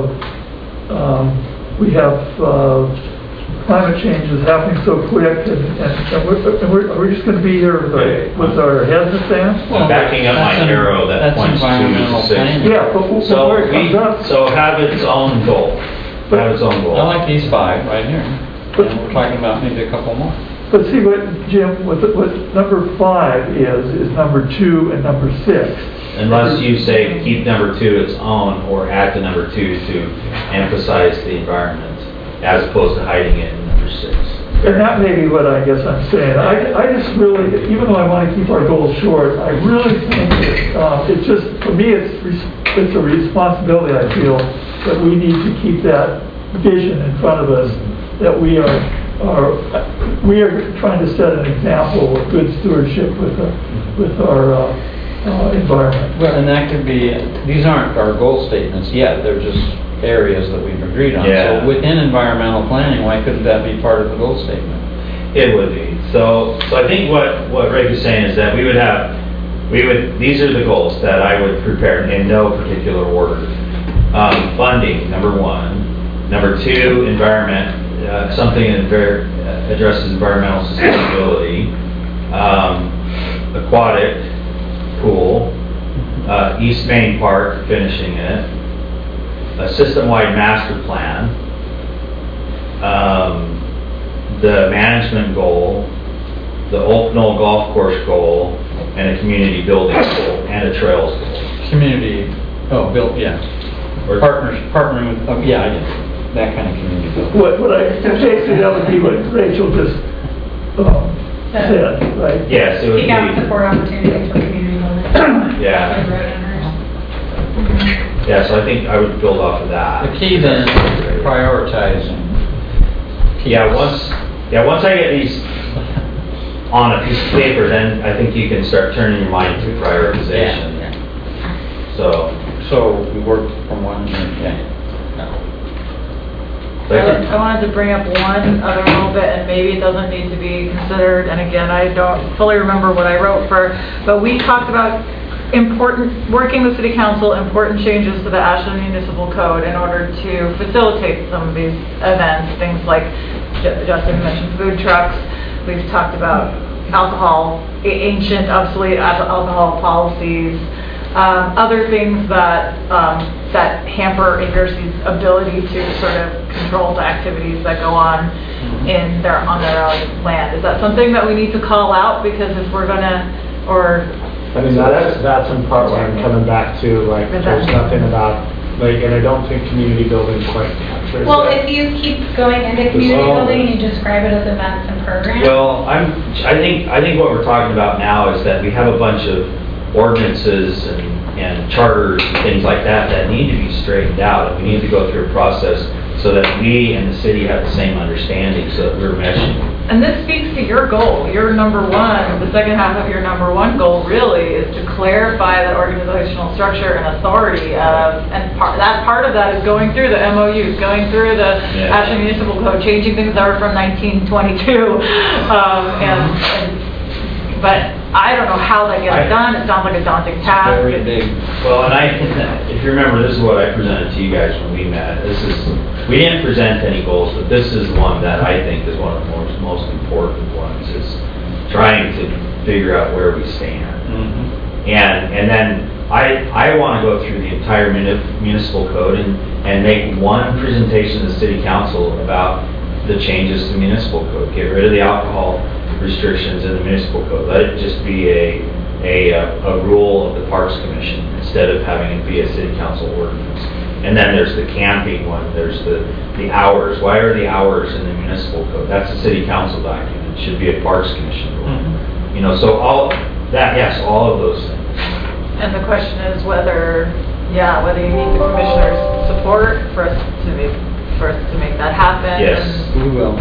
we have climate change is happening so quick, and we're just going to be here with our heads in the sand. Well, backing up my arrow that points to 6. Yeah, but so have its own goal. Have its own goal. I like these 5 right here. And we're talking about maybe a couple more. But see what, Jim, what number 5 is number 2 and number 6. Unless you say keep number 2 its own, or add to number 2 to emphasize the environment, as opposed to hiding it in number 6. And that may be what I guess I'm saying. I just really, even though I want to keep our goals short, I really think that it's just, for me, it's a responsibility, I feel, that we need to keep that vision in front of us, that we are trying to set an example of good stewardship with our environment. Well, and that could be, these aren't our goal statements yet, they're just areas that we've agreed on. Yeah. So within environmental planning, why couldn't that be part of the goal statement? It would be. So I think what Rick is saying is that these are the goals that I would prepare in no particular order. Funding, number 1. Number 2, environment, something that addresses environmental sustainability. Aquatic, pool. East Main Park, finishing it. A system-wide master plan. the management goal, the Oak Knoll Golf Course goal, and a community building goal, and a trails goal. Community, yeah. Or Partnering with, yeah, I get that kind of community building. Basically, that would be what Rachel just said, right? Yes, it would Take out be. support opportunities for community building. Yeah. Like road owners. Yeah, so I think I would build off of that. The key then is prioritizing. Yeah, once I get these on a piece of paper, then I think you can start turning your mind to prioritization. Yeah. So we work from one, I wanted to bring up one other little bit, and maybe it doesn't need to be considered, and again, I don't fully remember what I wrote but we talked about working with City Council, important changes to the Ashland Municipal Code in order to facilitate some of these events, things like, Justin mentioned food trucks, we've talked about alcohol, ancient, obsolete alcohol policies, other things that hamper Ingersoll's ability to sort of control the activities that go on on their own land. Is that something that we need to call out? Because if we're gonna, I mean, that's in part what I'm coming back to, like, there's nothing about, like, and I don't think community building quite captures Well, that. if you keep going into community building and you describe it as events and programs. well, I think what we're talking about now is that we have a bunch of ordinances and charters and things like that need to be straightened out, and we need to go through a process so that we and the city have the same understanding, so that we're meshing. and this speaks to your goal, your number one, the second half of your number one goal really is to clarify the organizational structure and authority of, and part of that is going through the MOUs, going through the Ashland Municipal Code, changing things that were from 1922, but I don't know how that gets done. It sounds like a daunting task. Very big. Well, and if you remember, this is what I presented to you guys when we met. We didn't present any goals, but this is one that I think is one of the most important ones, is trying to figure out where we stand. And then I want to go through the entire municipal code and make one presentation to the city council about the changes to municipal code. Get rid of the alcohol restrictions in the municipal code. Let it just be a rule of the Parks Commission instead of having it be a city council ordinance. And then there's the camping one. There's the hours. Why are the hours in the municipal code? That's a city council document. It should be a Parks Commission rule. You know, so all that, yes, all of those things. And the question is whether you need the commissioner's support for us to make that happen. Yes, We will.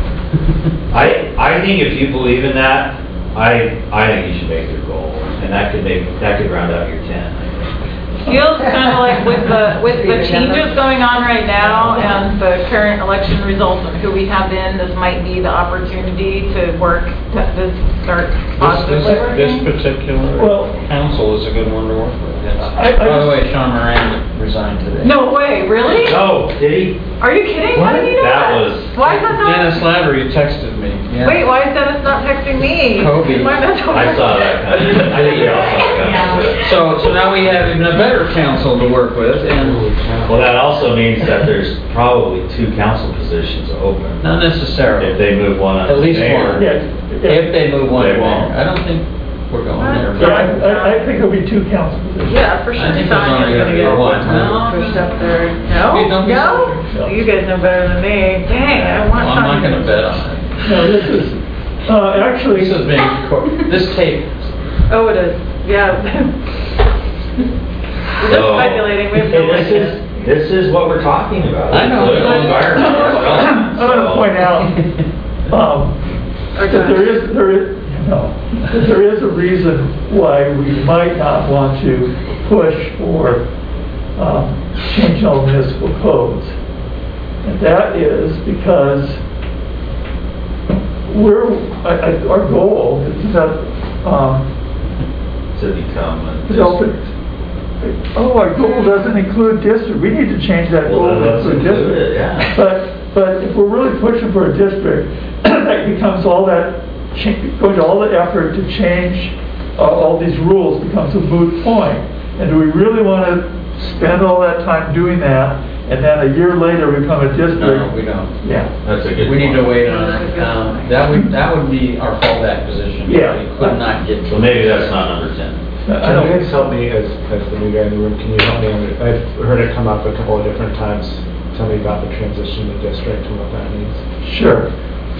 I think if you believe in that, I think you should make your goal, and that could round out your 10. Feels kind of like with the changes going on right now and the current election results and who we have in, this might be the opportunity to start positively This working. particular council is a good one to work with. Yes. By the way, Sean Moran resigned today. No way, really? Oh, did he? Are you kidding? How did you know That that? was- Why is that not? Dennis Lavery texted me. Yeah. Wait, why is Dennis not texting me? Kobe. My mentor. I saw that coming. I think we all saw that coming. So now we have even a better council to work with, and Well, that also means that there's probably 2 council positions open. not necessarily. If they move one up At to least mayor. one. If they move one They there. won't. I don't think we're going there. Yeah, I think there'll be 2 council positions. Yeah, for sure. I think there's only Tanya's gonna be get one. pushed up there. No? Hey, don't be No? so- You guys know better than me. Dang, I Well, want I'm not Tanya. gonna bet on it. No, this is, actually. This is being recorded. This tape. Oh, it is. Yeah. We're just So, speculating. We have no idea. This is what we're talking about. I know. Political environment. I'm going to point out that there is a reason why we might not want to push for changing all municipal codes. And that is because our goal is that To become a is our goal doesn't include district. We need to change that goal Well, to let's include include district. it, yeah. But if we're really pushing for a district, that becomes all that, going to all the effort to change all these rules becomes a moot point. And do we really want to spend all that time doing that, and then a year later become a district. No, we don't. Yeah. That's a good We need to point. wait on it. That would be our fallback position. Yeah. We could not get. So maybe that's not number 10. I Can you don't, guys help me as the new guy in the room? Can you help me? I've heard it come up a couple of different times. Tell me about the transition to district and what that means. sure.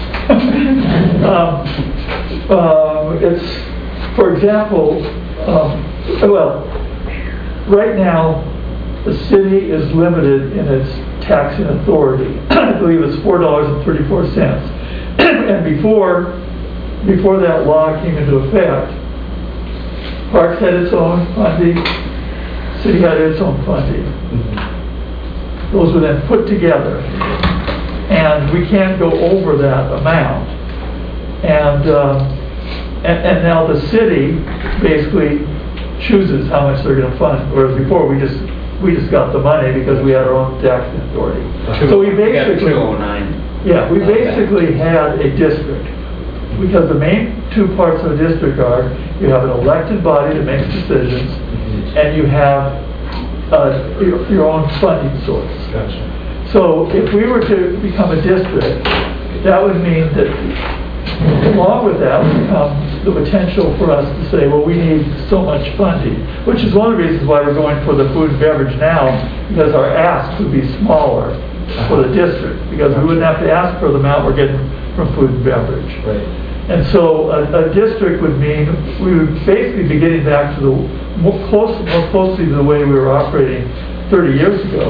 It's, for example, well, right now, the city is limited in its taxing authority. I believe it's $4.34. And before that law came into effect, Parks had its own funding, city had its own funding. Those were then put together. And we can't go over that amount. And now the city basically chooses how much they're going to fund, whereas before we just got the money because we had our own taxing authority. So we basically, 209. yeah, we basically had a district, because the main two parts of a district are you have an elected body that makes decisions, and you have your own funding source. Gotcha. So if we were to become a district, that would mean that along with that would come the potential for us to say, well, we need so much funding, which is one of the reasons why we're going for the food and beverage now, because our ask would be smaller for the district, because we wouldn't have to ask for the amount we're getting from food and beverage. Right. And so a district would mean we would basically be getting back to the more closely to the way we were operating 30 years ago.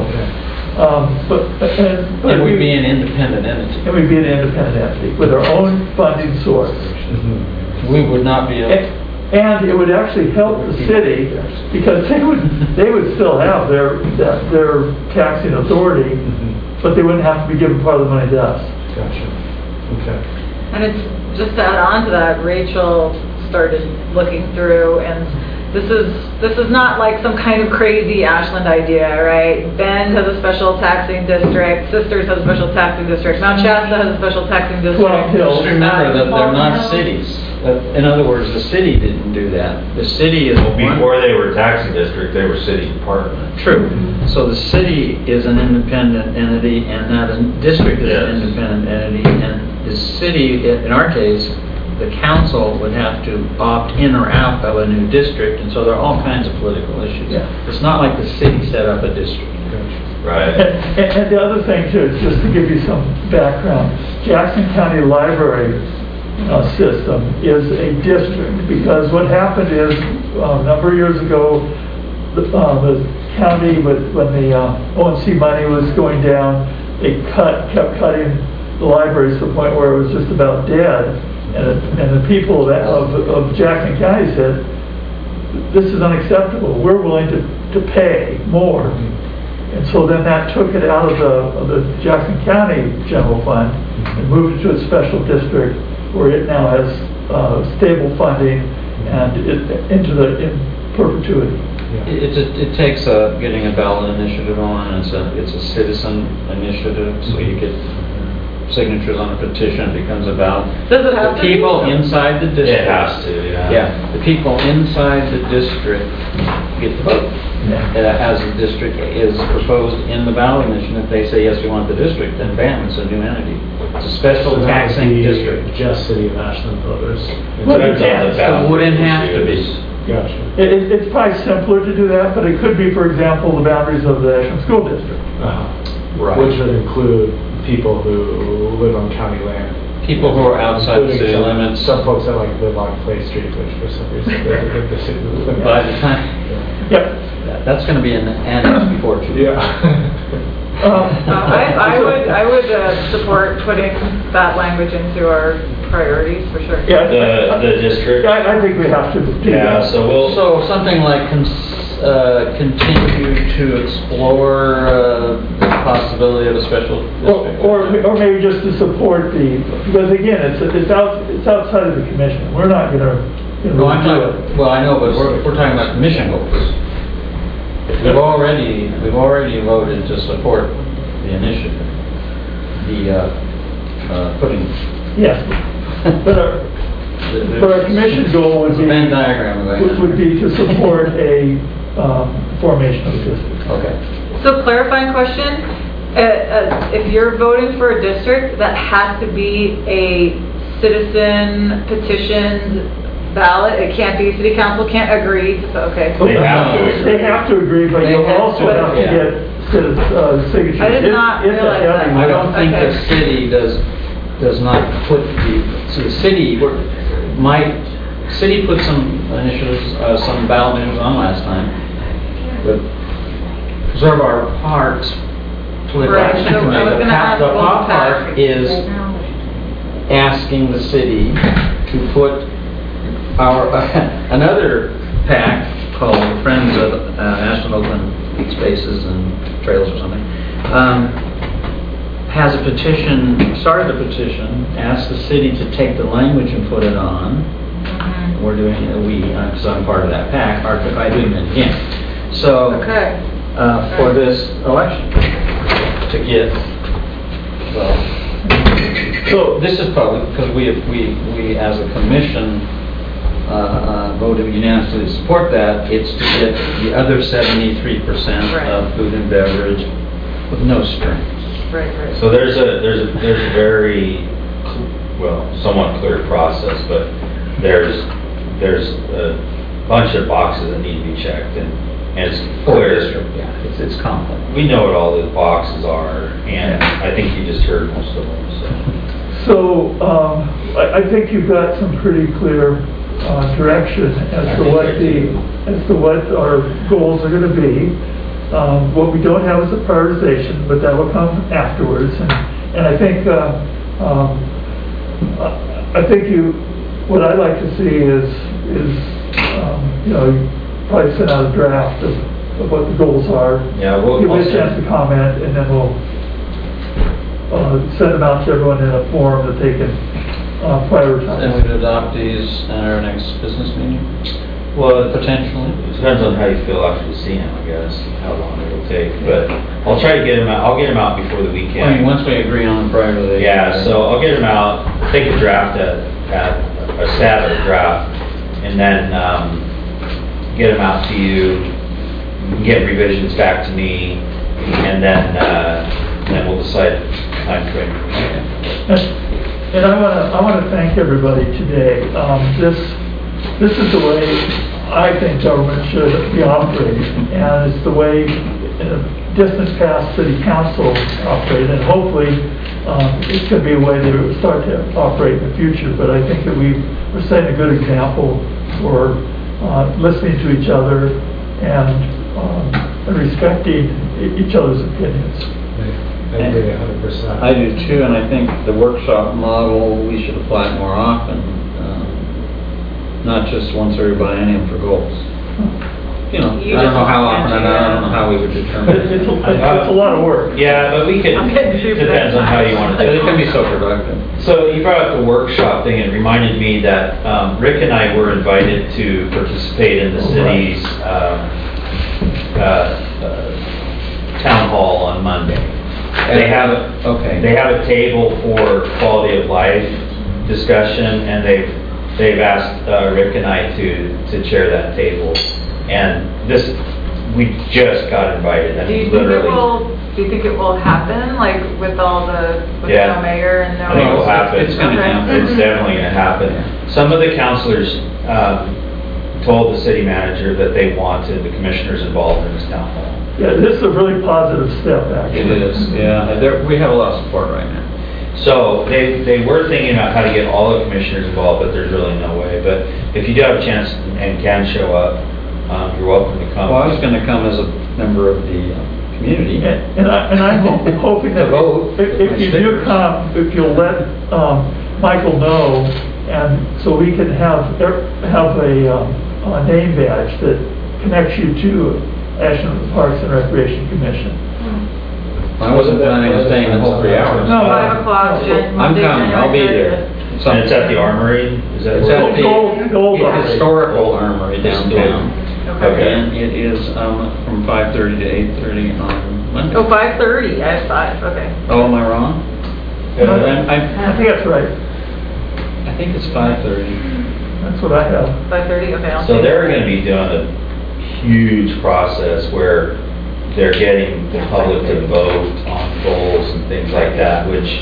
And we'd be an independent entity. And we'd be an independent entity with our own funding source. We would not be And it would actually help the city, because they would still have their taxing authority, but they wouldn't have to be giving part of the money to us. Gotcha. Okay. And it's, just to add on to that, Rachel started looking through, and this is not like some kind of crazy Ashland idea, right? Bend has a special taxing district, Sisters has a special taxing district, Mount Shasta has a special taxing district. Well, Just remember that they're not cities. In other words, the city didn't do that. The city is Before they were taxing district, they were city department. True. So the city is an independent entity, and that district is an independent entity, and the city, in our case, the council would have to opt in or out of a new district, and so there are all kinds of political issues. Yeah. It's not like the city set up a district. Right. And the other thing too, just to give you some background, Jackson County Library system is a district, because what happened is a number of years ago, the county, when the ONC money was going down, they kept cutting the libraries to the point where it was just about dead. And the people of Jackson County said, this is unacceptable. We're willing to pay more. And so then that took it out of the Jackson County General Fund and moved it to a special district where it now has stable funding and in perpetuity. It takes getting a ballot initiative on, and it's a citizen initiative, so you get signatures on a petition, it becomes about Does it have the to people be? inside the district. It has to, yeah. Yeah, the people inside the district get the vote. As the district is proposed in the ballot initiative, if they say, yes, we want the district, then bam, it's a new entity. It's a special taxing district. Just City of Ashland voters. Well, Depends on the It wouldn't have to issues. be. Gotcha. It's probably simpler to do that, but it could be, for example, the boundaries of the Ashland School District. Right. Which would include people who live on county land. People who are outside the city limits. Some folks that like live on Clay Street, which for some reason they think the city limits. By the time, Yep. that's going to be an annex before too. Yeah. I would support putting that language into our priorities for sure. Yeah. The district. I think we have to do Yeah, that. so So something like continue to explore the possibility of a special district. Or maybe just to support because again, it's outside of the commission. We're not going to No, I'm do talking, it. well, I know, but we're talking about commission goals. We've already voted to support the initiative, putting. Yes, but our commission goal would Venn be diagram of that. would be to support a formation of the district. Okay. So clarifying question, if you're voting for a district, that has to be a citizen petitioned ballot? It can't be, city council can't agree to, okay. They have to agree. They have to agree, but They you'll have also to, have to yeah. get signatures. I did not It's a realize heavy- that. I don't think Okay. the city does not put so the city, city put some initiatives, some ballot initiatives on last time. But Preserve Our Parks Political Right, Action so I was Committee, gonna ask the about POP that. part is asking the city to put our, another PAC called Friends of Ashland Oakland Spaces and Trails or something, has a petition, started a petition, asked the city to take the language and put it on. We're doing it, because I'm part of that PAC, are doing it again. So, Okay. for this election, to get, so this is public, because we as a commission voted unanimously to support that. It's to get the other 73% Right. of food and beverage with no strings. Right. So there's a very, somewhat clear process, but there's a bunch of boxes that need to be checked, and it's clear. Yeah, it's complex. We know what all those boxes are, and I think you just heard most of them, So, I think you've got some pretty clear direction as to what our goals are gonna be. What we don't have is a prioritization, but that will come afterwards, and I think, what I'd like to see is, you probably send out a draft of what the goals are. Yeah, Give me a chance to comment, and then we'll send them out to everyone in a form that they can prioritize. And we'd adopt these at our next business meeting, Well, potentially. it depends on how you feel after you see them, I guess, how long it'll take, but I'll try to get them out, I'll get them out before the weekend. I mean, once we agree on them prior to the... Yeah, so I'll get them out, take a draft a stab at a draft, and then get them out to you, get revisions back to me, and then we'll decide time frame. And I want to thank everybody today. This is the way I think government should be operating, and it's the way in a distant past city council operated, and hopefully it's going to be a way that it will start to operate in the future. But I think that we're setting a good example for listening to each other and respecting each other's opinions. I agree 100%. I do too, and I think the workshop model, we should apply it more often, not just once every biennium for goals. You know, You I don't just know how want often, to and I don't know how we would determine It's it. a lot of work. Yeah, but we can, I'm getting it super depends on how you want to But do it it. can be so productive. So you brought up the workshop thing, and it reminded me that Rick and I were invited to participate in the city's town hall on Monday. They have a table for quality of life discussion, and they've asked Rick and I to chair that table. And we just got invited. I Do you mean, think literally. do you think it will happen, like with all with Yeah. no mayor and no? I think it will happen. It's gonna happen. It's definitely gonna happen. Some of the counselors told the city manager that they wanted the commissioners involved in this town hall. Yeah, this is a really positive step, actually. It is, yeah. We have a lot of support right now. So they were thinking about how to get all the commissioners involved, but there's really no way. But if you do have a chance and can show up, you're welcome to come. Well, I was going to come as a member of the community. And I'm hoping that if you do come, if you'll let Michael know, and so we can have a name badge that connects you to Ashland Parks and Recreation Commission. I wasn't planning on staying the whole 3 hours. No, 5 o'clock, no. I'm coming, I'll be there. And it's at the Armory? Is that It's where- at the The old Armory. historical armory downtown. Okay. And it is from 5:30 to 8:30 on Monday. Oh, 5:30, I have 5, okay. Oh, am I wrong? I think that's right. I think it's 5:30. That's what I have. 5:30, okay. I'll So take they're it. gonna be doing a huge process where they're getting the public to vote on goals and things like that, which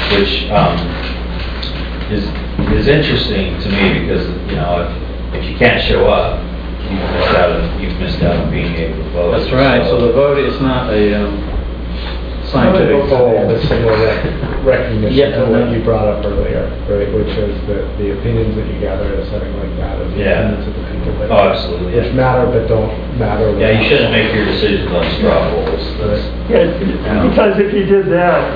is interesting to me because, you know, if you can't show up, you've missed out on being able to vote. That's right, so the vote is not a scientific goal. The single recognition Yeah, of what you brought up earlier, right, which is the opinions that you gather at a setting like that, are the opinions of the people that Oh, absolutely. which matter but don't matter. Yeah, you shouldn't make your decisions on straw polls. Yeah, because if you did that,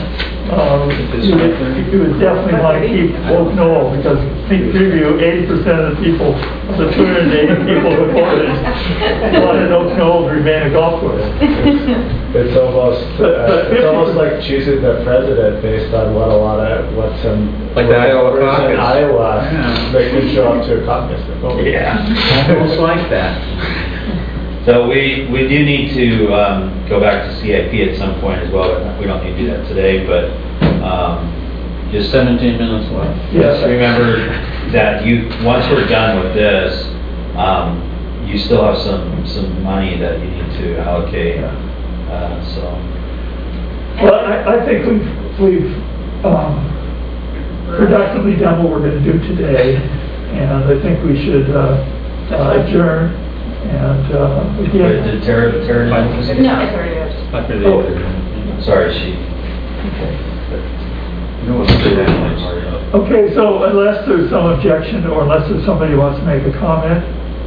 you would definitely want to keep Oak Knoll, because sneak preview, 80% of the people, of the 280 people who voted, wanted Oak Knoll to remain a golf course. It's almost like choosing the president based on what some Like the Iowa voters caucus. in Iowa Yeah. they can show up to a caucus. Yeah. Almost like that. So we do need to go back to CIP at some point as well. We don't need to do that today, but just 17 minutes left. just remember that once we're done with this, you still have some money that you need to allocate. So. Well, I think we've productively done what we're going to do today, and I think we should adjourn. And again, Did Tara No, it's already up. After the Oh. sorry, she. No one's doing that. okay, so unless there's some objection or unless there's somebody who wants to make a comment,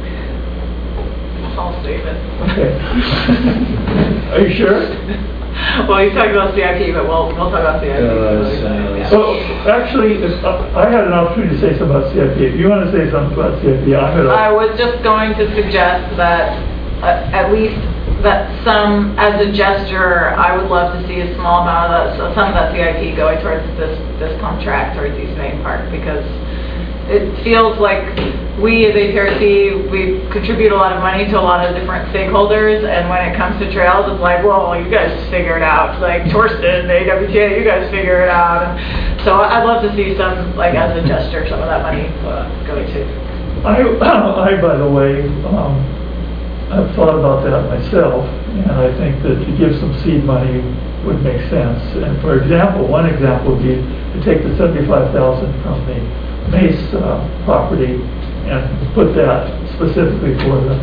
I'll save it. okay. Are you sure? Well, you talked about CIP, but we'll talk about CIP. Yeah. So actually, I had an opportunity to say something about CIP. If you want to say something about CIP, I'm going to. I was just going to suggest that at least that as a gesture, I would love to see a small amount of some of that CIP going towards this contract, towards East Main Park, because it feels like we as APRC, we contribute a lot of money to a lot of different stakeholders, and when it comes to trails, it's like, well, you guys figure it out. Like Torsten, the AWTA, you guys figure it out. And so I'd love to see some, like as a gesture, some of that money go to. I, by the way, I've thought about that myself, and I think that to give some seed money would make sense. And for example, one example would be to take the $75,000 from the Mace property and put that specifically for the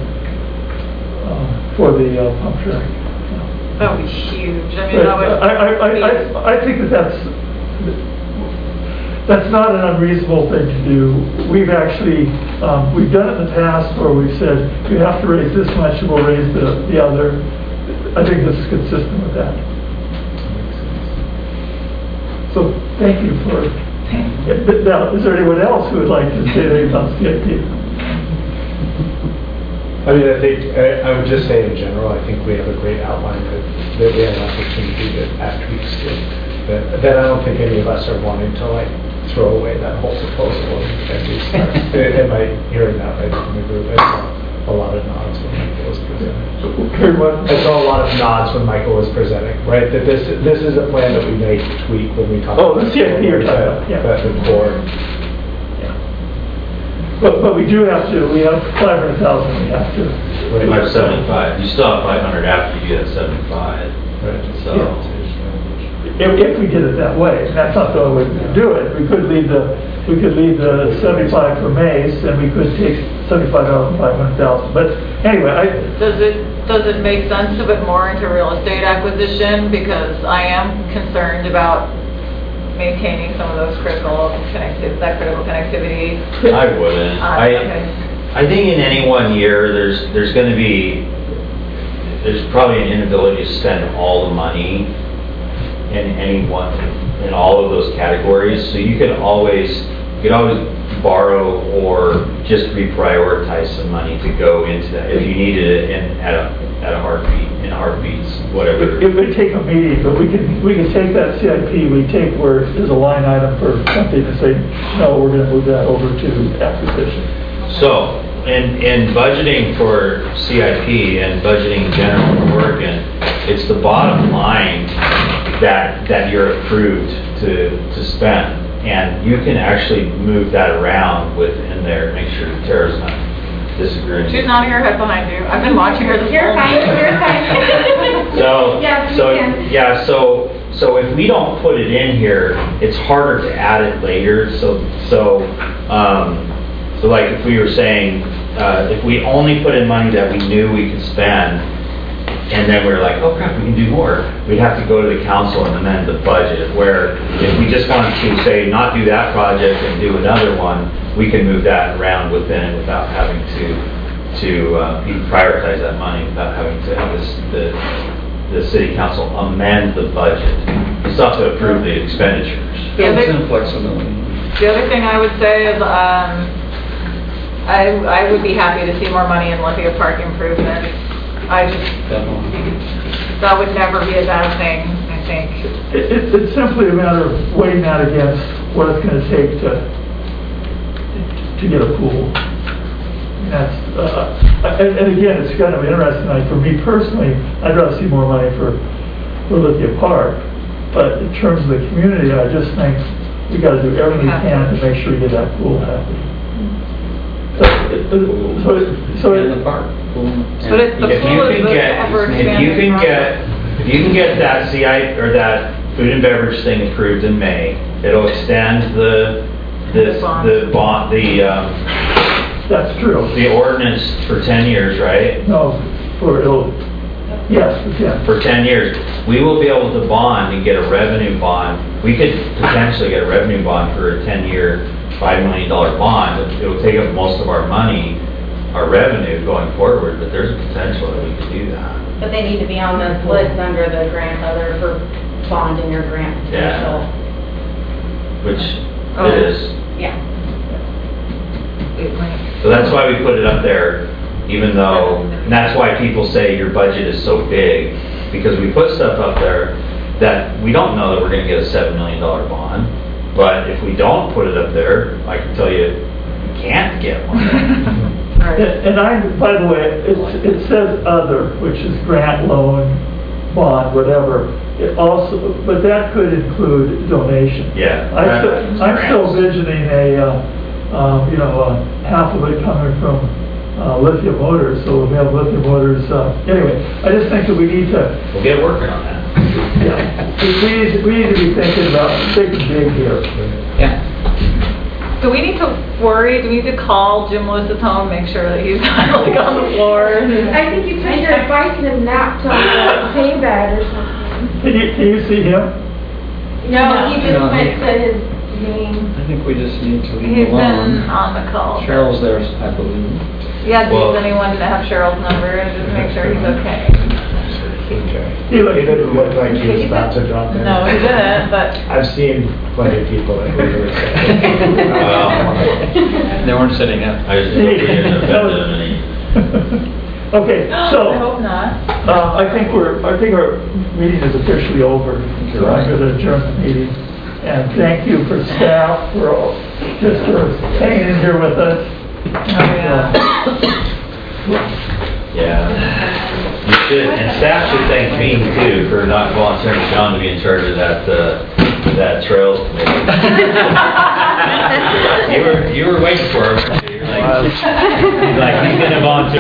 pump track. That would be huge. I mean, that would. I think that's not an unreasonable thing to do. We've actually we've done it in the past where we've said you have to raise this much, and we'll raise the other. I think this is consistent with that. So thank you for. Now, is there anyone else who would like to say anything about CIP? I mean, I think, I would just say in general, I think we have a great outline that we have an opportunity to add tweaks to. That I don't think any of us are wanting to like throw away that whole proposal and restart. Am I hearing that right from the group? I saw a lot of nods when Michael was presenting. I saw a lot of nods when Michael was presenting, right? That this is a plan that we may tweak when we talk about the CIP you're talking about, yeah. That's the core. But we do have to, we have 500,000 we have to. Right. You have 75. You still have 500 after you get 75. Right. So. Yeah. If we did it that way, that's not the only way we could do it. We could leave the 75 for Mace, and we could take 75 out of 500,000. But anyway, does it make sense to put more into real estate acquisition? Because I am concerned about maintaining some of those critical connectivity. I wouldn't. Okay. I think in any one year, there's going to be probably an inability to spend all the money in all of those categories. So you could always borrow or just reprioritize some money to go into that if you needed it at a heartbeats, whatever. It would take a meeting, but we can take that CIP, we take where there's a line item for something to say, no, we're going to move that over to acquisition. So, in budgeting for CIP and budgeting in general for Oregon, it's the bottom line that you're approved to spend, and you can actually move that around within there, make sure Tara's not disagreeing. She's nodding her head behind you. I've been watching her this You're whole fine, time. you're fine. Yes, you can. Yeah, so if we don't put it in here, it's harder to add it later, so like if we were saying, if we only put in money that we knew we could spend, and then we were like, oh crap, we can do more, we'd have to go to the council and amend the budget, where if we just wanted to say, not do that project and do another one, we can move that around within it without having to prioritize that money, without having to have the city council amend the budget. You still have to approve the expenditures. It's in flexibility. The other thing I would say is, I would be happy to see more money in Lithia Park improvements. That would never be a bad thing, I think. It's simply a matter of weighing that against what it's gonna take to get a pool. That's, and again, it's kind of interesting, like for me personally, I'd rather see more money for Lithia Park. But in terms of the community, I just think we gotta do everything we can to make sure we get that pool happening. So In the park. But it's the pool is the ever-expanding If you can get that CI, or that food and beverage thing approved in May, it'll extend the bond, that's true. the ordinance for 10 years, right? No, yes, yeah. For 10 years. We will be able to bond and get a revenue bond. We could potentially get a revenue bond for a 10-year, $5 million bond. It will take up most of our money, our revenue going forward, but there's a potential that we could do that. But they need to be on the list under the grandmother for bonding or grant potential. Yeah. Which it is. Yeah. So that's why we put it up there, even though, and that's why people say your budget is so big, because we put stuff up there that we don't know that we're going to get a $7 million bond, but if we don't put it up there, I can tell you, we can't get one. And by the way, it says other, which is grant, loan, bond, whatever. It also, but that could include donation. Yeah. I'm still envisioning half of it coming from Lithia Motors, so we have Lithia Motors. Anyway, I just think that we need to. We'll get working on that. Yeah, we need to be thinking about thinking big here. Yeah. Do we need to worry? Do we need to call Jim Lewis's home, make sure that he's not like on the floor? I think you took your advice and napped on the hay bed or something. Can you see him? No, he just went to his name. I think we just need to leave He's him alone. been on the call. Cheryl's there, I believe. Yeah, Well- does anyone have Cheryl's number and just make sure he's okay? Okay. He didn't look like he was about to drop in. No, he didn't, but. I've seen plenty of people that were really sick. They weren't sitting up. I just hope we didn't offend him any. Okay, so. I hope not. I think our meeting is officially over. So I'm going to adjourn the meeting. And thank you for staff for hanging in here with us. Yeah. You should, and staff should thank me too for not volunteering Sean to be in charge of that trails committee. You were waiting for him. You're like, he's like, he's gonna volunteer.